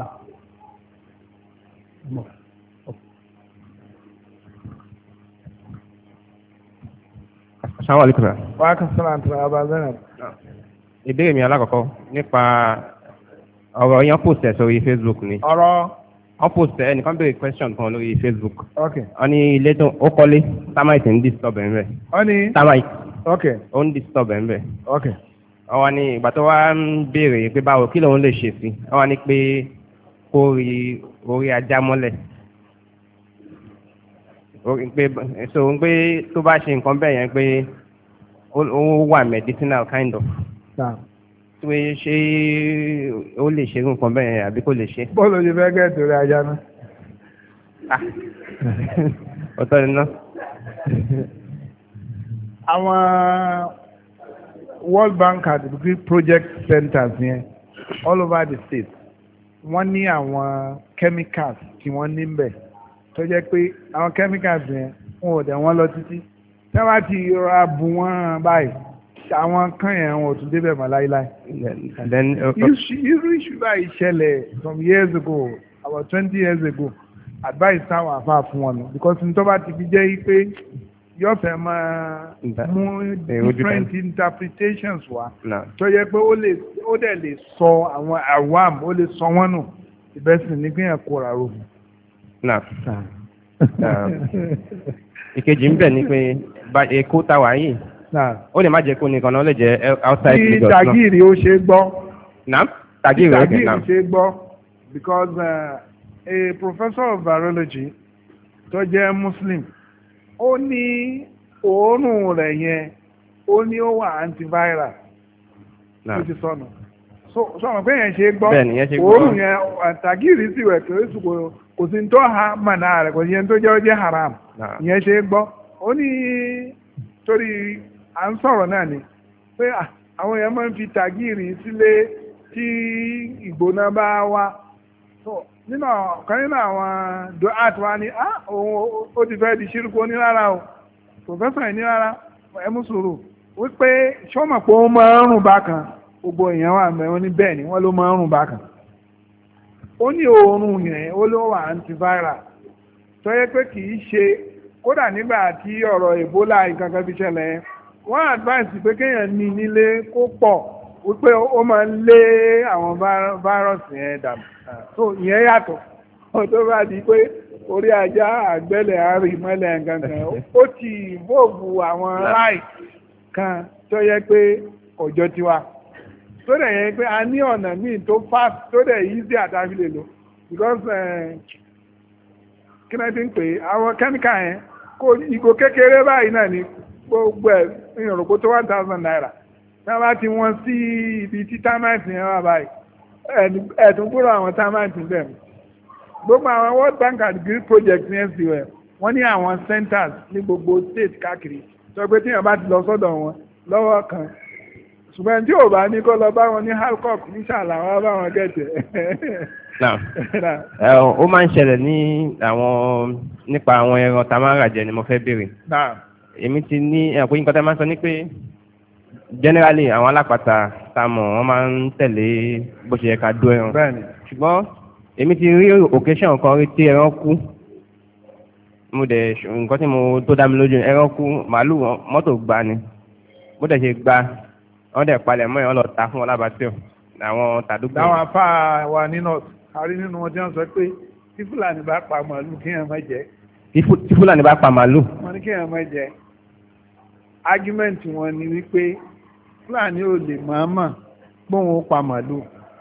Assalamu alaikum. Wa alaikum salaam wa rahmatullahi. Ìbéèrè mi alákọ̀ọ́kọ́ nípa ọ̀rọ̀ yẹn post ẹ̀ sórí Facebook ni. ọ̀rọ̀. wọ́n post ẹ̀ ẹnìkan béèrè question kan lórí Facebook. ok. wọ́n ní ilé tó ó kọ́lé termite ń disturb ẹ̀ ń bẹ̀. wọ́n ní. termite. ok. ó ń disturb ẹ̀ ń bẹ̀. ok. wọ́n wá ní ìgbà tó wá ń béèrè pé báwo kí lòun lè ṣe sí wọ́n wá ní pé kó rí orí ajá mọ́lẹ̀ so ń pé tó bá ṣe nǹkan bẹ́ẹ̀ yẹn pé ó wà medicinal kind of pé ṣé ó lè ṣe nǹkan bẹ́ẹ̀ yẹn àbí kò lè ṣe. bọ́ọ̀lù ti fẹ́ gẹ̀ẹ́tì orí ajá náà. ọ̀tọ̀ ni náà. àwọn World Bank àti project centers yẹn all over the state wọ́n ní àwọn chemicals tí wọ́n ní bẹ̀ tó jẹ́ pé àwọn chemicals yẹn wọn ò dẹ̀ wọ́n lọ títí tí wọ́n bá ti ra bù wọ́n báyìí àwọn kan yẹn wọn ò tún débẹ̀ mọ́ láíláí. irú ìṣù báyìí ṣẹlẹ̀ some years ago about twenty years ago advice táwọn àfa fún wọn nù because n tó bá ti fi jẹ́ pé yóò fẹ́ máa mú different interpretations wá tó yẹ pé ó dẹ̀ lè sọ àwọn awam ó lè sọ wọ́n nù ìbẹ́sìn ní gbìyànjú kó ra ro. ìkejì ń bẹ̀ ni pé èkó táwa yìí ó lè má jẹ́ kó nìkan náà ó lè jẹ́ outside Lagos náà. tí tagiri ó ṣe gbọ́. naam tagiri ó ṣe naam. tagiri ṣe gbọ́ because uh, a professor of virology tó jẹ́ Muslim ó ní òórùn rẹ̀ yẹn ó ní ó wà antiviral ó ti sọnù sọ̀rọ̀ pé yẹn ṣe gbọ́ òórùn yẹn tagiri sì wẹ̀ kéré sùkò kò sí tó ha mọ̀nà rẹ̀ kò sí yẹn tó jẹ́ ó jẹ́ haram yẹn ṣe gbọ́ ó ní torí à ń sọ̀rọ̀ náà ni pé àwọn èèyàn máa ń fi tagiri sílé tí ìgbóná bá wá nínú ọ̀kan nínú àwọn duat wa ni òun ó ti fẹ́ di ṣírùkú ní rárá o pòfẹ́sọ̀ yìí ní rárá ẹ mú sùúrù wípé ṣọ́mọ̀ pé ó máa ń rùn bákan gbogbo èèyàn wà mẹ́rin ní bẹ́ẹ̀ ni wọ́n ló máa ń rùn bákan ó ní òórùn yẹn ó ló wà antiviral tó yẹ pé kì í ṣe kódà nígbà tí ọ̀rọ̀ Ebola ìkankan fi ṣẹlẹ̀ wọ́n advice pé kéèyàn ní nílé kó pọ̀ wípé ó máa ń lé àwọn fáírọ́ọ̀sì yẹn dànù so ìyẹn yàtọ̀ tó bá di pé orí ajá àgbẹ̀lẹ̀ àárín mọ́lẹ̀ gangan ó ti bóòbù àwọn ráì kan tó yẹ pé ọjọ́ tiwa tó dẹ̀ yẹ pé a ní ọ̀nà míì tó fast tó dẹ̀ easy àtàfi lè lò because kí náà ti ń pè é àwọn kẹ́míkà yẹn kó ìgò kékeré báyìí náà ní gbogbo ẹ̀ ìrànlọ́pọ̀ tó one thousand naira tí wọ́n bá ti wọ́n sí ibi tí támáìtì yẹn wà báyìí ẹ̀dùn kúrò àwọn támáìtì bẹ́ẹ̀ gbogbo àwọn World Bank and Green Project ní S D O F wọ́n ní àwọn centers ní gbogbo state káàkiri tó pé tí wọ́n bá ti lọ sọ́dọ̀ wọn lọ́wọ́ kan ṣùgbọ́n tí ò bá ní kó lọ bá wọn ní halcock ní ṣàlàwọ́ bá wọn gẹ̀ẹ́tẹ̀. ó máa ń ṣẹlẹ̀ ní àwọn nípa àwọn ẹran tá a máa ń rà jẹ ni mo fẹ́ béèrè. èmi ti ní ẹ̀kọ́ yín kan tá a máa ń sọ ní pé generally àwọn alápàtà tá a mọ̀ wọ́n máa ń tẹ̀lé bó ṣe yẹ ká dó ẹran. ṣùgbọ́n èmi ti rí occasion kan rí tí ẹran kú mo dẹ̀ nǹkan tí mo tó dá mi lójú ẹran kú màálù mọ́tò gbá ni bó dẹ̀ ṣe gbá wọ́n dẹ̀ palẹ̀ mọ́ ẹ̀ wọ́n lọ ta fún wọn lábàtìọ̀ àwọn tàdúgbò. láwọn afá wa nínú àrí nínú wọn tí wọ́n sọ pé tí fúlàní bá pa màálù kí èèyàn má jẹ. tí fúlàní bá pa màálù. wọ́n ní kí èèyàn má jẹ. argument wọn ni wípé fúlàní ò lè mọ̀ọ́mọ̀ gbóhùn ó pa màálù.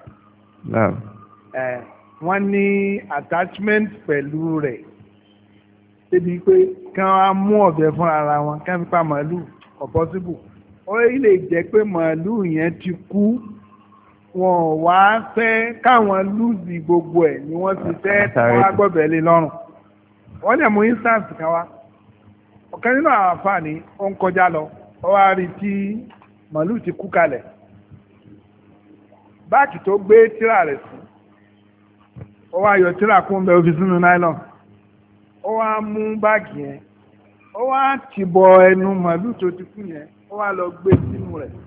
wọ́n ní attachment pẹ̀lú rẹ̀ débi pé kí wọ́n á mú ọ̀bẹ fún ara wọn kí wọ́n fi pa màálù kò possible. ó lè jẹ́ pé màálù yẹn ti kú wọn wá fẹ́ káwọn lùzì gbogbo ẹ̀ ni wọ́n ti fẹ́ wọ́n á gbọ́bẹ̀ lé lọ́rùn. wọ́n lè mú instance kan wá ọ̀kan nínú àwọn àǹfààní ó ń kọjá lọ ó wá rí tí màálù ti kú kalẹ̀ báàkì tó gbé tírà rẹ̀ sí ó wá yọ tírà kún bẹ́ẹ̀ ó fi sínú nylon ó wá mú báàkì yẹn ó wá ti bọ ẹnu màálù tó ti kú yẹn ó wá lọ gbé sínú rẹ̀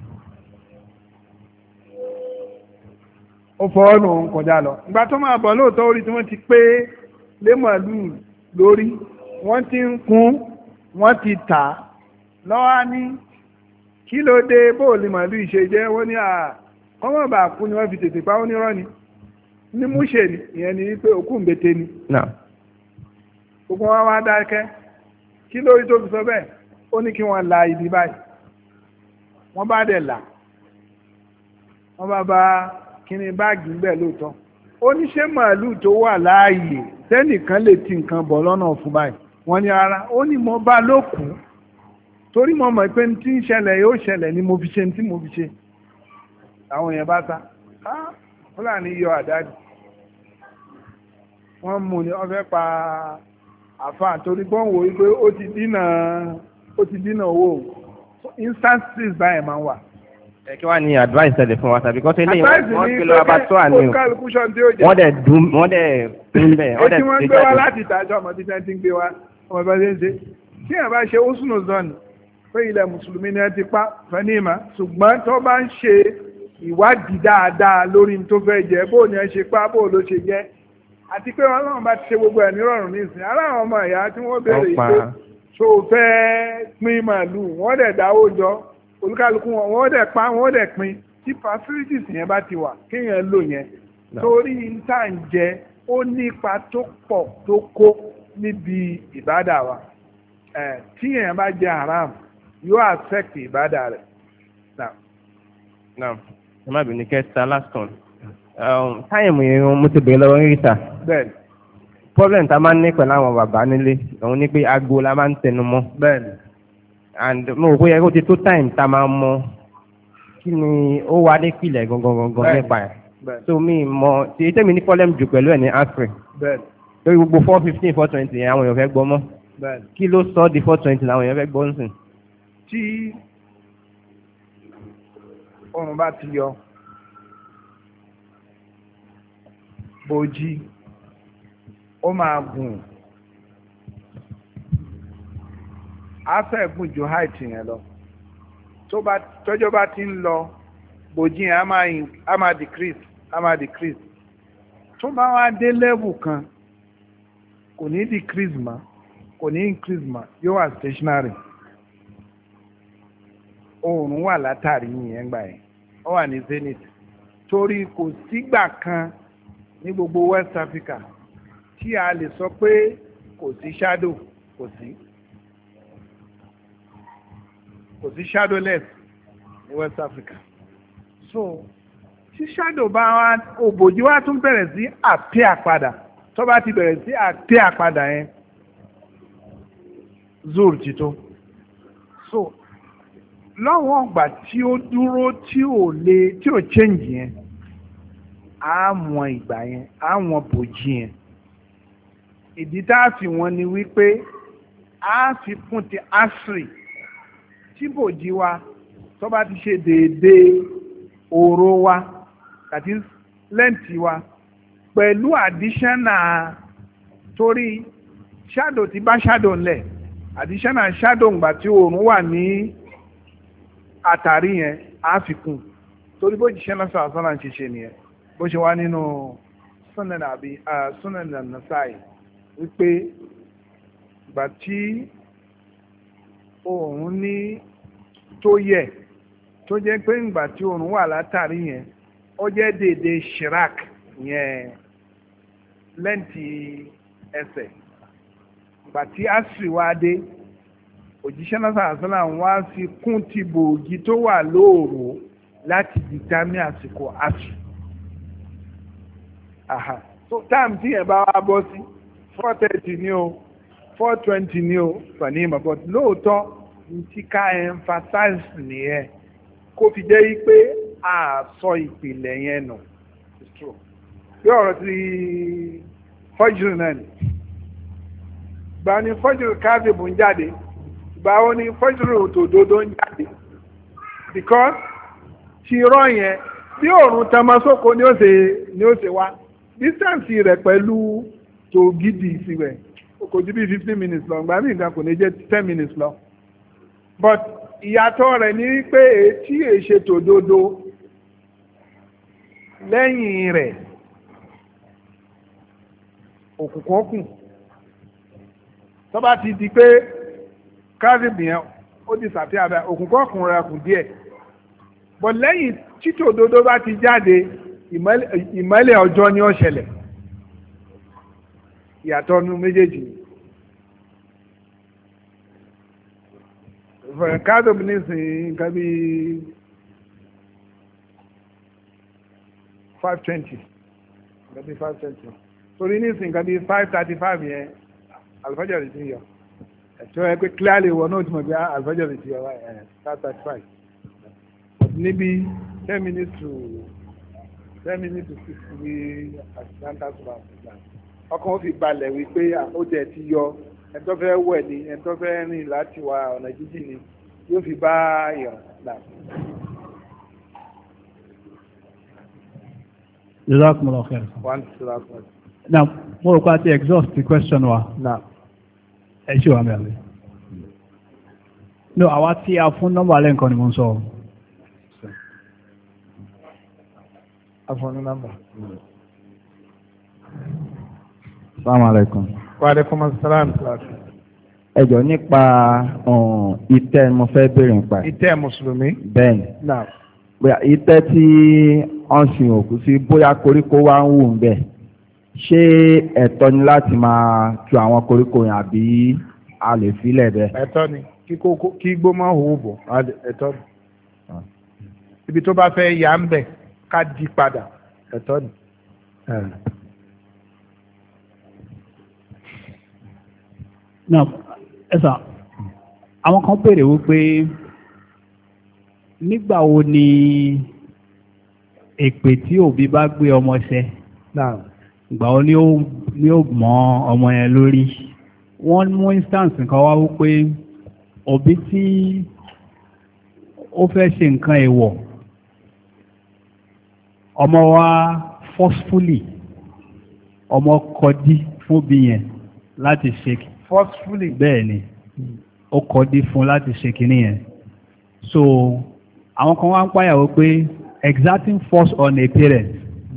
ó fọwọ́ nù ń kọjá lọ ìgbà tó máa bọ̀ lóòótọ́ orí tí wọ́n ti pé lé màálù lórí wọ́n ti ń kún wọ́n ti tà lọ́wọ́ ní kí ló dé bóòlì màálù ìṣe jẹ́ wọ́n ní à kọ́mọ̀ bá kú ni wọ́n fi tètè pa ó ní rọ́ ni ní múṣe ni ìyẹn ni wípé òkú ń bete ni gbogbo wọn wá dákẹ́ kí lórí tó fi sọ bẹ́ẹ̀ ó ní kí wọ́n la ibi báyìí wọ́n bá dẹ̀ là wọ́n bá bá kíní báàgì ń bẹ̀ lóòótọ́ oníṣẹ́ màálù tó wà láàyè tẹ́nìkan lè ti nǹkan bọ̀ lọ́nà fún báyìí wọ́n ní ara ó ní mo bá lókù torí mo mọ̀ pé tí ń ṣẹlẹ̀ yóò ṣẹlẹ̀ ni mo fi ṣe tí mo fi ṣe àwọn èèyàn bá ta fúlàní yọ àdáàdì wọ́n mú ni wọ́n fẹ́ pa àfáà torí pé wọ́n wò wípé ó ti dínà ó ti dínà owó instances báyìí máa ń wà. ẹ kí wàá ní advice tẹ̀lé fún wa tàbí kọ́tẹ́ lẹ́yìn wọ́n gbé lọ abattoir àní o wọ́n dẹ̀ dùn wọ́n dẹ̀ dùn bẹ́ẹ̀ wọ́n dẹ̀ tí wọ́n gbé wá láti ìtajà ọmọ tí wọ́n ti ń gbé wá ọmọ bá ṣe ń ṣe tí yàrá bá ṣe húsùnù zọ́ọ̀nù pé ilẹ̀ mùsùlùmí ni ẹ ti pa fẹ́nìmá ṣùgbọ́n tó bá ń ṣe ìwádìí dáadáa lórí tó fẹ́ jẹ́ bó ni ẹ ṣe pa bó ló ṣe jẹ́ àti pé ọlọ́run bá ti ṣe gbogbo ẹ̀ nírọ̀rùn nísìnyí aláwọn ọmọ ìyá tí wọ́n béèrè pé tó fẹ́ pín màálù wọ́n dẹ̀ dáwó jọ olúkálukú wọn wọ́n dẹ̀ pa wọ́n dẹ̀ pín tí facilities yẹn bá ti wà kéèyàn lò yẹn torí níta ń jẹ ó nípa tó pọ̀ tó kó níbi ìbádà wa tí èèyàn bá jẹ haram yóò affect ìbádà rẹ̀. now ẹ má bínú kẹta last one táyẹ̀mù yẹn mo ti bèèrè lọ́wọ́ ríta bẹ́ẹ̀ni problem tá a máa ń ní pẹ̀lú àwọn bàbá nílé òun ni pé aago la máa ń tẹnu mọ́ bẹ́ẹ̀ni and mo rò pé yẹ kó ti tó time tá a máa mọ kí ni ó wá ní ìpìlẹ̀ gangan gangan nípa ẹ̀ so mi mọ ti tẹ́mi ní problem jù pẹ̀lú ẹ̀ ní asre lórí gbogbo four fifteen four twenty yẹn àwọn èèyàn fẹ́ gbọ́ mọ́ kí ló sọ di four twenty làwọn èèyàn fẹ́ gbọ́ nísìn. tí oòrùn bá ti yọ bòójì ó máa gùn á fẹ́ gùn ju height yẹn lọ tó bá tọ́jọ́ bá ti ń lọ bòójì yẹn á máa á máa decrease á máa decrease tó bá wá dé level kan kò ní decrease mọ́ kò ní increase mọ́ yóò wà stationary oòrùn wà látàrí yìnyẹn gbà yẹn ó wà ní zenith torí kò sígbà kan ní gbogbo West Africa tí a lè sọ pé kò sí shadow kò sí kò sí shadowless ní West Africa so tí shadow bá wá òbòjì wá tún bẹ̀rẹ̀ sí appear padà tó bá ti bẹ̀rẹ̀ sí appear padà yẹn zoro ti tó so lọ́wọ́ ọgbà tí ó dúró tí ò lè tí ò change yẹn á mọ ìgbà yẹn á wọn bòjì yẹn ìdí tá a fi wọn ni wípé á fi kún ti asiri tí bòjì wa tó bá ti ṣe déédéé òró wa àti lẹ́ǹtì wa pẹ̀lú additional torí shadow ti bá shadow ńlẹ̀ additional shadow ńgbà tí oòrùn wà ní àtàrí yẹn á fi kún torí bó jíṣẹ́ náà sọ̀rọ̀ sọ́nà ń ṣiṣẹ́ nìyẹn bó ṣe wá nínú Sunan àbí Sunan Nasa'i wípé ìgbà tí oòrùn ní tó yẹ tó jẹ́ pé ìgbà tí oòrùn wà látàrí yẹn ó jẹ́ déédéé shirak yẹn lẹ́ǹtì ẹsẹ̀ ìgbà tí asiri wá dé òjíṣẹ́ náà sàásánà wá fi kún ti bòògì tó wà lóòrò láti dìtámì àsìkò asiri aha so táàmù tí yẹn bá wá bọ́ sí four thirty ní o four twenty ní o fani ìmọ̀ but lóòótọ́ ní tí ká emphasize nìyẹn kó fi jẹ́ pé a sọ ìpìlẹ̀ yẹn nù bí ọ̀rọ̀ ti fọ́jùrù náà ni gba ni fọ́jùrù káàdìbò ń jáde gba ó ní fọ́jùrù tòdodo ń jáde because ti rọ yẹn bí òòrùn tamasoko ni ó ṣe ni ó ṣe wá distance rẹ̀ pẹ̀lú tògidì sí rẹ̀ kò ju bí fifteen minutes lọ gba mí nǹkan kò ní jẹ́ ten minutes lọ but ìyàtọ̀ rẹ̀ ní pé etí èṣe tòdodo lẹ́yìn rẹ̀ òkùnkùn ọkùn tó bá ti di pé káàdìbì yẹn ó ti sàfihàn bẹ́ẹ̀ òkùnkùn ọkùn rẹ̀ kù díẹ̀ but lẹ́yìn títí òdodo bá ti jáde ìmọ́lẹ̀ ọjọ́ ni ó ṣẹlẹ̀ ìyàtọ̀ nu méjèèjì káàdìbì nísìnyí nǹkan bíi five twenty nǹkan bíi five twenty torí ní ìsìn nǹkan bíi five thirty five yẹn àlùfáàjà rẹ̀ ti yọ ẹ̀tọ́ ẹ pé clearly wọ náà ti mọ̀ bí àlùfáàjà rẹ̀ ti yọ five thirty five níbi ten minutes to ten minutes to six ní atlanta super ọkàn ó fi balẹ̀ wípé ó jẹ́ ti yọ ẹni tó fẹ́ wẹ̀ ni ẹni tó fẹ́ rìn láti wá ọ̀nà jíjìn ni yóò fi bá ìrìn náà. Jazakumullahu khair. one two three. Now, mo rò pé a ti exhaust the question wa. Now. Ẹ ṣe wà mẹ́rin. No, àwa tí a fún nọ́mbà alẹ́ nǹkan ni mo ń sọ. A fún ní nọ́mbà. Assalamu alaikum. Wa alaikum assalam. Ẹ jọ̀ọ́ nípa ìtẹ́ mo fẹ́ béèrè nípa. Ìtẹ́ Mùsùlùmí. Bẹ́ẹ̀ni. Now. Bóyá ìtẹ́ tí wọ́n sin òkú sí bóyá koríko wá ń wù ń bẹ̀. Ṣé ẹ̀tọ́ ni láti máa tu àwọn koríko yẹn àbí a lè filẹ̀ bẹ́ẹ̀? Ẹ̀tọ́ ni kí igbó máa hù bọ̀ ẹ̀tọ́ ni. Ibi tó bá fẹ́ yà ń bẹ̀ ká di padà ẹ̀tọ́ ni. Now, ẹ̀sà, àwọn kan béèrè wípé nígbà wo ni èpè tí òbí bá gbé ọmọ ṣe? Now. Ìgbà wo ni ó ni ó mọ ọmọ yẹn lórí? Wọ́n mú instance kan wá wípé òbí tí ó fẹ́ ṣe nǹkan èèwọ̀ ọmọ wa forcefully ọmọ kọdí fún bí yẹn láti ṣe forcefully bẹ́ẹ̀ ni ó kọdí fún láti ṣe kìíní yẹn. So àwọn kan wá ń pàyàwó pé exerting force on a parent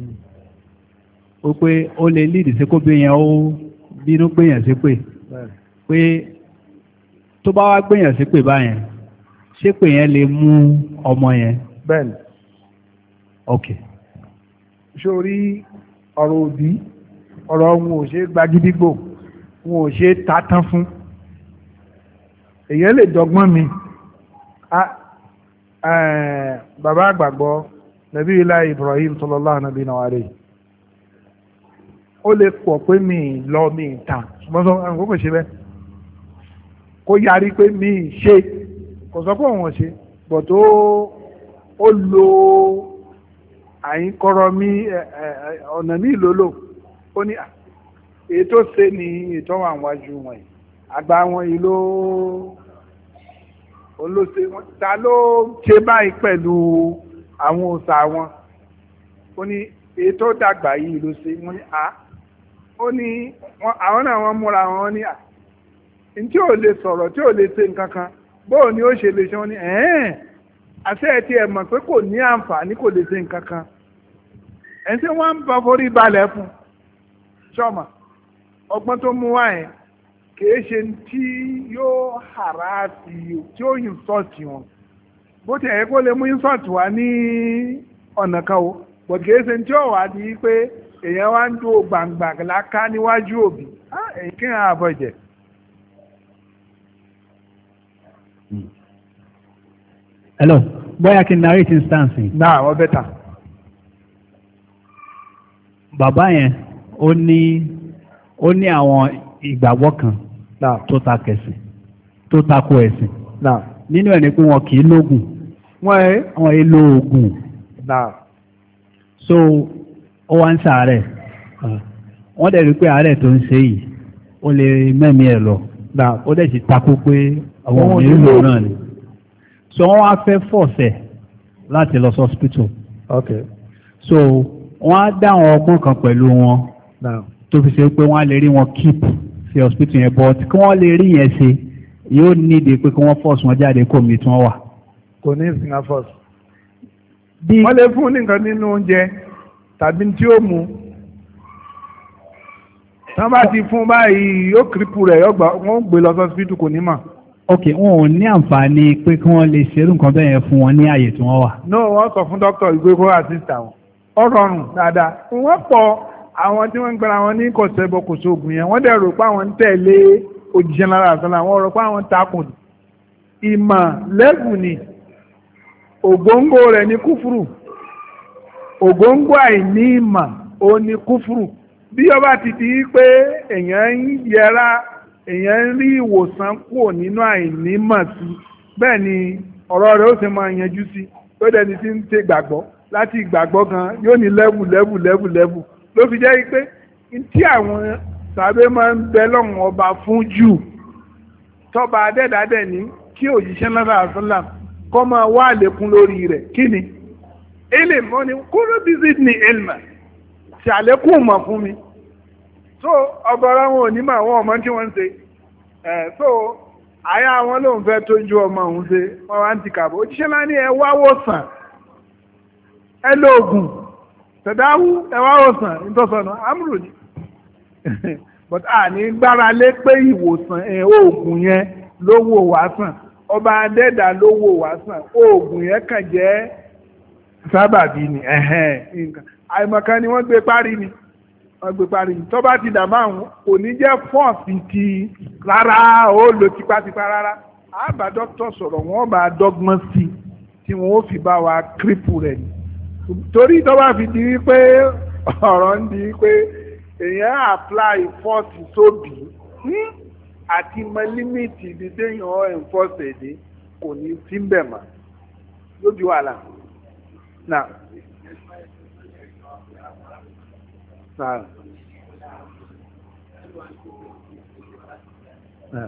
ó pé ó lè lead sí kó bí yẹn ó bínú gbéyàn sí pé pé tó bá wá gbéyàn sí pé báyẹn ṣé pé yẹn lè mú ọmọ yẹn. bẹ́ẹ̀ni. ok. sórí ọ̀rọ̀ òbí ọ̀rọ̀ wọn ò ṣe gbagídígbò wọn ò ṣe tátán fún èyàn lè dọ́gbọ́n mi bàbá àgbàgbọ́ nàbí ilá Ibrahim sallallahu alaihi wa sallam ó lè pọ̀ pé mi lọ mi ta ṣùgbọ́n sọ àwọn kò ṣe bẹ́ẹ̀ kó yarí pé mi ṣe kò sọ pé òun ṣe bọ̀ tó ó lo àyínkọ́rọ̀ mi ọ̀nà mi lólò ó ní èyí tó ṣe ní ètò àwọn àwájú wọn yìí àgbà wọn yìí ló olóṣè wọn ta ló ṣe báyìí pẹ̀lú àwọn òòṣà wọn ó ní èyí tó dàgbà yìí ló ṣe wọn ní à ó ní àwọn náà wọ́n múra wọn ní à ní tí ò lè sọ̀rọ̀ tí ò lè ṣe nǹkan kan bóò ni ó ṣe lè ṣe wọn ní ẹ̀ẹ́n àṣẹ ẹ̀ tí ẹ̀ mọ̀ pé kò ní àǹfààní kò lè ṣe nǹkan kan ẹ̀ tí wọ́n ń bá forí balẹ̀ fún ṣọ́mà ọgbọ́n tó mú wá yẹn kìí ṣe tí yóò hàrá sí tí ó yìn sọ́ọ̀tì wọn bó ti ẹ̀yẹ kó lè mú insult wá ní ọ̀nà kan o bọ̀ kìí ṣe tí ó wà ní pé èèyàn wá ń dúró gbàǹgbà láká níwájú òbí èyí kí n àbọ̀ jẹ. hello bóyá kí n narrate instance. náà wọ́n bẹ́tà. bàbá yẹn ó ní ó ní àwọn ìgbàgbọ́ kan tó ta kẹsìn tó tako ẹ̀sìn nínú ẹ̀ ni pé wọn kì í lóògùn wọn èlò oògùn so ó wá ń ṣàárẹ̀ wọ́n dẹ̀ rí pé àárẹ̀ tó ń ṣe yìí ó lè mẹ́mí ẹ̀ lọ ó dẹ̀ sì tako pé àwọn òun nílò náà ni so wọ́n wá fẹ́ fọ̀ọ̀sẹ̀ láti lọ sí hospital so wọ́n á dá àwọn ọgbọ́n kan pẹ̀lú wọn tó fi ṣe pé wọ́n á lè rí wọn keep sí hospital yẹn but kí wọ́n lè rí yẹn ṣe yóò nídìí pé kí wọ́n force wọn jáde kó mi tí wọ́n wà. kò ní ìsìn force. wọ́n lè fún nìkan nínú oúnjẹ tàbí tí ó mu tí wọ́n bá ti fún báyìí yóò kírípù rẹ̀ yóò gbà wọ́n gbé lọ sí hospital kò ní mà. ok wọn ò ní àǹfààní pé kí wọ́n lè ṣerú nǹkan bẹ́ẹ̀ yẹn fún wọn ní àyè tí wọ́n wà. no wọ́n sọ fún dókítà ìgbé kó assist àwọn ó rọrùn dáadáa wọ́n pọ̀ àwọn tí wọ́n ń gbára wọn ní kọ̀sẹ̀bọ̀ kò sóògùn yẹn wọ́n dẹ̀ rò pé àwọn ń tẹ̀lé òjíṣẹ́ lára àtọ́lá àwọn rò pé àwọn ń takùn ìmọ̀ lẹ́gùn ni ògóńgó rẹ̀ ní kúfùrù ògóńgó àìní ìmọ̀ ó ní kúfùrù bí ọba ti di pé èèyàn ń yẹra èèyàn ń rí ìwòsàn kúrò nínú àìnímọ̀ sí bẹ́ẹ̀ ni ọ̀rọ̀ rẹ̀ ó sì máa yanjú sí ó dẹni tí ń ṣe gbàgbọ́ láti ìgbàgbọ́ gan yóò ní lẹ́wù lẹ́wù lẹ́wù lẹ́wù ló fi jẹ́ pé tí àwọn sàbẹ̀ máa ń bẹ lọ́wọ́n ọba fún jù tọ́ba adẹ́dàdẹ́ ní kí òjíṣẹ́ náà àṣọlá kọ́ máa wá àlékún lórí rẹ̀ kí ni ilé mọ́ ni kúrò visit ní elma ṣàlékún mọ̀ fún mi so ọgọ́rọ̀ wọn ò ní mà wọ́n ọmọ tí wọ́n ń ṣe ẹ̀ so àyà wọn ló ń fẹ́ tójú ọmọ òun ṣe wọ́n wá ń ti kàbọ̀ òjíṣẹ́ náà ní ẹ wá wòsàn ẹ lóògùn tẹ̀dáwú ẹ wá wòsàn nítòsọ̀nà amúrò ni but àní gbára lé pé ìwòsàn ẹ̀ oògùn yẹn ló wò wá sàn ọba adẹ́dà ló wò wá sàn oògùn yẹn kàn jẹ́ sábàbí ni àìmọ̀kan ni wọ́n gbé parí ni wọ́n gbé parí ni tó bá ti dàmú àwọn kò ní jẹ́ fọ́ọ̀sì ti rárá ó lò tipátipá rárá àbá dókítà sọ̀rọ̀ wọ́n bá dọ́gbọ́n sí tí wọ́n ó fi bá wa kírípù rẹ̀ ni torí tó bá fi di wípé ọ̀rọ̀ ń di wípé èèyàn apply force sóbì àti mọ límìtì ibi téèyàn enforce èdè kò ní sí ń bẹ̀ mọ́ lójú wàhálà náà. Nah. Nah.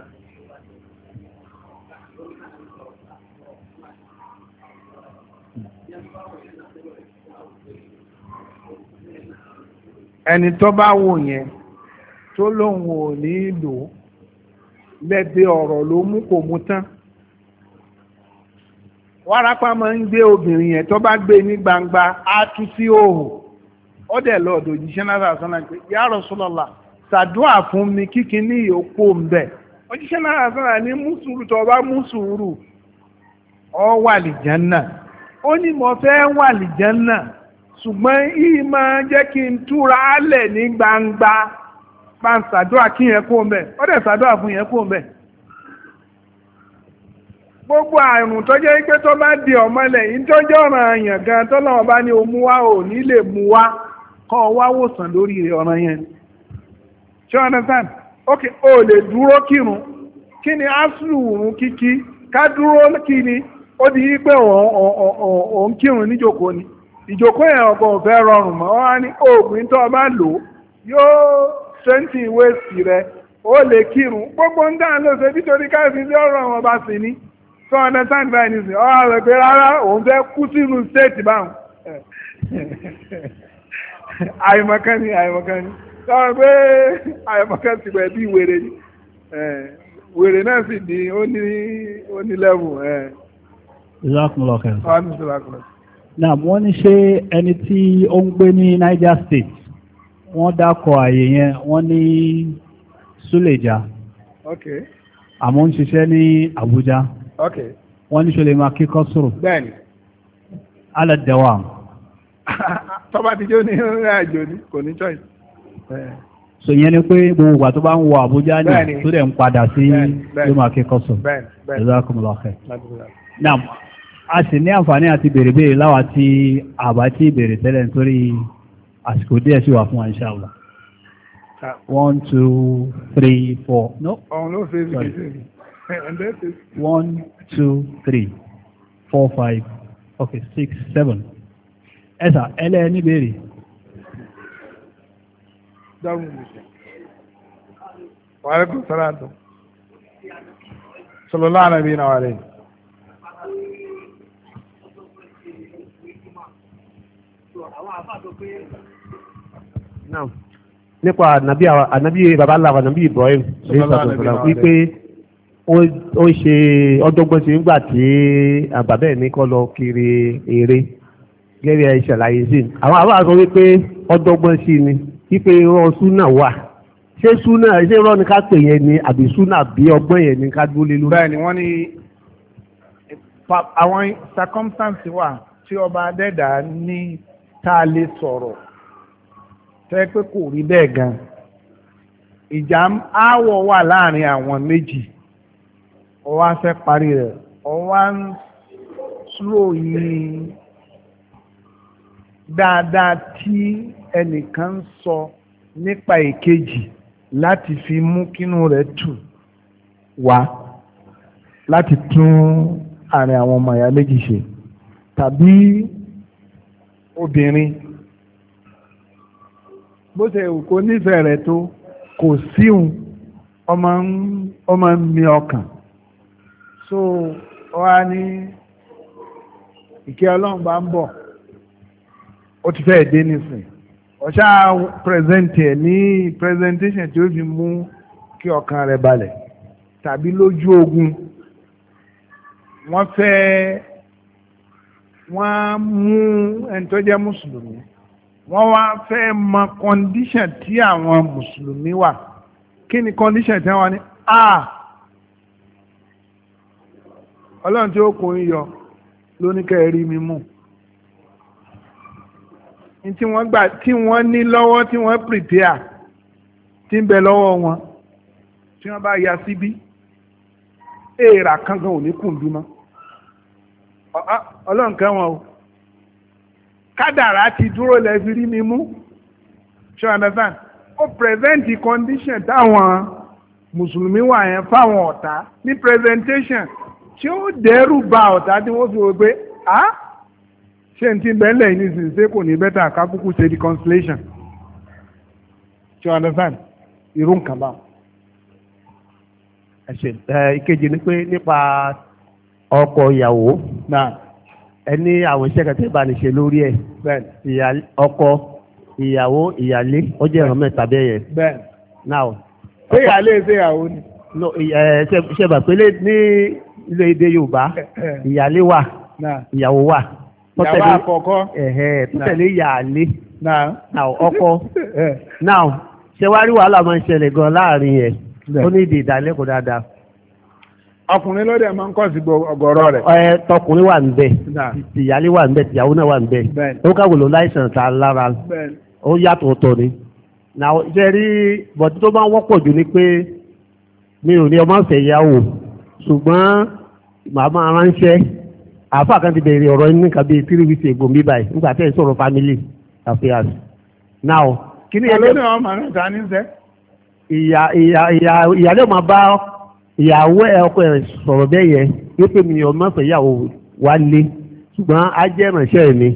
Ẹni tó bá wò yẹn tó lóun ò ní lò lẹ́gbẹ̀ẹ́ ọ̀rọ̀ ló mú kò mú tán wárápá máa ń gbé obìnrin yẹn tó bá gbé ní gbangba á tú sí òhò ó dẹ̀ lọ́ọ̀dọ̀ òjíṣẹ́ náà sọ́nà pé ya Rasulullah ṣàdúà fún mi kíkí ní ìyókù ń bẹ̀ òjíṣẹ́ náà sọ́nà ní mú sùúrù tó bá mú sùúrù ọ wà lìjánà ó ní mo fẹ́ wà lìjánà ṣùgbọ́n yìí máa jẹ́ kí n túra álẹ̀ ní gbangba bá ń ṣàdúà kí yẹn kó ń bẹ̀ ó dẹ̀ ṣàdúà fún yẹn kó ń bẹ̀ gbogbo àrùn tó jẹ́ pé tó bá di ọmọlẹ̀ yìí tó jẹ́ ọ̀ràn àyàn gan tó lọ́wọ́ bá ní o mú wá ò ní lè mú wá kọ́ wá wòsàn lórí rẹ̀ ọ̀ràn yẹn ṣé o understand ok o lè dúró kírun kí ni aslu òun kíkí ká dúró kí ni ó di yí pé òun kírun níjòkó ni ìjòkó yẹn ọ̀pọ̀ ò fẹ́ rọrùn mọ́ wá ní oògùn tó o bá lò yóò strengthen waist rẹ̀ ó lè kírun gbogbo ń dáhùn lóṣè nítorí káàfin sí ọ̀rọ̀ àwọn ọba sí ni so understand by this ọ rẹ pé rárá òun fẹ́ kú sínú state báwọn àìmọ̀kan ni àìmọ̀kan ni sọ pé àìmọ̀kan ti pẹ̀ bí wèrè ni wèrè náà sì ní ó ní ó ní level. náà wọ́n ní ṣé ẹni tí ó ń gbé ní Niger State wọ́n dákọ̀ àyè yẹn wọ́n ní Suleja àmọ́ ń ṣiṣẹ́ ní Abuja. Okay. Wọ́n ní ṣe lè máa kíkọ́ sọ̀rọ̀. Bẹ́ẹ̀ni. Aládẹ́wà. Tọ́ba ti jó ní ìrìn àjò ní kò ní choice. So yẹn ni pé gbogbo ìgbà tó bá ń wọ Àbújá ní tó dẹ̀ ń padà sí ló máa kíkọ́ sọ̀rọ̀. Bẹ́ẹ̀ni. Bẹ́ẹ̀ni. Jazakumullahu khair. Now, a sì ní àǹfààní àti bèrè bèrè láwa tí àbá tí bèrè tẹ́lẹ̀ nítorí àsìkò díẹ̀ sí wà fún wa inshallah. One, two, three, four. No. Ọ̀hún ló ṣe é sí. And that is one, two, three, four, five, okay, six, seven. Esa, ẹlẹ́ ní bèèrè. Dáhùn ìṣẹ́. Wàhálà kò sára tó. Sallallahu alaihi wa sallam. Now, nípa ànábì bàbá ńlá ànábì Ibrahim wípé ó ṣe ọdọ́gbọ́n ṣe nígbà tí bàbá ẹ̀ ní kọ́ lọ kiri eré gẹ́gẹ́ ìṣàlàyé sí àwọn àbá sọ wípé ọdọ́gbọ́n sí ni wípé irọ́ súnà wà ṣé súnà ṣé irọ́ ni ká pè yẹn ni àbí súnà bí ọgbọ́n yẹn ni ká dúró lé lórí. bẹ́ẹ̀ ni wọ́n ní àwọn circumstance wà tí ọba adẹ́dà ní tá a lè sọ̀rọ̀ tẹ́ pé kò rí bẹ́ẹ̀ gan ìjà áwọ̀ wà láàrin àwọn méjì ọwá fẹ́ parí rẹ̀ ọwá ń súrò yìí dáadáa tí ẹnìkan ń sọ nípa èkejì láti fi mú kínú rẹ̀ tù wá láti tún àárín àwọn ọmọ ìyá méjì ṣe tàbí obìnrin bó ṣe wù kó nífẹ̀ẹ́ rẹ̀ tó kò síhun ọmọ ń ọmọ ń mi ọkàn so wá ní ìkẹ́ ọlọ́run bá ń bọ̀ ó ti fẹ́ dé nísìn ọ̀ṣà present ẹ̀ ní presentation tí ó fi mú kí ọkàn rẹ̀ balẹ̀ tàbí lójú ogun wọ́n fẹ́ wọ́n mú ẹni tó jẹ́ mùsùlùmí wọ́n wá fẹ́ mọ condition tí àwọn mùsùlùmí wà kí ni condition tí wọ́n ní a ọlọ́run tí ó kò ń yọ lóníkẹ́ rí mi mú tí wọ́n gbà tí wọ́n ní lọ́wọ́ tí wọ́n prepare tí ń bẹ lọ́wọ́ wọn tí wọ́n bá ya síbí èèrà kankan ò ní kùndú mọ́ ọlọ́run kan wọn o kádàrá ti dúró lẹ́fi rí mi mú ṣé o understand ó present the condition táwọn mùsùlùmí wà yẹn fáwọn ọ̀tá ní presentation tí ó dẹ́rù bà ọ̀tá tí wọ́n fi wò pé ah ṣé n ti bẹ́ẹ̀lẹ̀ yìí nísìnyí ṣé kò ní bẹ́tà kákúkú ṣe the constellation ṣé o understand irú nǹkan báwọn. ẹ ṣe ẹ ìkejì ni pé nípa ọkọ ìyàwó náà ẹni àwọn iṣẹ́ kan tí ìbá ní ṣe lórí ẹ̀ ọkọ ìyàwó ìyálé ó jẹ́ ìran mẹ́ta bẹ́ẹ̀ yẹn. bẹ́ẹ̀ now. ṣé ìyálé ṣé ìyàwó ni. no ẹ ṣe ṣe bà pé ní ilé èdè Yorùbá ìyálé wà ìyàwó wà. ìyàwó àkọ́kọ́. ẹ̀hẹ́ tó tẹ̀lé ìyálé. now ọkọ now ṣé wàá rí wàhálà máa ń ṣẹlẹ̀ gan láàrin yẹn ó ní ìdí ìdálẹ́kọ̀ọ́ dáadáa. ọkùnrin ló dẹ̀ máa ń kọ́ sí ọgọ́rọ̀ rẹ̀. ẹ tọkùnrin wà níbẹ̀ tìyálé wà níbẹ̀ tìyàwó náà wà níbẹ̀ ó káwọ́ ló láìsàn tá a lára ó yàtọ̀ ọ̀tọ̀ ni. now ṣe rí bọ̀dí tó máa ń wọ́pọ̀ jù ni pé mi ò ní ọmọ ọ̀fẹ́ yàwó ṣùgbọ́n màá máa ránṣẹ́ àáfà kan ti bẹ̀rẹ̀ ọ̀rọ̀ ní nǹkan bíi three weeks ago mi báyìí nígbà tẹ́ ẹ̀ sọ̀rọ̀ family affairs. now kí ni ẹgbẹ́ náà máa ń ta ní sẹ́. ìyá ìyá ìyá ìyálé máa bá ìyàwó ẹ ọkọ ẹ sọ̀rọ̀ bẹ́ẹ̀ yẹn wípé mi ò mọ̀ fẹ́ ìyàwó wa lé ṣùgbọ́n á jẹ́ ìrànṣẹ́ mi.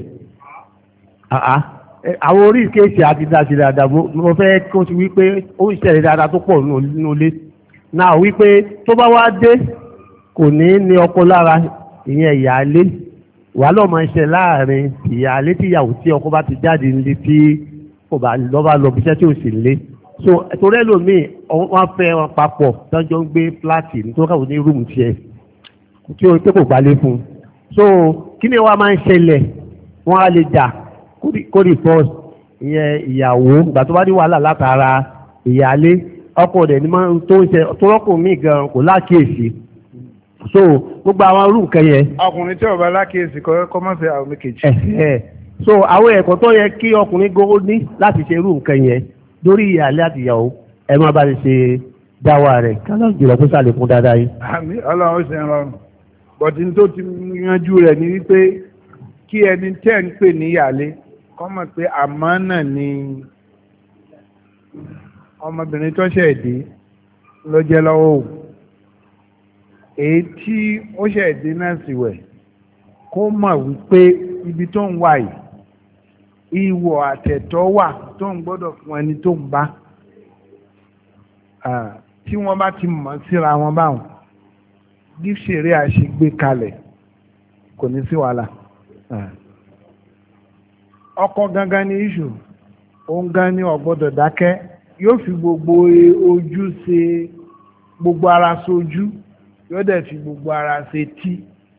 àwọn orí kéèsì àti dáṣe dáadáa mo fẹ́ kó ti wípé ó ń ṣẹlẹ̀ dáadáa tó pọ̀ nínú ilé. náà wípé tó bá wá dé kò ní ní ọkọ lára ìyẹn ìyáálé wàá lọ́ọ́ máa ṣe láàrin ìyáálé tí ìyàwó tí ọkọ bá ti jáde nílé tí kò bá lọ́ bá lọ bíṣẹ́ tí ò sì lé. so torí ẹlòmíì wọ́n fẹ́ wọn papọ̀ tọ́jọ́ ń gbé fúláàtì nítorí káwọn ní rúùmù tiẹ̀ tí ó pé kò gbálé fún un. so kí ni wọ́n máa ń ṣẹlẹ̀ wọ́n á lè jà kó rí fọ́ọ̀sì ìyẹn ìyàwó ìgbà tó bá ní wàhálà látara ìyáálé ọkọ rẹ̀ ní máa ń tó ń ṣe tọ́rọ́kùn míì gan kò lákèésí. so gbogbo àwọn irú nǹkan yẹn. ọkùnrin tí ó bá lákèésí kọ́ mọ́ fẹ́ àwọn méjèèjì. so àwọn ẹ̀kọ́ tó yẹ kí ọkùnrin gbogbo ní láti ṣe irú nǹkan yẹn lórí ìyáálé àti ìyàwó ẹ má bá ti ṣe dáwà rẹ̀ kálọ̀ jùlọ tó sàlékún dáadáa yìí. àmì ọlọ́run ṣe ń rọrùn bọ̀dí tó ti yanjú rẹ̀ ni wípé kí ẹni tẹ́ ń pè ní ìyáálé kọ́ mọ̀ pé àmánà ni ọmọbìnrin tó ṣẹ̀ dé ló jẹ́ lọ́wọ́ o èyí tí ó ṣẹ̀ dé náà sì wẹ̀ kó mọ̀ wípé ibi tó ń wà yìí ìwọ̀ àtẹ̀tọ́ wà tó ń gbọ́dọ̀ fún ẹni tó ń bá tí wọ́n bá ti mọ̀ síra wọn báwọn bí ṣeré àṣegbé kalẹ̀ kò ní sí wàhálà ọkọ gangan ní iṣu òun gan ni ọ̀gbọ́dọ̀ dákẹ́ yóò fi gbogbo ojú ṣe gbogbo ara ṣojú yóò dẹ̀ fi gbogbo ara ṣe tí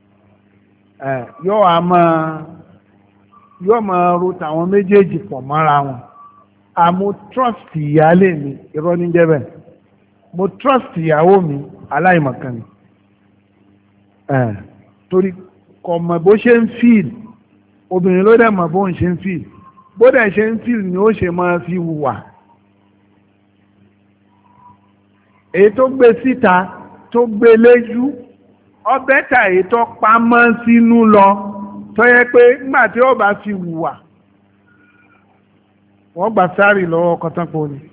yóò á máa yóò máa ro tàwọn méjèèjì pọ̀ mọ́ra wọn àmọ́ trust ìyáálé mi irọ́ ní jẹ́bẹ̀ mo trust ìyàwó mi aláìmọ̀kan ni torí kò mọ̀ bó ṣe ń feel obìnrin ló dẹ̀ mọ̀ bó ń ṣe ń feel bó dẹ̀ ṣe ń feel ni ó ṣe máa fi hùwà èyí tó gbé síta tó gbé léjú ọbẹ̀ tà èyí tó pamọ́ sínú lọ tó yẹ pé nígbà tí ó bá fi hùwà wọ́n gba sáré lọ́wọ́ ọkọ tán pọ̀ ni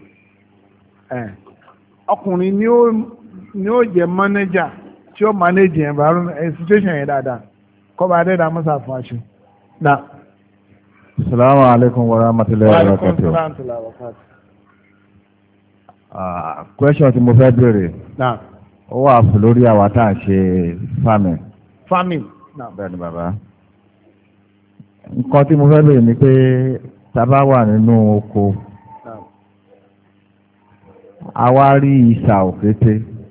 ọkùnrin ni ó ni ó jẹ́ manager tí ó manage environment situation yẹn dáadáa kọ́ba adẹ́dàá mọ́sá fún aṣọ. Assalamu alaikum wa rahmatullahi wa barakatuh. Question tí mo fẹ́ béèrè. Ó wà fún lórí àwa tá à ń ṣe farming. Farming. Bẹ́ẹ̀ ni bàbá. Nǹkan tí mo fẹ́ béèrè ni pé tá a bá wà nínú oko. A wá rí ìsà òkété.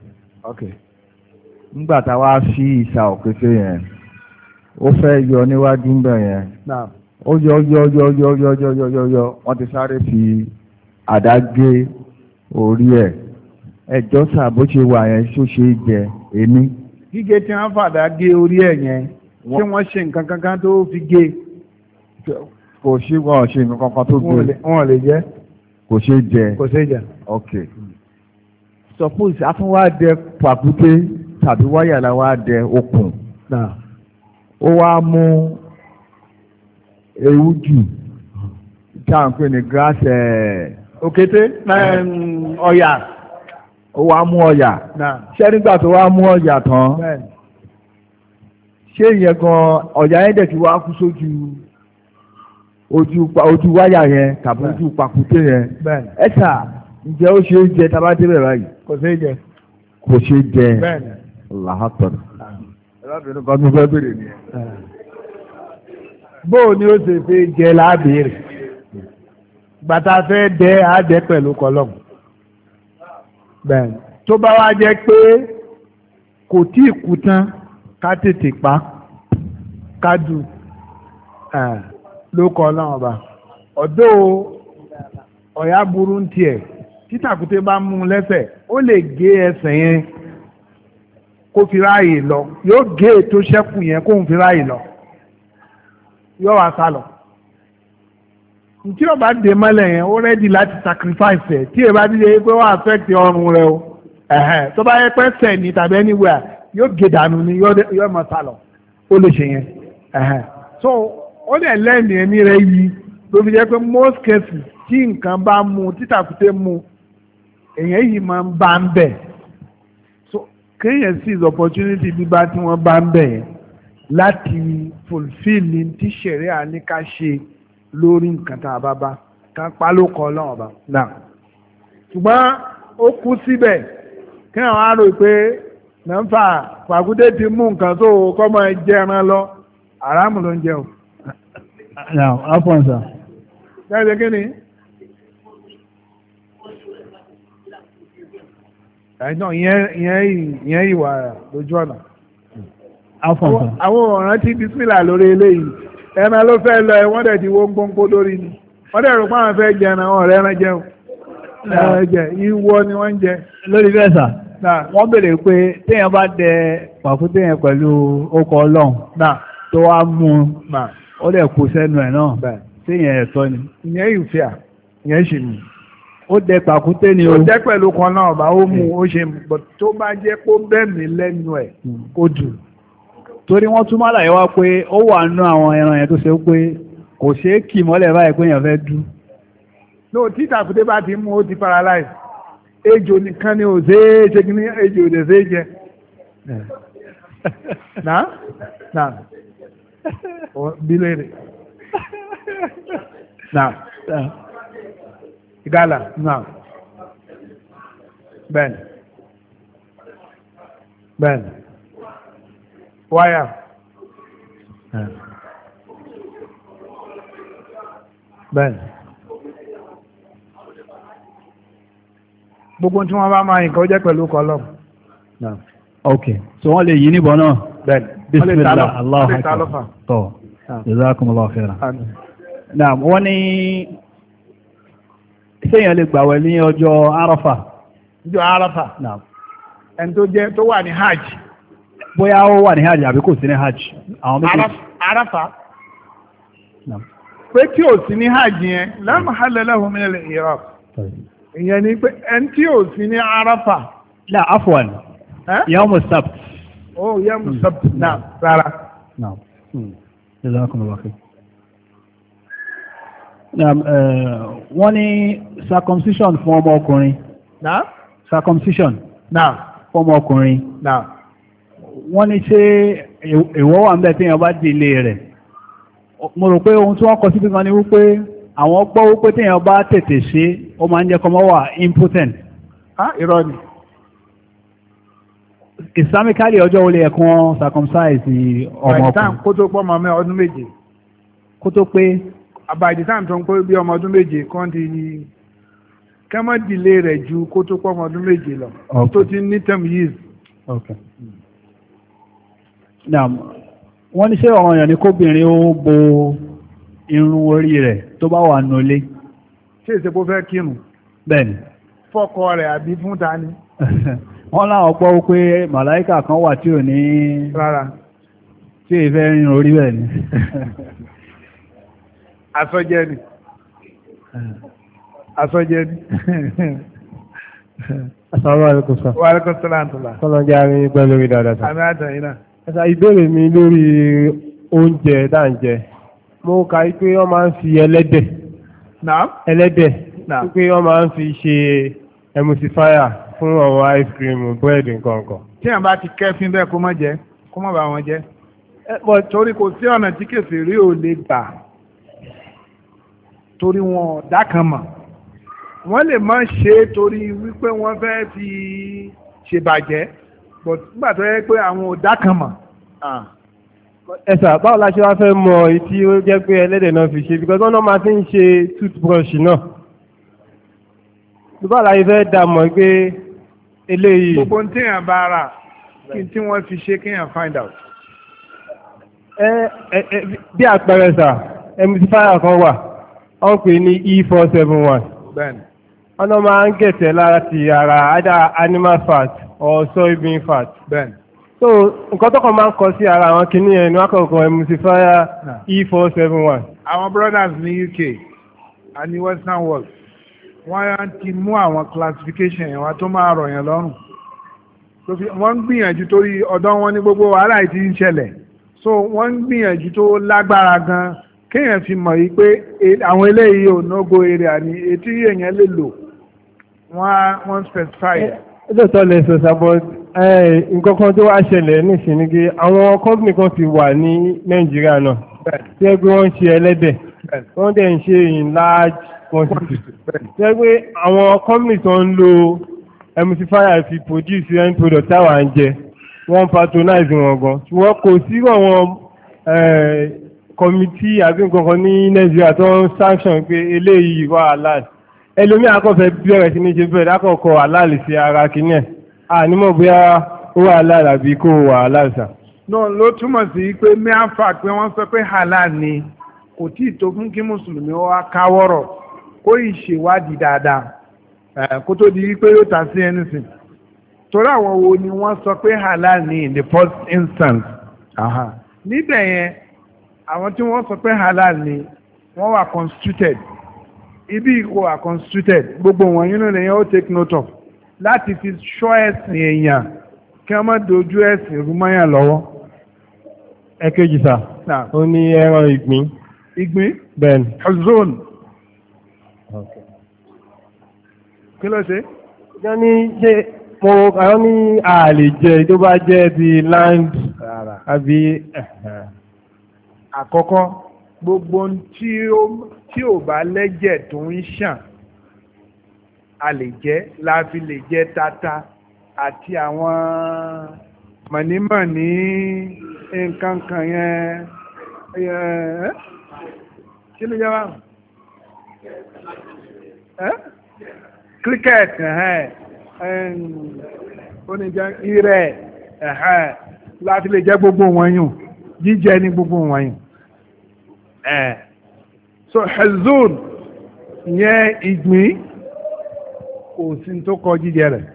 Nígbà tá a wá fi ìsà òkété yẹn, ó fẹ́ yọ níwájú ń bẹ̀ yẹn. Ó yọ yọ yọ yọ yọ yọ yọ yọ yọ wọ́n ti sáré fi àdá gé orí ẹ̀. Ẹjọ́ sà bó ṣe wà yẹn ṣó ṣe é jẹ èmi. Gígé tí wọ́n fàdá gé orí ẹ̀ yẹn tí wọ́n ṣe nǹkan kankan tó fi gé. Kò ṣe wọ́n ṣe nǹkan kankan tó gbé. Wọ́n lè jẹ. Kò ṣe jẹ. Kò ṣe jẹ. Ok. Suppose a tún wá dẹ pàkúté tàbí wáyà la wá dẹ okùn. Ó wá mú ewu jù tá à ń pè ní grass òkété ọ̀yà. Ó wá mú ọ̀yà. Ṣé nígbà tó wá mú ọ̀yà tán ṣé ìyẹn gan ọ̀yà yẹn dẹ̀ ti wá kú sójú ojú ojú wáyà yẹn tàbí ojú pàkúté yẹn. Ẹ sà ǹjẹ́ ó ṣe é jẹ tá a bá débẹ̀ báyìí? Kò ṣe é jẹ. Kò ṣe é jẹ. Làhátọ̀. Ẹlọ́bìnrin kan tó fẹ́ bèrè nìyẹn. Bóò ni ó ṣe fẹ́ jẹ láàbèrè? Gbàtà fẹ́ dẹ́ àádẹ́ pẹ̀lú kọlọ́mù. Bẹ́ẹ̀ni tó bá wá jẹ́ pé kò tí ì kú tán ká tètè pa ká dù ló kọ́ ọlọ́run ọba ọ̀dọ́ ọ̀yá burú ń tiẹ̀ títàkùté bá mú un lẹ́sẹ̀ ó lè gé ẹsẹ̀ yẹn kó fi ráàyè lọ yóò gé ètò ṣẹ́kù yẹn kó ń fi ráàyè lọ yóò wá sá lọ tí o bá dé mọ́lẹ̀ yẹn ó rẹ́dí láti sacrifice ẹ̀ tí ẹ bá dídé pé wọ́n affect ọrùn rẹ o tó bá yẹ pé sẹ̀ ní tàbí anywhere yóò gé dànù ni yóò mọ̀ sá lọ ó lè ṣe yẹn so ó lè lẹ́ẹ̀mí ẹ̀mí rẹ yí ló fi jẹ́ pé most cases tí nǹkan bá mu títàkùté mu èèyàn yìí máa ń bá ń bẹ̀ so kéèyàn seize opportunity bíbá tí wọ́n bá ń bẹ̀ yẹn láti fulfil ní tíṣẹ̀rẹ́ àníká ṣe lórí nǹkan tá a bá bá ká pa ló kọ ọlọ́run ọba náà ṣùgbọ́n ó kú síbẹ̀ kí àwọn á rò pé nàǹfà pàkúté ti mú nǹkan tó kọ́ mọ́ ẹ jẹran lọ àràmù ló ń jẹ o. Now, Alfonso. Ṣé kí ni? Àìsàn ìyẹn ìwà lójú ọ̀nà. Alfonso. Àwọn ọ̀ràn ti bísímìlà lórí eléyìí. Ẹran ló fẹ́ lọ ẹ wọ́n dẹ̀ ti wó gbóngbó lórí ni. Wọ́n dẹ̀ rò pé àwọn fẹ́ jẹ ẹran ọ̀rẹ́ ẹran jẹun. Ẹran jẹ ìwọ ni wọ́n ń jẹ. Lórí bẹ́ẹ̀ sà, wọ́n béèrè pé téèyàn bá dẹ pàkúté yẹn pẹ̀lú okọ̀ ọlọ́run tó wá mú un ó lè kó sẹ́nu ẹ̀ náà téèyàn ẹ̀tọ́ ni. Ìyẹn ìfẹ́ à, ìyẹn ṣe mú. Ó dẹ pàkúté ni o. Ó dẹ pẹ̀lú kan náà bá ó mú ó ṣe mú tó bá jẹ́ kó bẹ́ẹ̀mí lẹ́nu ẹ̀ kó dùn. Torí wọ́n tún mọ́lá yẹn wá pé ó wà nínú àwọn ẹran yẹn tó ṣe pé kò ṣeé kì mọ́lẹ̀ báyìí pé èèyàn fẹ́ dú. No, tí tàkúté bá ti mú ó ti paralyze. Ejò nìkan ni ò ṣe é ṣe kí ní ejò ò lè ṣe é jẹ. Nà? Nà? Bílẹ̀ rẹ̀. Nà? Ìgálà? Nà? Bẹ́ẹ̀ni. Bẹ́ẹ̀ni. Wáyà? Bẹ́ẹ̀ni. Gbogbo tí wọ́n bá máa nǹkan jẹ́ pẹ̀lú kọlọ̀. Ok, so wọ́n lè yí níbọn náà. Bẹ́ẹ̀ni. Bismillah, Allahu Akbar. Tọ́, jazakumullahu khairan. Naam, wọ́n ní ṣéyàn lè gbàwẹ̀ ní ọjọ́ Arafa. Ọjọ́ Arafa. Naam. Ẹni tó jẹ́ tó wà ní Hajj. Bóyá ó wà ní Hajj àbí kò sí ní Hajj. Àwọn méjèèjì. Arafa. Naam. Pé tí ò sí ní Hajj yẹn, la mahalla lahu min al-i'rab. Ìyẹn ni pé ẹni tí ò sí ní Arafa. La afwan. Yawm as-sabt. Oh, yawm as-sabt. Naam, rárá. Naam. Jazakumullahu khair. wọ́n ní circumcision fún ọmọ ọkùnrin. náà. circumcision. náà. fún ọmọ ọkùnrin. náà. wọ́n ní ṣé èèwọ̀ wà ń bẹ̀ tí èèyàn bá di ilé rẹ̀. mo rò pé ohun tí wọ́n kọ síbi kan ni wípé àwọn gbọ́ wípé tí èèyàn bá tètè ṣe ó máa ń jẹ́ kọ́mọ́ wà impotent. ah irọ́ ni. islamically ọjọ́ wo lè ẹ̀kan circumcise ọmọ ọkùnrin. kó tó pọ́ ọmọ mẹ́ ọdún méje. kó tó pé. by the time tó ń pé bí ọmọ ọdún méje kan ti kẹ́mọ́dìlé rẹ̀ ju kó tó pọ́ ọmọ ọdún méje lọ. tó ti ní term years. okay. now wọ́n ní ṣé ọ̀ràn yàn ni kóbìnrin ó bo irun orí rẹ̀ tó bá wà nulẹ̀. ṣé ìṣèpò fẹ́ kírun. bẹ́ẹ̀ni. fọ́kọ rẹ̀ àbí fún ta ni. wọ́n láwọn gbọ́ pé màláíkà kan wà tí ò ní. rárá. tí ìfẹ́ rin orí bẹ́ẹ̀ ni. asọ́jẹ́ ni. asọ́jẹ́ ni. Assalamu alaikum sir. Wa alaikum salaam tula. Kọ́lọ́njẹ́ àárín pẹ́ lórí dáadáa sir. àmì àtàyìn náà. ẹ̀sà ìbéèrè mi lórí oúnjẹ dáǹjẹ mo kà í pé wọ́n máa ń fi ẹlẹ́dẹ̀. náà. ẹlẹ́dẹ̀. náà. pé wọ́n máa ń fi ṣe emulsifier fún àwọn ice cream búrẹ́dì nǹkan kan. tí àwọn bá ti kẹ́fín bẹ́ẹ̀ kó má jẹ kó má bá wọn jẹ. torí kò sí ọ̀nà tí kèfèrí ò lè gbà torí wọn ọ̀dà kan mọ̀ wọ́n lè má ṣe é torí wípé wọ́n fẹ́ fi ṣèbàjẹ́ but nígbà tó yẹ pé àwọn ọ̀dà kan mọ̀. ẹ̀sà báwo la ṣe wá fẹ́ mọ èyí tí ó jẹ́ pé ẹlẹ́dẹ̀ náà fi ṣe because wọ́n náà máa fi ń ṣe toothbrush náà báwo la ṣe fẹ́ dà mọ̀ pé eléyìí. gbogbo ní téèyàn bá rà kí n tí wọ́n fi ṣe kéèyàn find out. ẹ ẹ bí àpẹẹrẹ sà emulsifier kan wà wọ́n pè ní E four seven one. bẹ́ẹ̀ni. wọ́n náà máa ń gẹ̀tẹ̀ láti ara either animal fat or soybean fat. bẹ́ẹ̀ni. so nǹkan tó kàn máa ń kọ sí ara àwọn kìíní yẹn ni wọ́n kàn kọ emulsifier E four seven one. àwọn brothers ní U K àní Western world wọ́n ti mú àwọn classification yẹn wá tó máa rọ̀ yẹn lọ́rùn wọ́n ń gbìyànjú torí ọ̀dọ̀ wọn ní gbogbo wàhálà yìí ti ń ṣẹlẹ̀ so wọ́n ń gbìyànjú tó lágbára gan kéèyàn fi mọ̀ yìí pé àwọn eléyìí ò nógo èrè àní etí èèyàn lè lò wọ́n specify. lóòótọ́ lè sọ sábọ́ nǹkan kan tó wá ṣẹlẹ̀ nísìnyí pé àwọn company kan ti wà ní Nàìjíríà náà tí ẹgbẹ́ wọn ń ṣe ẹlẹ́dẹ̀ wọ́n dẹ̀ ń ṣe in large quantity tí ẹgbẹ́ àwọn company tó ń lo emulsifier fi produce end product táwa ń jẹ wọ́n patronize wọn gan ṣùgbọ́n kò sí àwọn committee àbí nǹkan kan ní Nàìjíríà tó ń sanction pé eléyìí wà halal ẹlòmíì akọ́fẹ́ bẹ̀rẹ̀ sí ní ṣe bẹ̀rẹ̀ lákọ̀ọ́kọ́ halal sí ara kìíní ẹ̀ ànímọ̀ bóyá ó wà halal àbí kò wà halal sà. náà ló túmọ̀ sí pé mẹ́àfà pé wọ́n sọ pé halal ni kò tí ì tó fún kí mùsùlùmí wá káwọ́rọ̀ kó ìṣèwádìí dáadáa kó tó di wípé yóò ta sí anything torí àwọn wo ni wọ́n sọ pé halal ni in the first instance níbẹ̀ yẹn àwọn tí wọ́n sọ pé halal ni wọ́n wà constituted ibi ìkó wà constituted gbogbo wọn yín lónìí yẹn ó take note of láti fi ṣọ́ ẹ̀sìn èèyàn kí wọ́n má dojú ẹ̀sìn rúmọ́yàn lọ́wọ́. ẹ̀kejì sà ó ní ẹran ìgbín. ìgbín bẹ́ẹ̀ni. zone. kí ló ṣe. wọ́n ní ṣe mo àwọn ní àlè jẹ tó bá jẹ́ ti land àbí. àkọ́kọ́ gbogbo tí ò bá lẹ́jẹ̀ tó ń ṣàn a lè jẹ láti lè jẹ tata àti àwọn mọ̀nímọ̀ní nǹkan kan yẹn kí ló jẹ́ wá cricket oníjẹ irẹ̀ láti lè jẹ gbogbo wọn yùn jíjẹ ní gbogbo wọn yùn so hezun yẹn ìgbín kò sí tó kọ jíjẹ rẹ̀.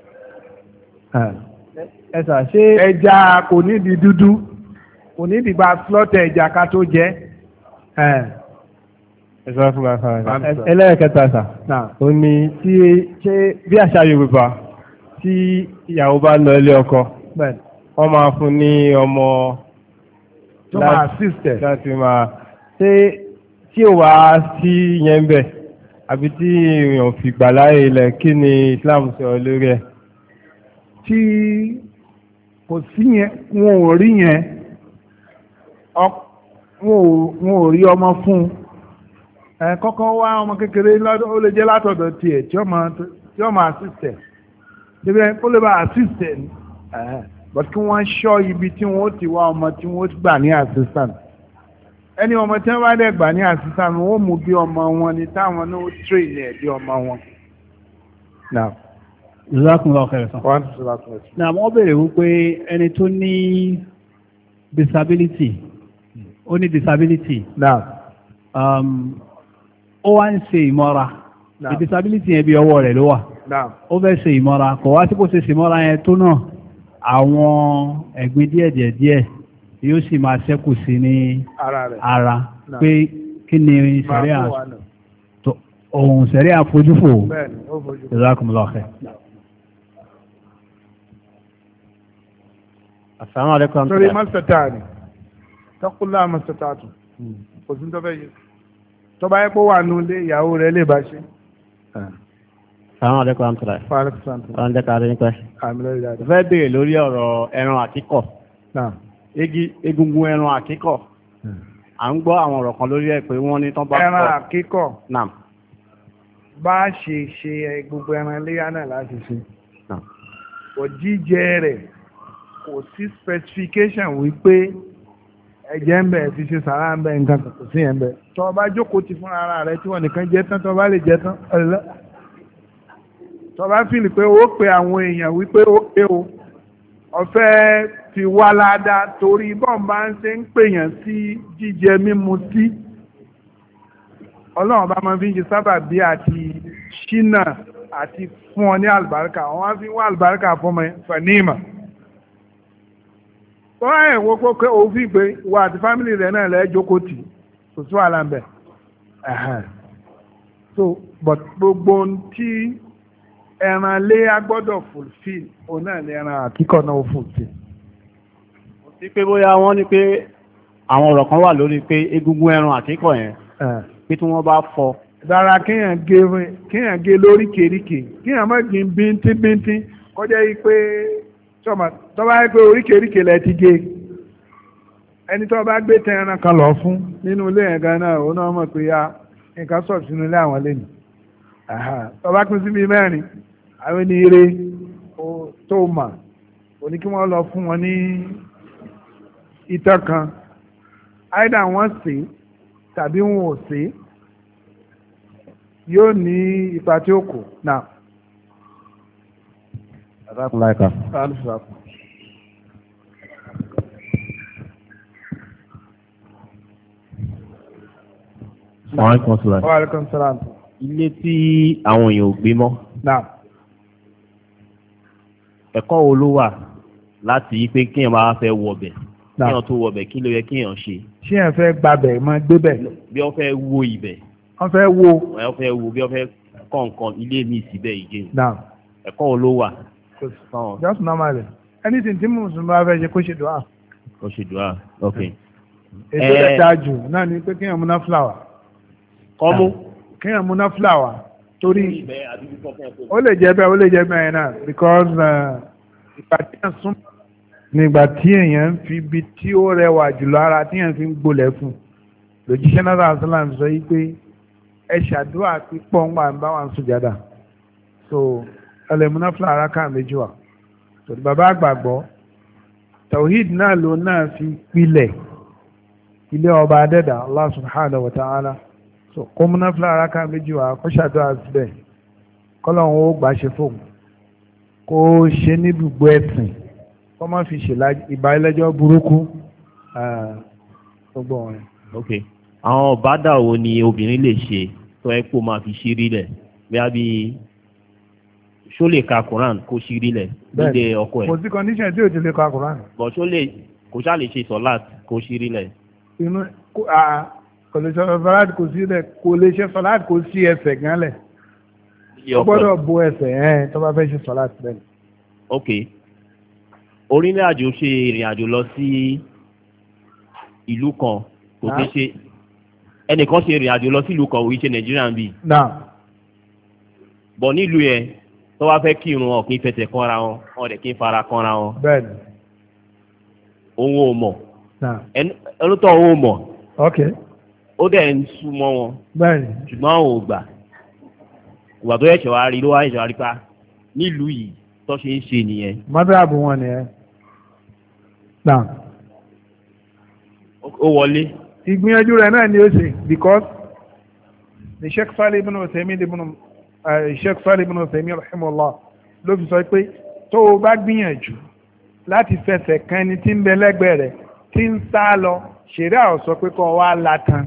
ẹ̀sà ṣé ẹja kò nídìí dúdú kò nídìí bá slọ́tẹ̀ ẹja ká tó jẹ. ẹ̀sà fún wa fún wa ẹlẹ́ẹ̀kẹta sà ó ní tí ṣé bí àṣà Yorùbá tí ìyàwó bá lọ ilé ọkọ wọ́n máa fún ní ọmọ tó máa assist ẹ̀ láti máa ṣe tí ò wá sí yẹn bẹ̀ àbí tí èèyàn fi gbà láàyè ilẹ̀ kí ni Islam sọ lórí ẹ̀. tí kò sí yẹn wọn ò rí yẹn wọn ò rí ọmọ fún ẹ kọ́kọ́ wá ọmọ kékeré ó lè jẹ́ látọ̀dọ̀ tiẹ̀ tí ó máa assistant síbẹ̀ ó lè bá assistant but kí wọ́n ṣọ́ ibi tí wọ́n ti wá ọmọ tí wọ́n gbà ní assistant ẹni ọmọ tí wọ́n bá dẹ̀ gbà ní assistant wọ́n mú bí ọmọ wọn ni táwọn náà train ẹ̀ bí ọmọ wọn. Jazakumullahu khairan. Náà wọ́n béèrè wípé ẹni tó ní disability ó ní disability ó wá ń ṣe ìmọ́ra disability yẹn bí ọwọ́ rẹ̀ ló wà ó fẹ́ ṣe ìmọ́ra kò wá sí kó ṣe ìmọ́ra yẹn tó náà àwọn ẹ̀gbin díẹ̀ díẹ̀ yóò sì máa ṣẹ́kù sí ní ara pé kí ni sẹ̀ríà ohun sẹ̀ríà fojúfò Jazakumullahu khairan. Assalamu alaikum. Sorry, mọ́sítà ni tọ́kùnlá mọ́sítà tù kò sí tọ́fẹ́ yìí tọ́ba yẹ kó wà nù lé ìyàwó rẹ̀ lè bá ṣe. Assalamu alaikum amtala. Ọ̀n jẹ́ ká rí nípa ẹ̀. Fẹ́ béèrè lórí ọ̀rọ̀ ẹran àkíkọ̀. Egungun ẹran àkíkọ̀. À ń gbọ́ àwọn ọ̀rọ̀ kan lórí ẹ̀ pé wọ́n ní tán bá kọ̀. Ẹran àkíkọ̀. Bá a ṣe ṣe gbogbo ẹran iléyà náà láti ṣe. Kò jíjẹ rẹ̀ kò sí specification wípé ẹ̀jẹ̀ ń bẹ̀ fi ṣe sàrà ń bẹ̀ nǹkan kò sí ẹ̀ ń bẹ̀. Tọ́ ọ bá jókòó ti fún ara rẹ̀ tí wọ́n nìkan jẹ́ tán tọ́ bá lè jẹ́ tán tọba fìlì pé ó pe àwọn èèyàn wípé ó pé o ọ̀fẹ́ fi wá ládàá torí bọ́n bá ń ṣe ń pèèyàn sí jíjẹ mímu sí ọlọ́run bá máa fi ń ṣe sábà bí àti ṣínà àti fún ọ ní àlùbáríkà wọn á fi wá àlùbáríkà fún ọmọ fẹ̀níìmà wọ́n á yẹn wọ́n pé òfin pé wà àti fámìlì rẹ̀ náà lẹ́ẹ́ jókòó tì kò sí wàhálà ń bẹ̀ so but gbogbo tí ẹran lé agbọ́dọ̀ fulfill òun náà ní ẹran àkíkọ̀ náà ó fulfill. sí pé bóyá wọ́n ní pé àwọn ọ̀rọ̀ kan wà lórí pé egungun ẹran àkíkọ̀ yẹn pé tí wọ́n bá fọ́. dára kéèyàn gé kéèyàn gé lóríkèéríkèé kéèyàn má gbin bíntín bíntín kọjá yìí pé tọ́ba yìí pé oríkèéríkèé lẹ ti gé ẹni tó bá gbé tẹ ẹran kan lọ fún nínú ilé yẹn gan náà òun náà mọ̀ pé ya nǹkan sọ̀ sínú ilé àwọn lẹ́nu tọ́ba pín síbi mẹ́rin àwọn ní eré tó mà ó ní kí wọ́n lọ fún wọn ní ìtàn kan àìdá wọn sè tàbí wọn ò sè yóò ní ipa tí ó kù náà. Wa alaikum salaam. Ilé tí àwọn èèyàn ò gbé mọ́. Ẹ̀kọ́ wo ló wà láti yí pé kíyàn máa fẹ́ wọbẹ̀ kíyàn tó wọbẹ̀ kí ló yẹ kíyàn ṣe. ṣé ẹ fẹ́ gbabẹ̀ máa gbébẹ̀. bí wọ́n fẹ́ wo ibẹ̀. wọ́n fẹ́ wo. wọ́n fẹ́ wo bí wọ́n fẹ́ kọ́ nǹkan ilé mi síbẹ̀ ìgé. ẹ̀kọ́ wo ló wà. just normally anything tí mùsùlùmí bá fẹ́ ṣe kó ṣe dùá. kó ṣe dùá ok. ètò ẹ̀dá jù náà ni pé kíyàn múná fúláwà. kọ́mú. kíyàn múná fúláwà torí ó lè jẹ́ bẹ́ẹ̀ ó lè jẹ́ bẹ́ẹ̀ náà because ìgbà tí èèyàn sún nígbà tí èèyàn ń fi ibi tí ó rẹwà jùlọ ara tí èèyàn fi ń gbolẹ̀ fún lòjíṣẹ́ náà sàlám sọ yìí pé ẹ ṣàdúrà pípọ̀ ń gbà ń bá wà ń sùjádà so ẹlẹ́múná fúlà ara ká méjì wà tòdì bàbá àgbàgbọ́ tawhid náà ló náà fi pilẹ̀ ilé ọba adẹ́dà Allah subhanahu wa ta'ala so kó múná fúlà ara ká méjì wà kó ṣàdúrà síbẹ̀ kọ́lọ́hún ó gbà ṣe fóun kó ṣe ní gbogbo ẹ̀sìn kó má fi ṣe ìbálẹ́jọ́ burúkú gbogbo wọn. ok àwọn ọ̀bádà wo ni obìnrin lè ṣe tó ẹ kó máa fi ṣírí lẹ̀ bí a bí ṣó lè ka Quran kó ṣírí lẹ̀ nílé ọkọ ẹ̀. kò sí condition tí o ti lè ka Quran. bọ̀ ṣó lè kò ṣáà lè ṣe sọ́láàt kó ṣírí lẹ̀. inú kò lè ṣe sọ́láàt kò sí lẹ̀ kò lè ṣe sọ́láàt kò sí ẹsẹ̀ gan lẹ̀ ó gbọ́dọ̀ bo ẹsẹ̀ ẹ̀ tó bá fẹ́ ṣe sọ́láàt bẹ́ẹ̀. ok orílẹ̀ àjò ṣe ìrìn àjò lọ sí ìlú kan kò tẹ́ ṣe ẹnìkan ṣe ìrìn àjò lọ sílùú kan òun ṣe nàìjíríà ń bì. bọ̀ nílùú yẹn tó wá fẹ́ kírun ọ̀ kí n fẹsẹ̀ kọ́ra wọn ọ̀ dẹ̀ kí n fara kọ́ra wọn. bẹ́ẹ̀ni. òun ò mọ̀. ẹnu tó òun ò mọ̀. ok. ó dẹ̀ ń súnmọ́ wọn. bẹ́ẹ̀ni. ṣùgbọ́n àwọn ò gbà. ìwà tó yẹ̀ṣẹ̀ wá rí ló wá yẹ̀ṣẹ̀ wá rí pa nílùú yìí tó ṣe ń ṣe nìyẹn. mọ́tàbù wọn nìyẹn. náà. ó wọlé. ìgbìyànjú rẹ̀ náà ni ó ṣe because the Sheikh Salih ibn Uthaymeen ibn Sheikh Salih ibn Uthaymeen rahimahullah ló fi sọ pé tó o bá gbìyànjú láti fẹsẹ̀ kan ẹni tí ń bẹ lẹ́gbẹ̀ẹ́ rẹ̀ tí ń sá lọ ṣeré àwọn sọ pé kọ́ wá latan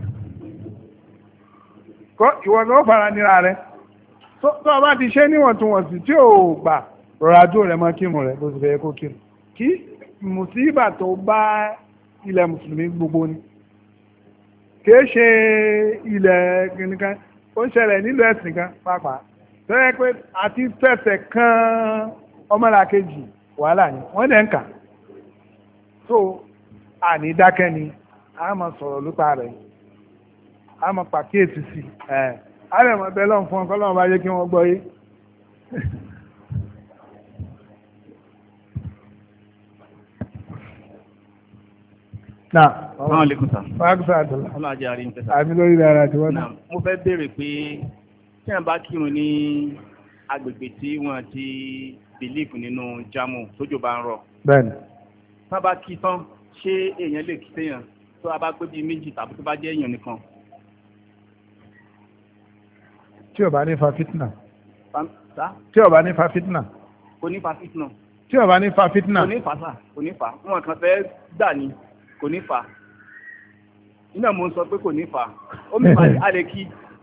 kọ́ ìwọ ni ó fara nira rẹ̀ tó o bá ti ṣe níwọ̀ntúnwọ̀nsì tí ò gbà rọra dúró rẹ̀ mọ́ kírun rẹ̀ bó ti fẹ́ kó kírun kí mùsíbà tó bá ilẹ̀ mùsùlùmí gbogbo ni kìí ṣe ilẹ̀ nìkan ó ń ṣẹlẹ̀ nílùú ẹ̀sìn kan pàápàá tó yẹ pé àti fẹsẹ̀ kan ọmọlàkejì wàhálà ni wọ́n dẹ̀ ń kà so àní dákẹ́ ni a máa sọ̀rọ̀ lópa rẹ̀ a máa pàkíyèsí sí ẹ̀ a lè mọ̀ bẹ́ẹ̀ lọ́n fún ọ kọ́lọ́mù bá yẹ kí wọ́n gbọ́ yé. Náà. Assalamu alaikum sir. Fáàkùsà àdùlá. Ọlọ́jà àrí ń tẹ̀sà. Àmì lórí dára tí wọ́n náà. Mo fẹ́ béèrè pé tí wọ́n bá kírun ní agbègbè tí wọ́n ti bìlífù nínú jámù tójò bá ń rọ̀. Bẹ́ẹ̀ni. Tí wọ́n bá kí tán, ṣé èèyàn lè kí téèyàn tó a bá pé bíi méjì tàbí tó bá jẹ́ èèyàn nìkan? Tí ò bá ní fa fitna. Tí ò bá ní fa fitna. Kò ní fa fitna. Tí ò bá ní fa fitna. Kò ní fa sà, kò ní fa. Wọ́n kàn fẹ́ gbà ní. Kò ní fa iná mo ń sọ pé kò ní fa ó mi máa a lè kí.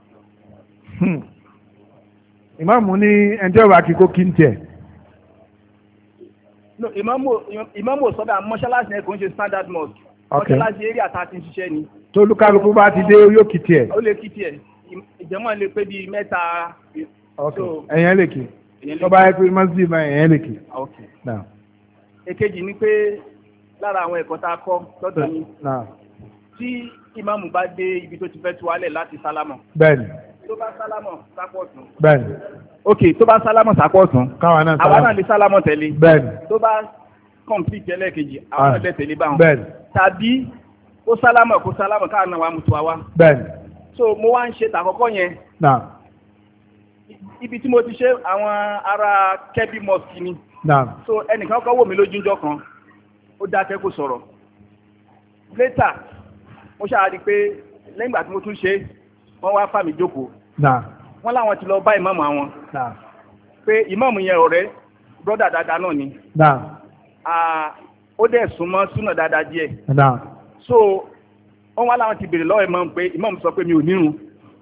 ìmáàmù ní ẹjọ́ ìwà kíkó kí n tiẹ̀. ìmáàmù sọ́dà mọ́ṣáláṣí yẹn kò ń ṣe standard mosque mọ́ṣáláṣí eré àtàtì ń ṣiṣẹ́ ni. tolúkálukú bá ti dé yóò kí tiẹ̀. ó lè kí tiẹ̀ ìjẹ́mọ̀ lè pé bíi mẹ́ta. ẹ̀yẹn lè kí tó bá yẹ pé mọ́sí ìbá ẹ̀yẹn lè kí. èkejì ni pé lára àwọn ẹ̀kọ́ tá a kọ́ lọ́dọ̀ yín tí ìmáàmù bá dé ibi tó ti fẹ́ tu wálẹ̀ láti sálámọ̀. bẹ́ẹ̀ni. tó bá sálámọ̀ sápọ̀ tún. bẹ́ẹ̀ni. ok tó bá sálámọ̀ sápọ̀ tún. káwa náà sálámọ̀ àwa náà lè sálámọ̀ tẹ̀lé. bẹ́ẹ̀ni. tó bá kọ̀m̀pìtì ẹlẹ́ẹ̀kejì àwọn náà lè tẹ̀lé báwọn. bẹ́ẹ̀ni. tàbí kó sálámọ̀ kó sálámọ̀ káà náà wà á mú tu wa wá. bẹ́ẹ̀ni. so mo wá ń ṣe tàkọ́kọ́ yẹn. náà. ibi tí mo ti ṣe àwọn ará Kebbi mosque ni. náà. so ẹnìkan kọ́ wò mí lójújọ́ kan ó dákẹ́ kó sọ̀rọ̀ later mo ṣáà rí i pé lẹ́yìn ìgbà tí mo tún ṣe wọ́n wá fà mí jókòó wọ́n láwọn ti lọ bá ìmáàmù àwọn pé ìmáàmù yẹn ọ̀rẹ́ brọ́dà dáadáa náà ni ó dẹ̀ súnmọ́ súnà dáadáa díẹ̀ so wọ́n wá láwọn ti béèrè lọ́wọ́ ìmáàmù pé ìmáàmù sọ pé mi ò nírun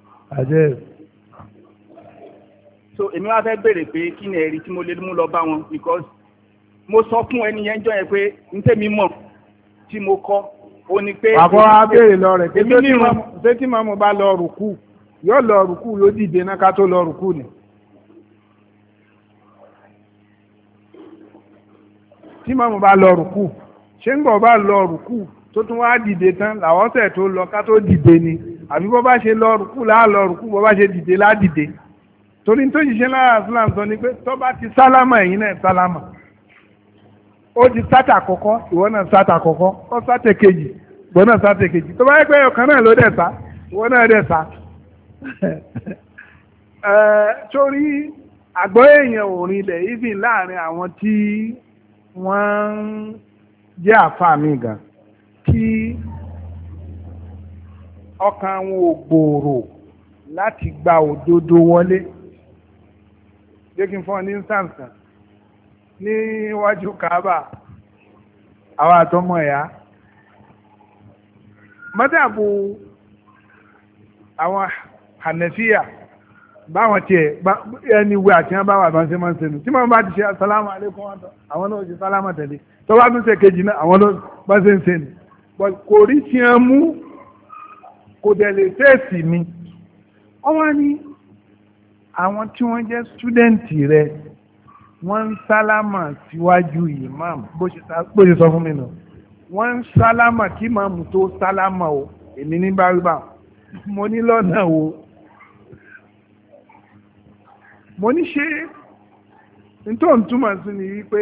so èmi wá fẹ́ béèrè pé kí ni ẹ̀rí tí mo lè mú lọ bá wọn because mo sọ fún ẹni yẹn jọ yẹn pé n tẹ́mi mọ̀ tí mo kọ́ ó ní pé. àkọ́ abéèrè lọ rẹ̀ pé ṣé tí màmú bá lọ rùkú yóò lọ rùkú ló dìde náà ká tó lọ rùkú ni. tí màmú bá lọ rùkú ṣé ń gbọ́ bá lọ rùkú tó tún wá dìde tán làwọn tẹ̀ tó lọ ká tó dìde ni àbí bó bá ṣe lọ rùkú láà lọ rùkú bó bá ṣe dìde láà dìde torí tó ṣiṣẹ́ lára islam sọ ni pé tó bá ti sálámà ẹ̀yin náà sálámà ó ti sátà àkọ́kọ́ ìwọ náà sátà àkọ́kọ́ ó sátà kejì ìwọ náà sátà kejì tó bá yẹ pé ọ̀kan náà ló dẹ̀ sá ìwọ náà dẹ̀ sá. torí àgbọ̀ èèyàn ò rinlẹ̀ even láàrin àwọn tí wọ́n ń jẹ́ àfáà mi gan tí ọkàn wọn ò gbòòrò láti gba òdodo wọlé. jẹ́ kí n fọ́ ní instance kan níwájú Kaaba àwọn àtọmọ ẹ̀yà mọ́tàbù àwọn Hanafiya báwọn tiẹ̀ ẹni wé àti wọn bá wà bá ń ṣe máa ń ṣe nù tí wọ́n bá ti ṣe asalamu alaikum àwọn náà ṣe sálámà tẹ̀lé tó bá tún ṣe kejì náà àwọn náà bá ṣe ń ṣe nù kò rí tiẹ̀ mú kò dẹ̀ lè fèsì mi ọwọ́ ni àwọn tí wọ́n jẹ́ stúdẹ̀ǹtì rẹ̀ wọ́n ń sálámà síwájú ìmáàmù bó ṣe sọ fún mi nù wọ́n ń sálámà kí ìmáàmù tó sálámà o èmi ní báríbà mo ní lọ́nà wo mo ní ṣe nítorí òun túmọ̀ sí ni wípé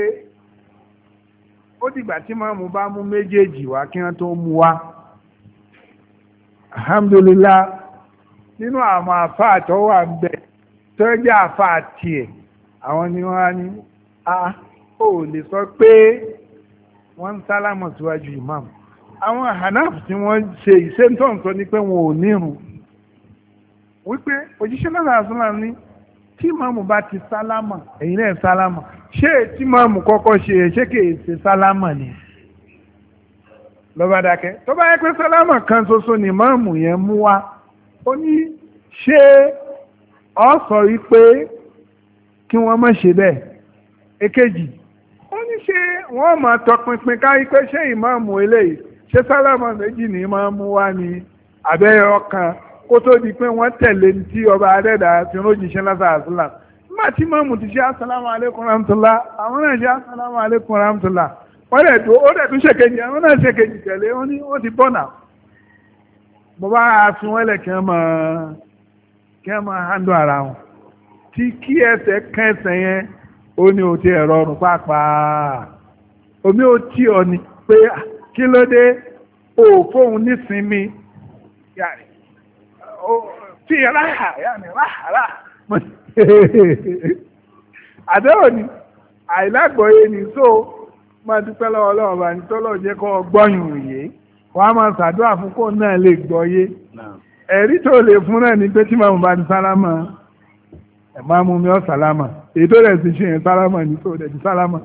ó dìgbà tí màmú bá mú méjèèjì wá kí wọ́n tó mú wá alhamdulillah nínú àwọn àfáà tó wà ń bẹ tó jẹ́ àfáà tiẹ̀ àwọn ni wọ́n á ní a ò lè sọ pé wọ́n ń sálámọ̀ síwájú ìmáàmù àwọn hanaf tí wọ́n ṣe ìṣẹ́ntọ́ǹtọ́ ní pé wọn ò nírun wípé òjíṣẹ́ náà àṣùnà ní tí ìmáàmù bá ti sálámà ẹ̀yin náà sálámà ṣé tí ìmáàmù kọ́kọ́ ṣe ṣé kìí ṣe sálámà ni lọ́ba dákẹ́ tó bá yẹ pé sálámà kan ṣoṣo ni ìmáàmù yẹn mú wá ó ní ṣé ọ sọ wípé kí wọ́n má ṣe bẹ́ẹ̀ èkejì ó ní ṣé wọ́n máa tọpinpin ká wípé ṣé ìmáàmù eléyìí ṣé sálámà méjì ní máa mú wá ní abẹ́rẹ́ ọkàn kó tó di pé wọ́n tẹ̀lé tí ọba adẹ́dà tí ó jíṣẹ́ lásán àṣìlá nígbà tí mọ́mù ti ṣe assalamu alaikum rahmatullah àwọn náà ṣe assalamu alaikum rahmatullah wọ́n dẹ̀ tó ó dẹ̀ tún ṣèkejì àwọn náà ṣèkejì tẹ̀lé ó ní ó ti bọ́nà mo bá fi wọ́n lẹ̀ kí wọ́n máa kí wọ́n máa handle ara wọn tí kí ẹsẹ̀ kẹsẹ̀ yẹn ó ní o ti ẹ̀rọ ọrùn pàápàá omi ó tí ọ ni pé kí ló dé o fóun nísinmi yàrá tí ráhà yàrá ráhà ráhà àdéhùn ni àìlágbọ̀ọ́yé ni so máa dúpẹ́ lọ́wọ́ ọlọ́run bá ní tọ́lọ́ jẹ́ kọ́ gbọ́yùn òye wọ́n á máa ṣàdúrà fún kó náà lè gbọ́yé ẹ̀rí tó lè fún náà ní pé tí màmú bá ti sálámà ẹ̀ máa mú mi ọ́ sálámà èyí tó rẹ̀ ti ṣe yẹn sálámà ní tó rẹ̀ ti sálámà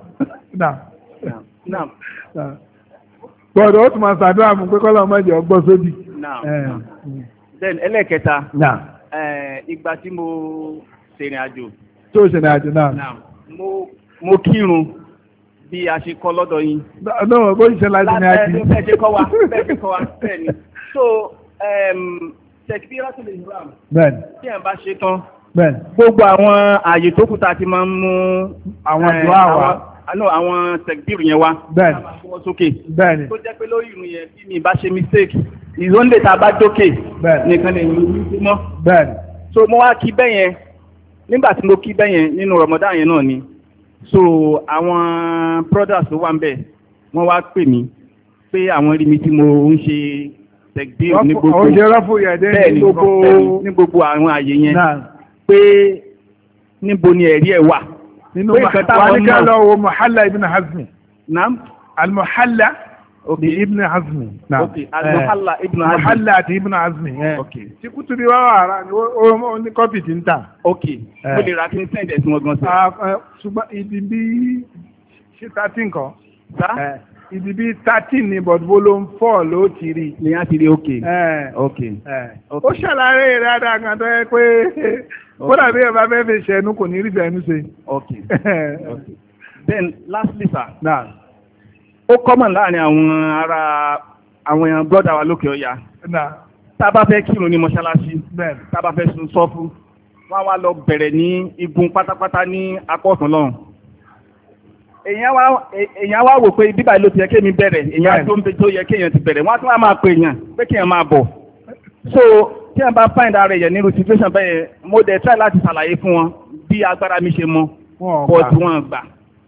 gbọ́dọ̀ ó tún máa ṣàdúrà fún pé kọ́lọ́ máa jẹ́ ọgbọ́ sódì. then ẹlẹ́kẹta ìgbà tí mo ṣèrìn àjò. tó ṣèrìn àjò náà. mo kírun bí a ṣe kọ́ lọ́dọ̀ yín. náà bó ṣe láti ní àjì. bẹ́ẹ̀ ṣe kọ́ wa bẹ́ẹ̀ ṣe kọ́ wa bẹ́ẹ̀ ni. so takbiratul ihram. bẹ́ẹ̀ni. tí ẹ̀ bá ṣe tán. bẹ́ẹ̀ni. gbogbo àwọn ààyè tó kù tá a ti máa ń mú. àwọn dùá wa. àná àwọn takbir yẹn wa. bẹ́ẹ̀ni. sókè. bẹ́ẹ̀ni. tó jẹ́ pé lórí ìrun yẹn bí mi bá ṣe mistake ìzóńdè tá a bá dókè. bẹ́ẹ̀ni. nìkan lè ní mọ́. bẹ́ẹ̀ni. so mo wá kí bẹ́ẹ̀ yẹn nígbà tí mo kí bẹ́ẹ̀ yẹn nínú Ramadan yẹn náà ni so àwọn brothers tó wà ń bẹ̀ wọ́n wá pè mí pé àwọn rí mi tí mo ń ṣe tẹ̀gbìn ní gbogbo bẹ́ẹ̀ ní gbogbo àwọn àyè yẹn pé níbo ni ẹ̀rí ẹ̀ wà. nínú wàníkà lọ́wọ́ Muhalla ibn Hazmi. naam. al-Muhalla ibn Hazmi. ok al-Muhalla ibn Hazmi. Muhalla àti ibn Hazmi. ok tí Kutubi wá wà rà ó ní kọ́pì tí ń tà. ok mo lè ra kí n sẹ́ǹdẹ̀ tí wọ́n gan sí. ṣùgbọ́n ibi bí ṣe thirteen kan. ibi bí thirteen ni but volume four ló ti rí. ní á ti rí ok. ok. ó ṣàlàyé dáadáa kan tó yẹ pé kódà bí ẹ bá fẹ́ fi ṣẹnu kò ní rí fẹ́nu ṣe. ok. then lastly sir. na ó common láàrin àwọn ará àwọn èèyàn brother wa lókè ọ̀yà. tá a bá fẹ́ kírun ní mọ́ṣáláṣí. tá a bá fẹ́ sun sọ́fù wọ́n wá lọ bẹ̀rẹ̀ ní igun pátápátá ní apá ọ̀tún lọ́hùn. èèyàn wá wò pé bíbá ló ti yẹ kéèyàn bẹ̀rẹ̀ èèyàn tó ń bẹ tó yẹ kéèyàn ti bẹ̀rẹ̀ wọ́n á tún wá máa pè èèyàn pé kéèyàn máa bọ̀. so tí wọ́n bá find ara èèyàn nínú situation bẹ́ẹ̀ mo dẹ̀ try láti ṣàlàyé fún wọn bí agbára mi ṣe mọ but wọ́n gbà.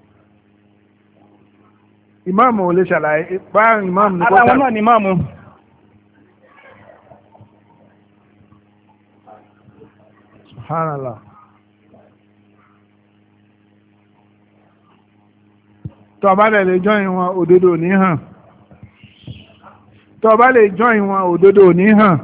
ìmáàmù ò lè ṣàlàyé bá ìmáàmù ní kọ́tà. ara wọn náà ni ìmáàmù. Subhanallah. tó bá lè lè jọyìn wọn òdodo ní hàn tó bá lè jọyìn wọn òdodo ní hàn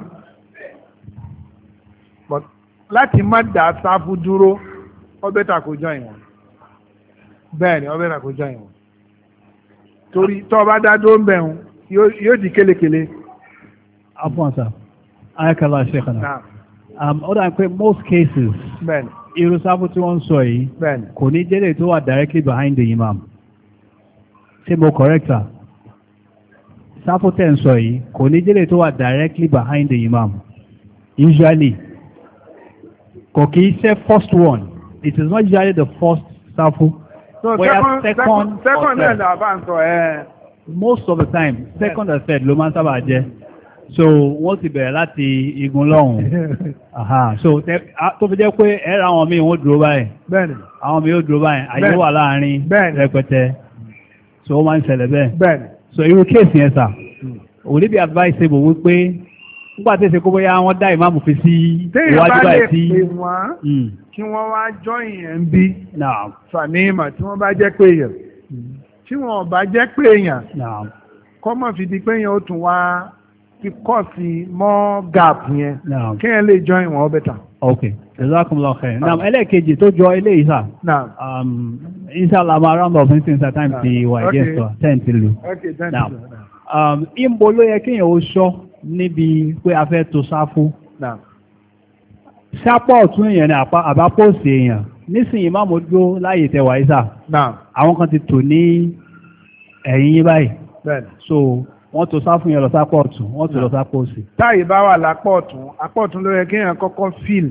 láti má dá sáfù dúró ọbẹ̀ tà kó jọyìn wọn bẹ́ẹ̀ ni ọbẹ̀ tà kó jọyìn wọn torí tó bá dá dó ń bẹ̀rùn yóò di kélekèle. afọ́nsá ayakala ṣẹ́kànnà ó dà pé most cases irú sáfù tí wọ́n ń sọ yìí kò ní jẹ́lẹ̀ tó wà directly behind the imam. ṣé mo correct sir? sáfù tẹ̀ ń sọ yìí kò ní jẹ́lẹ̀ tó wà directly behind the imam. usually kò kì í ṣe first one it is not usually the first sáfù. so second second second náà là bá ń sọ ẹ. most of the time second or third ló máa ń sábà jẹ́. so wọ́n ti bẹ̀rẹ̀ láti igun lọ́hùn so tó fi jẹ́ pé ẹ̀rọ àwọn míì wọ́n dúró báyìí àwọn míì ó dúró báyìí àyè wà láàrin rẹpẹtẹ so ó máa ń ṣẹlẹ̀ bẹ́ẹ̀ so irú kéèsì yẹn sà òní bí advisable wípé nígbà tí èsè kó bóyá wọ́n dá ìmáàmù fi sí iwájú báyìí tí kí wọ́n wá join yẹn bí fanima tí wọ́n bá jẹ́ pé èèyàn tí wọ́n bá jẹ́ pé èèyàn kọ́ mọ̀ fi di pé èèyàn ó tún wá fi kọ́ sí mọ́ gap yẹn kí èèyàn lè join wọn better. ok jazakumullahu khair. naam ẹlẹ́ẹ̀kejì tó jọ eléyìí sà. naam inshallah ma round of instance at time ti wà against wa ten ti lu. ok ten ti lu. naam ìmbo ló yẹ kéèyàn ó ṣọ́ níbi pé a fẹ́ to sáfù. naam sápọ̀ ọ̀tún èèyàn ni àbápọ̀sì èèyàn nísìnyí má mo dúró láàyè tẹwà ìsà àwọn kan ti tò ní ẹ̀yìn yí báyìí so wọ́n tó sáfù yẹn lọ sápọ̀ ọ̀tún wọ́n tó lọ sápọ̀ òsì. táyì bá wà lápọ̀ ọ̀tún apọ̀ ọ̀tún ló yẹ kéèyàn kọ́kọ́ fíìl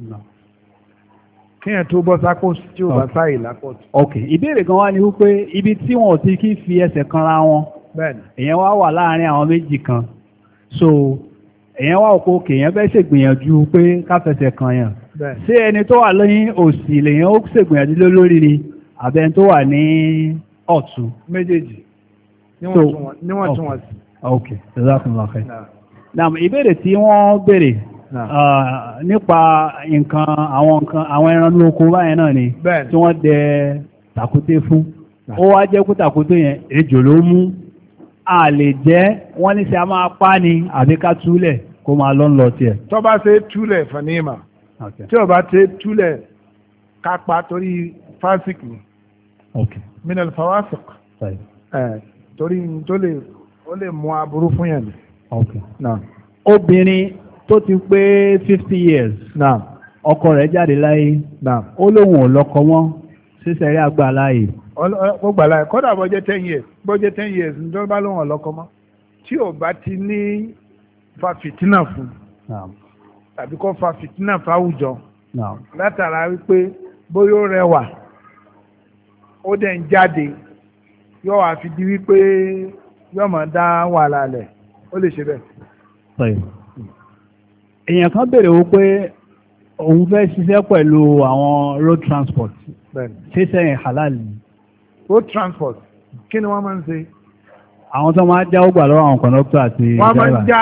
kéèyàn tó bọ́ sápọ̀ òsì tí ò bá sáyè lápọ̀ ọ̀tún. ok ìbéèrè kan wá ní wípé ibi tí wọn ò ti kí fi ẹsẹ̀ kanra wọn èèyàn wá wà láàárín àwọn méjì kan so èèyàn wá òkú òkè èèyàn fẹ́ ṣègbìyànjú pé káfẹsẹ̀ kan yàn ṣé ẹni tó wà lẹ́yìn òsì lèèyàn ó ṣègbìyànjú lórí ni àbẹ́ni tó wà ní ọ̀tún. méjèèjì níwọ̀ntúnwọ̀nsì. ok jazakumullahu khair. naam ìbéèrè tí wọ́n béèrè nípa nǹkan àwọn nǹkan àwọn ẹran ní oko báyẹn náà ni tí wọ́n dẹ tàkúté fún ó wá jẹ́ kó tàkúté yẹn ejò ló mú a lè jẹ́ wọ́n ní ṣe a máa pa ni àbí ká túlẹ̀ kó máa lọ́n lọ tiẹ̀. tó bá ṣe túlẹ̀ fanima tí ó bá ṣe túlẹ̀ ká pa torí fásik ni minal fawasik torí tó lè ó lè mú aburú fún yẹn ni. obìnrin tó ti pé fifty years ọkọ rẹ̀ jáde láyé ó lóun ò lọ́kọ mọ́ sísẹ̀rí àgbà láàyè. ó gbà láàyè kódà bó jẹ́ ten years bó jẹ́ ten years nítorí bá lóun ò lọ́kọ mọ́ tí ò bá ti ní fa fìtínà fún tàbí kó fa fìtínà fáwùjọ látara wípé bóyá ó rẹwà ó dẹ̀ ń jáde yóò wá fi di wípé yóò máa dá wàhálà lẹ̀ ó lè ṣe bẹ́ẹ̀. èèyàn kan béèrè wípé òun fẹ́ ṣiṣẹ́ pẹ̀lú àwọn road transport ṣé sẹ́yìn halal ni. road transport kí ni wọ́n máa ń ṣe. àwọn tó máa ń já ọgbà lọ́wọ́ àwọn kọ̀nọ́tọ̀ àti driver. wọ́n máa ń já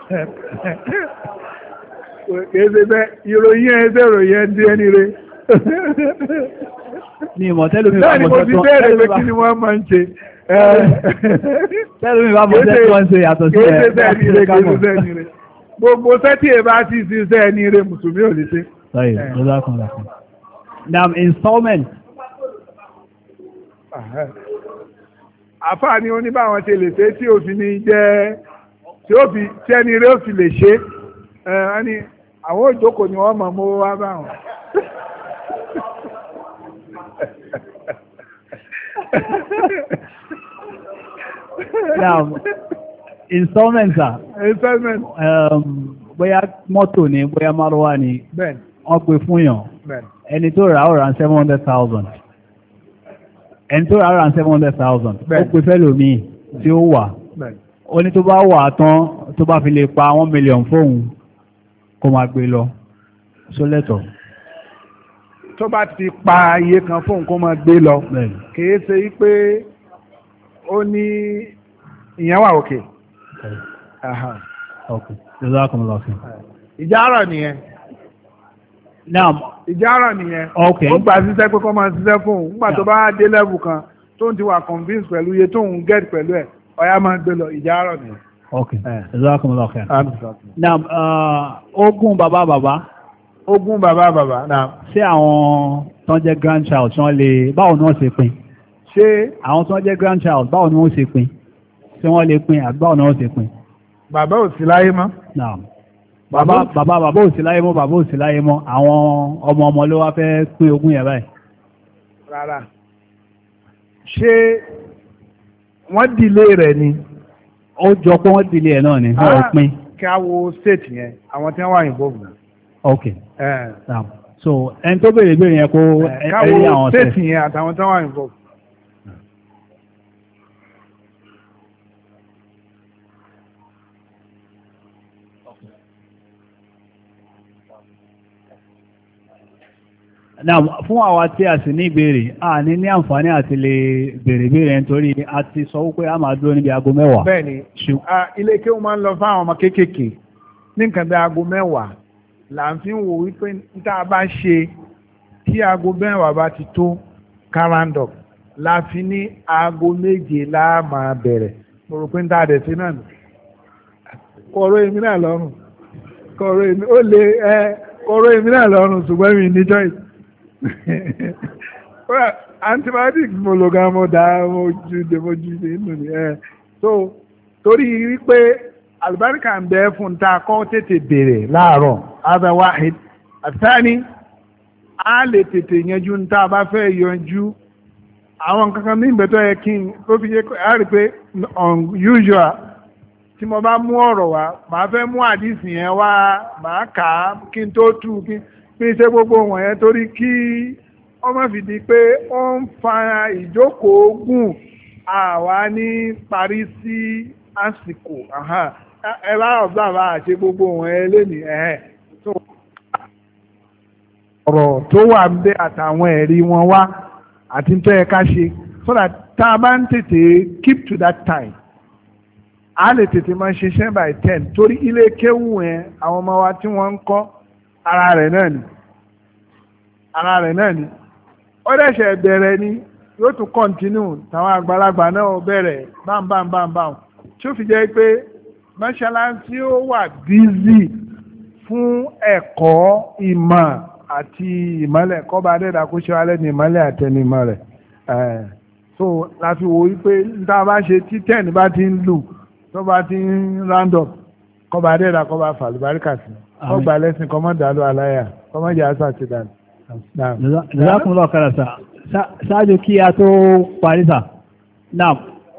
èdè bẹ́ẹ̀ ìròyìn ẹ̀ ṣe ìròyìn ẹ̀ ń di ẹni rẹ̀. ní ìmọ̀ tẹ́lómi bá mọ̀ tẹ́tọ́ bẹ́ẹ̀ ni mo ti bẹ̀rẹ̀ pé kí ni wọ́n máa ń ṣe. tẹ́lómi bá mọ̀ tẹ́tọ́ ń ṣe yàtọ̀ sí ẹ̀ gbogbo sẹ́tì ẹ̀ bá ti ṣiṣẹ́ ẹni rẹ̀ mùsùlùmí ò lè ṣe. Nam installment. Àfáà ni ó ní báwọn ṣe lè ṣe tí òfin ní jẹ́ tí ó fi tí ẹni rẹ̀ ó fi lè ṣe. Ẹni àwọn òjòkó ni wọ́n mọ̀ mọ́ wá báwọn. Now, installment sir. Installment. Um, bóyá mọ́tò ni bóyá márùwá ni. Bẹ́ẹ̀ni. Wọ́n pè fún yàn. Bẹ́ẹ̀ni. Ẹni tó rà ó rà seven hundred thousand. Ẹni tó rà ó rà seven hundred thousand. Ó pè fẹ́ lòmíì tí ó wà. Bẹ́ẹ̀ni. Ó ní tó bá wà tán tó bá fi lè pa one million fóun kó máa gbé lọ. Só lẹ́tọ̀. Tó bá ti pa iye kan fóun kó máa gbé lọ. Bẹ́ẹ̀ni. Kìí ṣe pé ó ní ìyẹn wà òkè. Okay. Jazakumullah khair. Ìjárọ̀ nìyẹn. Naam. Ìjárọ̀ nìyẹn. Okay. Ó gbà síṣẹ́ pé kó máa ṣiṣẹ́ fún un. Nígbà tó bá dé level kan tó ń ti wà convince pẹ̀lú iye tó ń get pẹ̀lú ẹ̀ ọ̀yá máa gbé lọ ìjárọ̀ nìyẹn. Okay. Jazakumullah khair. Naam. Ogún bàbá bàbá. Ogún bàbá bàbá. Naam. Ṣé àwọn tó ń jẹ́ grandchild tí wọ́n lè báwo ni wọ́n ṣe pín? Ṣé àwọn tó ń jẹ́ grandchild báwo ni wọ́n ṣe pín? Ṣé wọ́n lè pín àbí báwo ni wọ́n ṣe pín? Bàbá ò sí láyé mọ́. Naam. Bàbá bàbá bàbá ò sí láyé mọ́ bàbá ò sí láyé mọ́ àwọn ọmọ ọmọ ló wá fẹ́ pín ogún yẹn báyìí. Rárá. Ṣé wọ́n dìlé rẹ̀ ni? Ó jọ pé wọ́n dìlé ẹ̀ náà ni wọ́n pín. Kí a wo state yẹn àwọn tí wọ́n wà involved náà. Ok. Naam. So ẹni tó béèrè béèrè yẹn kó ẹ̀rí àwọn ọ̀sẹ̀. Ká wo state yẹn àtàwọn tí wọ́n wà involved. Now, fún àwa tí a sì ní ìbéèrè, a ní ní àǹfààní àti lè béèrè béèrè nítorí a ti sọ wípé a máa dúró níbi aago mẹ́wàá. Bẹ́ẹ̀ni, ilé kí wọ́n máa ń lọ fún àwọn ọmọ kéékèèké ní nǹkan bí aago mẹ́wàá là ń fi ń wò wípé tá a bá ṣe tí aago mẹ́wàá bá ti tó káràndọ̀ la fi ní aago méje la máa bẹ̀rẹ̀. Mo rò pé ń tá a dẹ̀ sí náà nù. Kọ̀ọ̀rọ̀ èmi náà lọ́rùn. Kọ̀ọ̀rọ̀ èmi ó lè ẹ kọ̀ọ̀rọ̀ èmi náà lọ́rùn ṣùgbọ́n mi ní choice. Well, antibiotics mo lo gan mo da mo jude mo jude nínú ni ẹ so torí wípé alibarika ń bẹ fún ta kọ́ tètè bèrè láàárọ̀ ada wahid àtàní a lè tètè yanjú ń tá a bá fẹ́ yanjú àwọn kankan ní ìbẹ̀tọ̀ yẹ kí n tó fi yẹ a rí pé unusual tí mo bá mú ọ̀rọ̀ wá màá fẹ́ mú àdìsí yẹn wá màá kà á kí n tó tú kí n fi ṣe gbogbo wọ̀nyẹn torí kí ọmọ fi di pé ó ń fa ìjókòó gùn àwa ní parí sí àsìkò ẹ bá ọ̀gbà bá àṣẹ gbogbo wọ̀nyẹn lónìí ẹ̀hẹ́ tó ọ̀rọ̀ tó wà ń bẹ àtàwọn ẹ̀rí wọn wá àti tó yẹ ká ṣe so that tá a bá ń tètè keep to that time a lè tètè máa ṣiṣẹ́ by ten torí ilé kéwù yẹn àwọn ọmọ wa tí wọ́n ń kọ́ ara rẹ̀ náà ni ara rẹ̀ náà ni ó dẹ̀ṣẹ̀ bẹ̀rẹ̀ ni yóò tún continue táwọn àgbàlagbà náà bẹ̀rẹ̀ bámbámbámbám tí ó fi jẹ́ pé mọ́ṣáláṣí ó wà busy fún ẹ̀kọ́ ìmọ̀ àti ìmọ̀lẹ̀ kọ́ba adẹ́dà kó ṣe wálé ní ìmọ̀lẹ̀ àtẹnumọ̀ rẹ̀ so láti wò wípé níta bá ṣe tí ten bá ti ń lù tó bá ti ń round up kọ́ba adẹ́dà kọ́ba fàlùbáríkà sí kọ́gbà lẹ́sìn kọ́mọ́ dàlú aláyà kọ́mọ́ jà á sàti dànù. Jazakumullahu khairan sà ṣáájú kí a tó parí sà náà.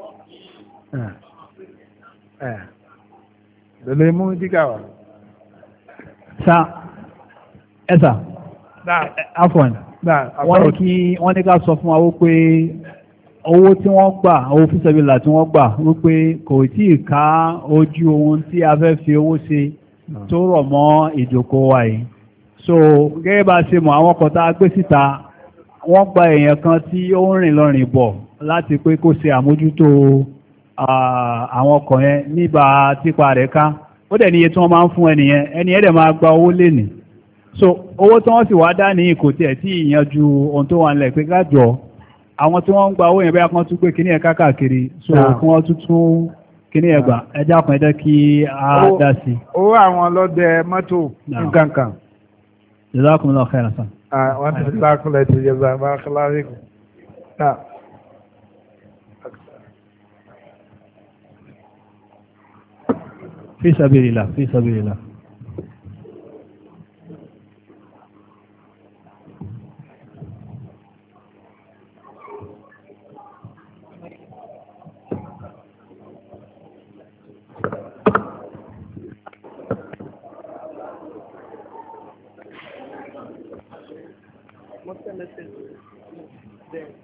lọ́lẹ̀ mú dígà wá. sa ẹ sà afọ̀n wọ́n ní kí wọ́n ní ká sọ fún wa wípé owó tí wọ́n gbà owó fíṣẹ́bílà tí wọ́n gbà wípé kò tí ì ká ojú ohun tí a fẹ́ fi owó ṣe tó rọ̀ mọ́ ìjókòó wa yìí so gẹ́gẹ́ bá ṣe mọ̀ àwọn ọkọ̀ tá a gbé síta wọ́n gba èèyàn kan tí ó ń rìn lọ rìn bọ̀ láti pé kó ṣe àmójútó àwọn ọkọ̀ yẹn níbà típa rẹ̀ ká ó dẹ̀ níye tí wọ́n máa ń fún ẹnìyẹn ẹni ẹ̀ dẹ̀ máa gba owó lénìí so owó tí wọ́n sì wá dá ní kò tiẹ̀ tí ìyanjú ohun tó wà nílẹ̀ pé kájọ àwọn tí wọ́n ń gba owó yẹn bẹ́ẹ̀ kan tún gbé kíní ẹ̀ káàkiri so kí wọ́n tún tún kíní ẹ̀ gbà ẹjá kan ẹjẹ́ kí á dá sí. owó àwọn ọlọ́dẹ mọ́tò nǹkan kan. Jazakumullahu khairan sà. wọ́n ti sákúlẹ̀ ti yẹ zàmà kíláàríkù. Fi sabilillah, fi sabilillah. What's the message there?